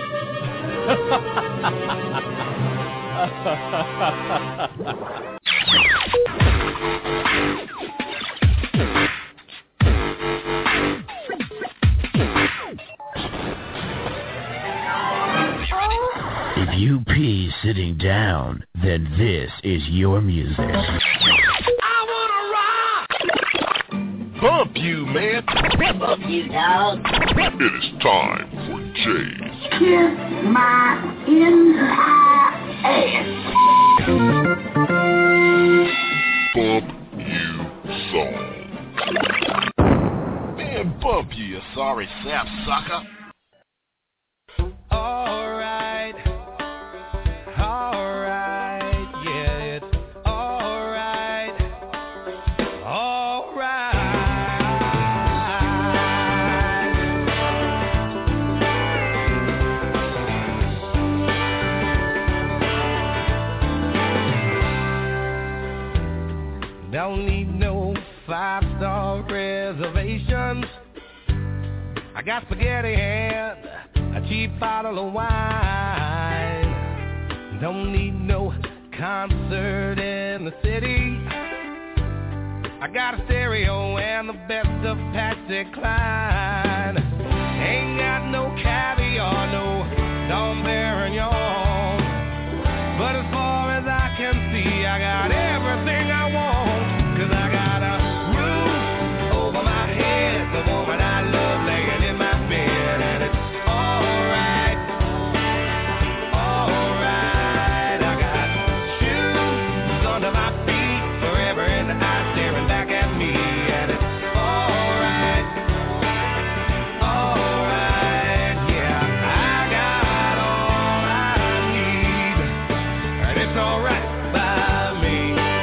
If you pee sitting down, then this is your music. I wanna rock! Bump you, man. Bump you, dog. It is time for Jay's Kiss my entire ass. Bump You song. Man, bump you, you sorry sap sucker. Alright, alright, yeah, it's alright, alright. Don't need no five-star reservations. I got spaghetti and a cheap bottle of wine. Don't need no concert in the city. I got a stereo and the best of Patsy Cline. Ain't got no caviar, no Dom Perignon. But as far as I can see, I got everything I want. Cause I got a roof over my head, the woman I love laying in my bed, and it's alright, alright. I got shoes under my feet, forever in the eye staring back at me, and it's alright, alright. Yeah, I got all I need, and it's alright by me.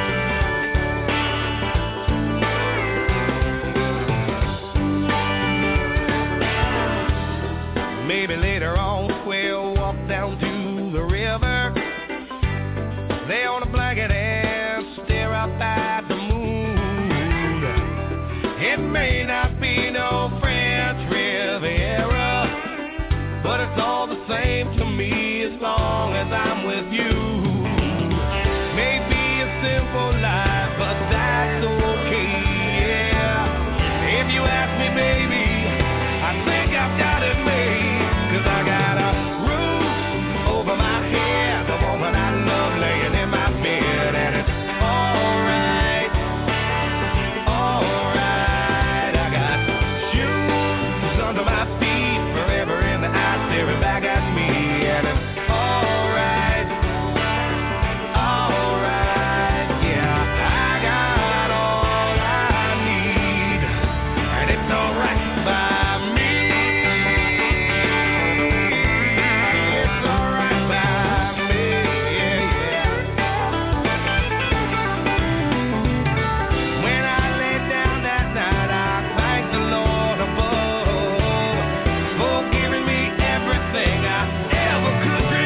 Maybe later on we'll walk down to the river, lay on a blanket and stare up at the moon. It may not be no French Riviera, but it's all the same to me as long as I'm with you. Maybe a simple life, but that's okay, yeah. If you ask me, baby, I think I've got it made. Cause I got a roof over my head, the woman I love laying in my bed, and it's alright, alright. I got shoes under my feet, forever in the eye staring back at me, and it's alright, alright. Yeah, I got all I need, and it's alright by me. Everything I ever could dream.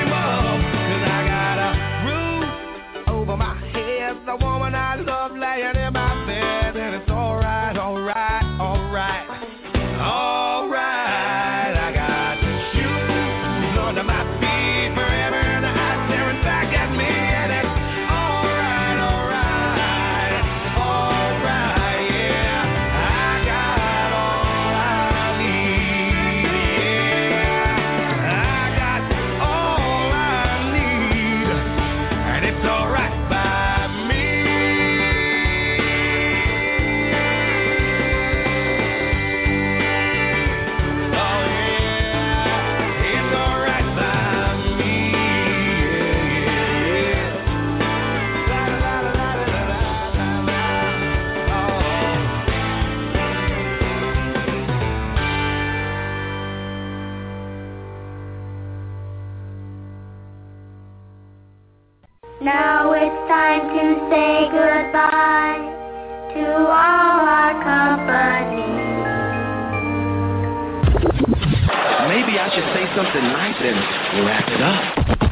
Now it's time to say goodbye to all our company. Maybe I should say something nice and wrap it up.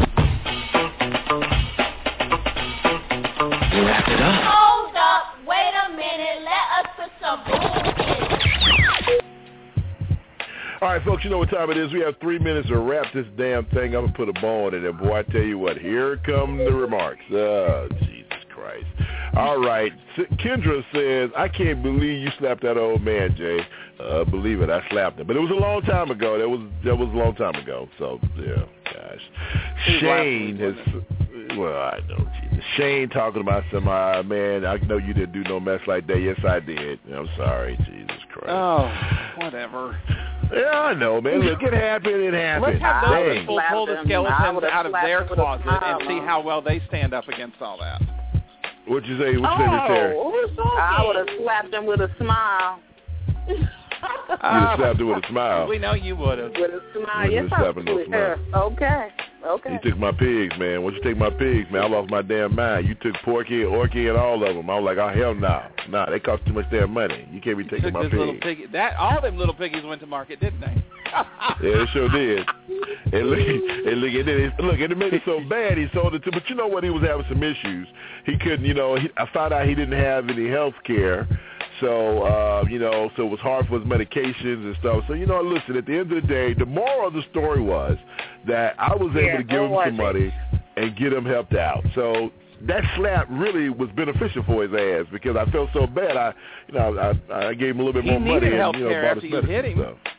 Wrap it up. Hold up, wait a minute, let us put some bullshit. All right, folks, you know what time it is. We have three minutes to wrap this damn thing up and put a bone in it. Boy, I tell you what, here come the remarks. Oh, Jesus Christ. All right, Kendra says, I can't believe you slapped that old man, Jay. Uh, believe it, I slapped him. But it was a long time ago. That was that was a long time ago. So, yeah, gosh. Shane has, well, I know, Jesus. Shane talking about some, uh, man, I know you didn't do no mess like that. Yes, I did. I'm sorry, Jesus Christ. Oh, whatever. Yeah, I know, man. Look, it happened, it happened. Let's have those Dang. people pull the skeletons out of their closet and see how well they stand up against all that. What'd you say? What'd you say, Miss Terry? Oh, I would have slapped him with a smile. You uh, slapped her with a smile. We know you would have. With a smile, yes, I would. No smile. Okay, okay. You took my pigs, man. Once you take my pigs, man, I lost my damn mind. You took Porky, Orky, and all of them. I was like, oh, hell no. Nah. Nah, they cost too much damn money. You can't be you taking my pigs. Little piggy. That, all them little piggies went to market, didn't they? Yeah, it sure did. And look, and look, and it, look, and it made it so bad he sold it to, but you know what? He was having some issues. He couldn't, you know, he, I found out he didn't have any health care. So, uh, you know, so it was hard for his medications and stuff. So, you know, listen, at the end of the day, the moral of the story was that I was able yeah, to give him some money and get him helped out. So that slap really was beneficial for his ass because I felt so bad. I, you know, I, I gave him a little bit he more money and, you know, bought his medicine hit him. and stuff.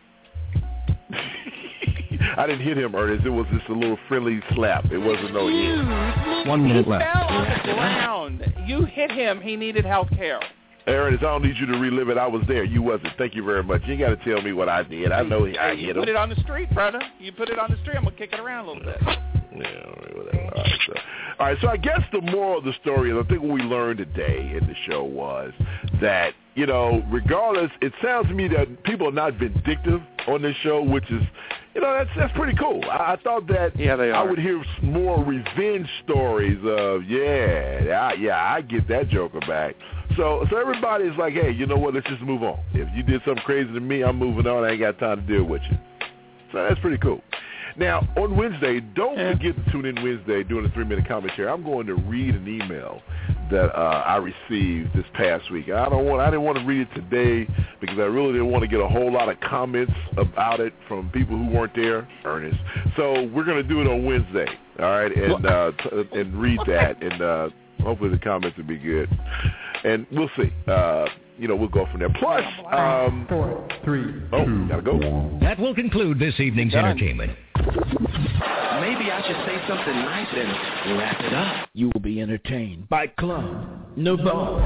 I didn't hit him, Ernest. It was just a little friendly slap. It wasn't no hit. One minute he left. Fell on the ground. You hit him. He needed health care. Ernest, I don't need you to relive it. I was there. You wasn't. Thank you very much. You got to tell me what I did. I know I hit him. You put it on the street, brother. You put it on the street. I'm going to kick it around a little bit. Yeah, all right, whatever. All right, so, all right, so I guess the moral of the story is I think what we learned today in the show was that, you know, regardless, it sounds to me that people are not vindictive on this show, which is, you know, that's that's pretty cool. I, I thought that yeah, they are. I would hear more revenge stories of, yeah, I, yeah, I get that joker back. So so everybody's like, hey, you know what, let's just move on. If you did something crazy to me, I'm moving on. I ain't got time to deal with you. So that's pretty cool. Now, on Wednesday, don't yeah. forget to tune in Wednesday during the three-minute commentary. I'm going to read an email that uh, I received this past week. I don't want, I didn't want to read it today because I really didn't want to get a whole lot of comments about it from people who weren't there, Ernest. So we're going to do it on Wednesday, all right, and uh, t- and read that, and uh, hopefully the comments will be good. And we'll see. Uh, you know, we'll go from there. Plus, um, four, three, oh, two, gotta go. That will conclude this evening's Done. entertainment. Maybe I should say something nice and wrap it up. You will be entertained by Club Nouveau.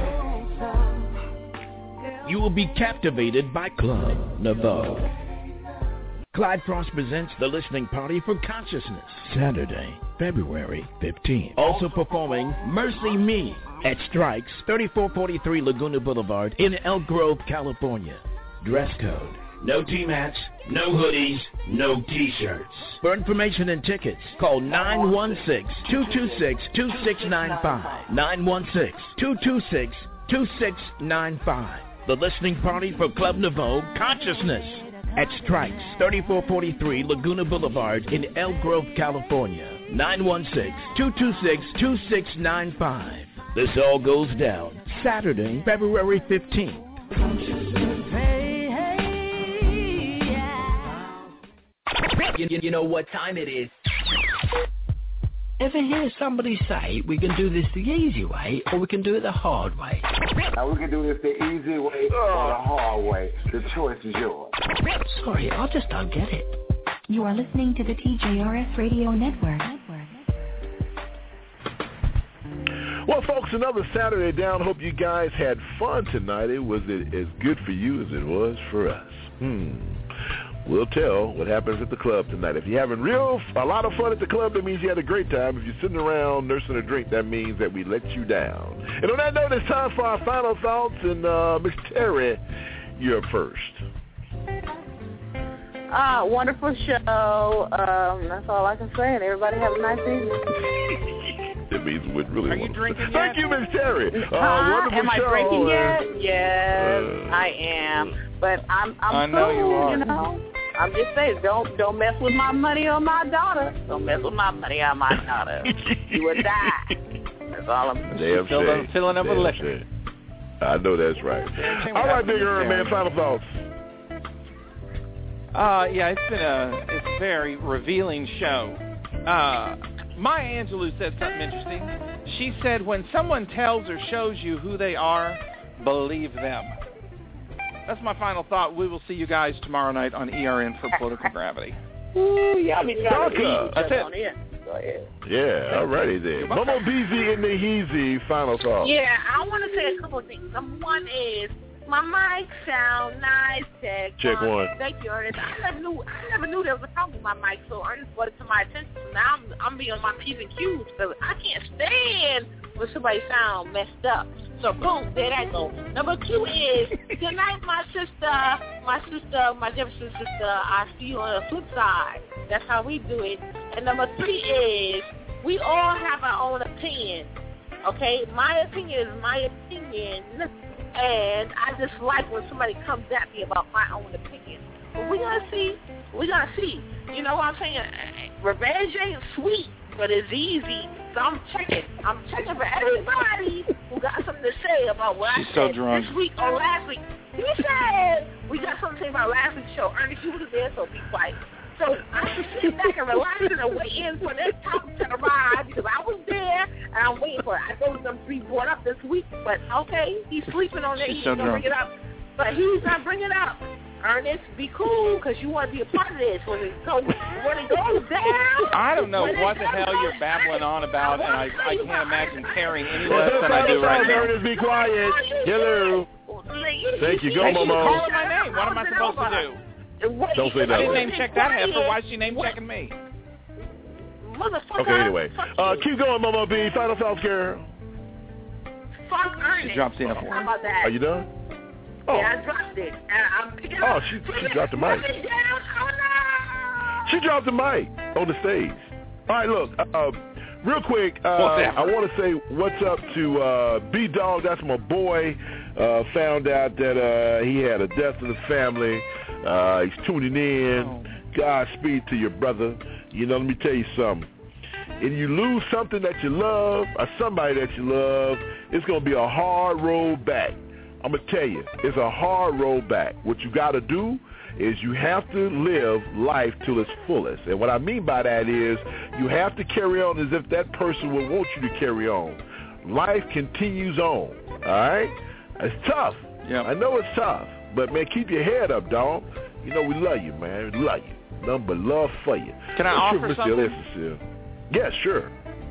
You will be captivated by Club Nouveau. Clyde Frost presents The Listening Party for Consciousness, Saturday, February fifteenth. Also performing Mercy Me at Strikes, thirty-four forty-three Laguna Boulevard in Elk Grove, California. Dress code: no T-mats, no hoodies, no T-shirts. For information and tickets, call nine one six, two two six, two six nine five, nine one six, two two six, two six nine five. The Listening Party for Club Nouveau Consciousness at Strikes, thirty-four forty-three Laguna Boulevard in Elk Grove, California. nine one six, two two six, two six nine five. This all goes down Saturday, February fifteenth. You, you, you know what time it is. Ever hear somebody say we can do this the easy way or we can do it the hard way? Now we can do this the easy way or the hard way. The choice is yours. Sorry, I just don't get it. You are listening to the T J R S Radio Network. Well, folks, another Saturday down. Hope you guys had fun tonight. It was it as good for you as it was for us. Hmm. We'll tell what happens at the club tonight. If you're having real a lot of fun at the club, that means you had a great time. If you're sitting around nursing a drink, that means that we let you down. And on that note, it's time for our final thoughts. And uh, Miss Terry, you're up first. Ah, wonderful show. Um, that's all I can say. And everybody have a nice evening. means would really Are want you to drinking say. Thank yet? you, Miss Terry. Uh, Huh? wonderful Am I show. drinking uh, yet? Yes, uh, I am. But I'm I'm I know cool, you are. you know. I'm just saying, don't don't mess with my money or my daughter. Don't mess with my money or my daughter. You will die. That's all I'm saying. Damn Fill shame. them- filling up with Damn liquor. shame. I know that's right. Same All with right, Big Miss Earn, Terry. man, final thoughts. Uh, yeah, it's been a it's a very revealing show. Uh, Maya Angelou said something interesting. She said, when someone tells or shows you who they are, believe them. That's my final thought. We will see you guys tomorrow night on E R N for Political Gravity. Ooh, y'all be trying to Doctor. eat. That's it. On it. Go ahead. Yeah, all righty then. Momo Beezy in the Heezy, final thoughts. Yeah, I want to say a couple of things. Number one is my mic sound nice. Check, Check one. Thank you, Ernest. I never knew. I never knew there was a problem with my mic, so Ernest brought it to my attention. Now I'm I'm being on my P's and Q's because I can't stand when somebody sound messed up. So boom, there that go. Number two is good night, my sister, my sister, my Jefferson sister. I see you on the flip side. That's how we do it. And number three is we all have our own opinion. Okay, my opinion is my opinion, and I just like when somebody comes at me about my own opinion. But we gonna see, we gonna see. You know what I'm saying? Revenge ain't sweet, but it's easy. So I'm checking. I'm checking for everybody who got something to say about what She's I so said drunk. this week or last week. He said we got something to say about last week's show. Ernest, you was there, so be quiet. So I should sit back and relax and waiting for this topic to arrive because I was there and I'm waiting for it. I know it's going to be brought up this week, but okay, he's sleeping on it. She's He's so going to bring it up, but he's not bringing it up. Ernest, be cool because you want to be a part of this when it goes when it goes down. I don't know when it what the goes hell down. you're babbling on about, and I, I can't imagine caring any less Well, than I do right now. Ernest, be quiet. Hello. Thank you. Go, Hey, she's Momo. calling my name. What am I supposed to do? Don't say I that. didn't name check that heifer. Why is she name checking me? Motherfucker. Okay, anyway. Uh, keep going, Momo B. Final thoughts, girl. Fuck Ernest. She drops in a How form. about that? Are you done? Oh. Yeah, I dropped it. And I'm picking Oh, up. she, she dropped the mic. Put it down. Oh, no. She dropped the mic on the stage. All right, look, uh, real quick, uh, What's that? I want to say what's up to uh, B-Dog. That's my boy. Uh, found out that uh, he had a death in the family. Uh, he's tuning in. Oh. Godspeed to your brother. You know, let me tell you something. If you lose something that you love or somebody that you love, it's going to be a hard road back. I'm going to tell you, it's a hard road back. What you got to do is you have to live life to its fullest. And what I mean by that is you have to carry on as if that person would want you to carry on. Life continues on, all right? It's tough. Yep. I know it's tough. But, man, keep your head up, dog. You know we love you, man. We love you. Nothing but love for you. Can I What's offer your something? Mister Yeah, sure.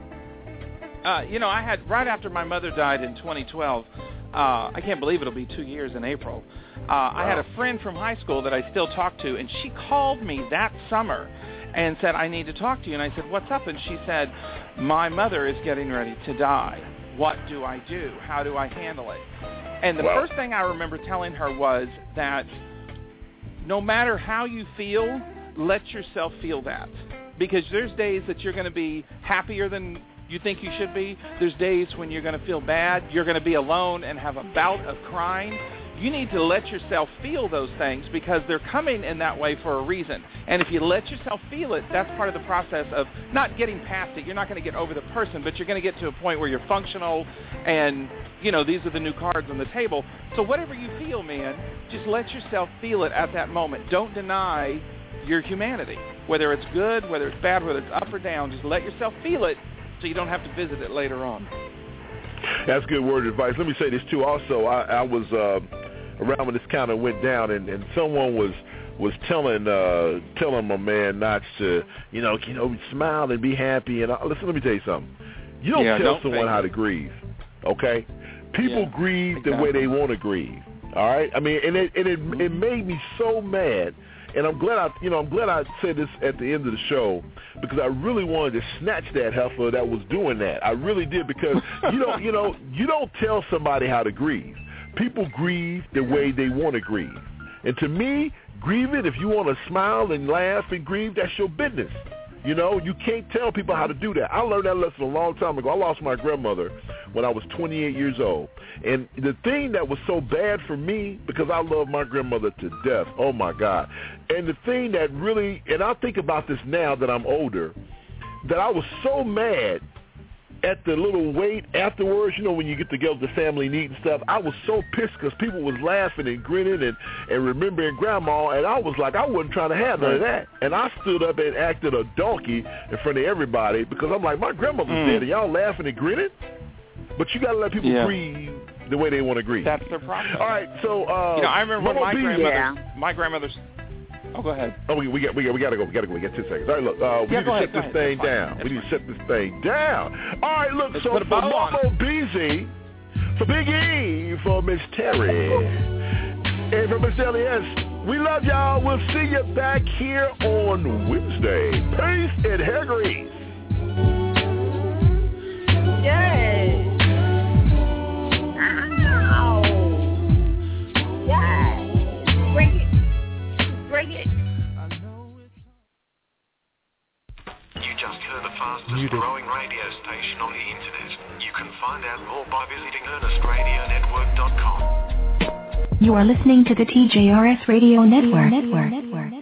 Uh, you know, I had, right after my mother died in twenty twelve, uh, I can't believe it'll be two years in April, uh, I had a friend from high school that I still talk to, and she called me that summer and said, I need to talk to you. And I said, what's up? And she said, my mother is getting ready to die. What do I do? How do I handle it? And the Wow. first thing I remember telling her was that no matter how you feel, let yourself feel that. Because there's days that you're going to be happier than you think you should be. There's days when you're going to feel bad. You're going to be alone and have a bout of crying. You need to let yourself feel those things because they're coming in that way for a reason. And if you let yourself feel it, that's part of the process of not getting past it. You're not going to get over the person, but you're going to get to a point where you're functional and, you know, these are the new cards on the table. So whatever you feel, man, just let yourself feel it at that moment. Don't deny your humanity. Whether it's good, whether it's bad, whether it's up or down, just let yourself feel it so you don't have to visit it later on. That's good word of advice. Let me say this, too. Also, I, I was uh, around when this kind of went down, and, and someone was was telling uh, telling my man not to, you know, you know, smile and be happy. And I, listen, let me tell you something. You don't Yeah, tell don't someone fake how it. to grieve, okay? People Yeah, grieve the way exactly. they want to grieve, all right? I mean, and it and it, it made me so mad. And I'm glad I, you know, I'm glad I said this at the end of the show because I really wanted to snatch that heifer that was doing that. I really did because you don't, you know, you don't tell somebody how to grieve. People grieve the way they want to grieve. And to me, grieve it if you want to smile and laugh and grieve. That's your business. You know, you can't tell people how to do that. I learned that lesson a long time ago. I lost my grandmother when I was twenty-eight years old. And the thing that was so bad for me, because I love my grandmother to death, oh, my God. And the thing that really, and I think about this now that I'm older, that I was so mad at the little wait afterwards, you know, when you get together with the family and eat and stuff. I was so pissed because people was laughing and grinning and, and remembering Grandma, and I was like, I wasn't trying to have none of that. And I stood up and acted a donkey in front of everybody because I'm like, my grandmother's mm. dead, and y'all laughing and grinning? But you got to let people yeah. grieve the way they want to grieve. That's their problem. All right, so uh, you know, I remember Mama my B, grandmother. yeah. My grandmother's. Oh, go ahead. Oh, we, we got we got we got to go. We got to go. We got ten seconds. All right, look, uh, we yeah, need to ahead, shut this ahead. thing That's down. fine. We need That's to shut this thing down. All right, look. Let's so put a for bow on Momo B Z, for Big E, for Miss Terry, and for Miss L E S, we love y'all. We'll see you back here on Wednesday. Peace and hair grease. Yay! Ow! Yay! Bring it! Bring it! You just heard the fastest Muted. growing radio station on the internet. You can find out more by visiting Ernest Radio Network dot com. You are listening to the T J R S Radio Network. Network. Network.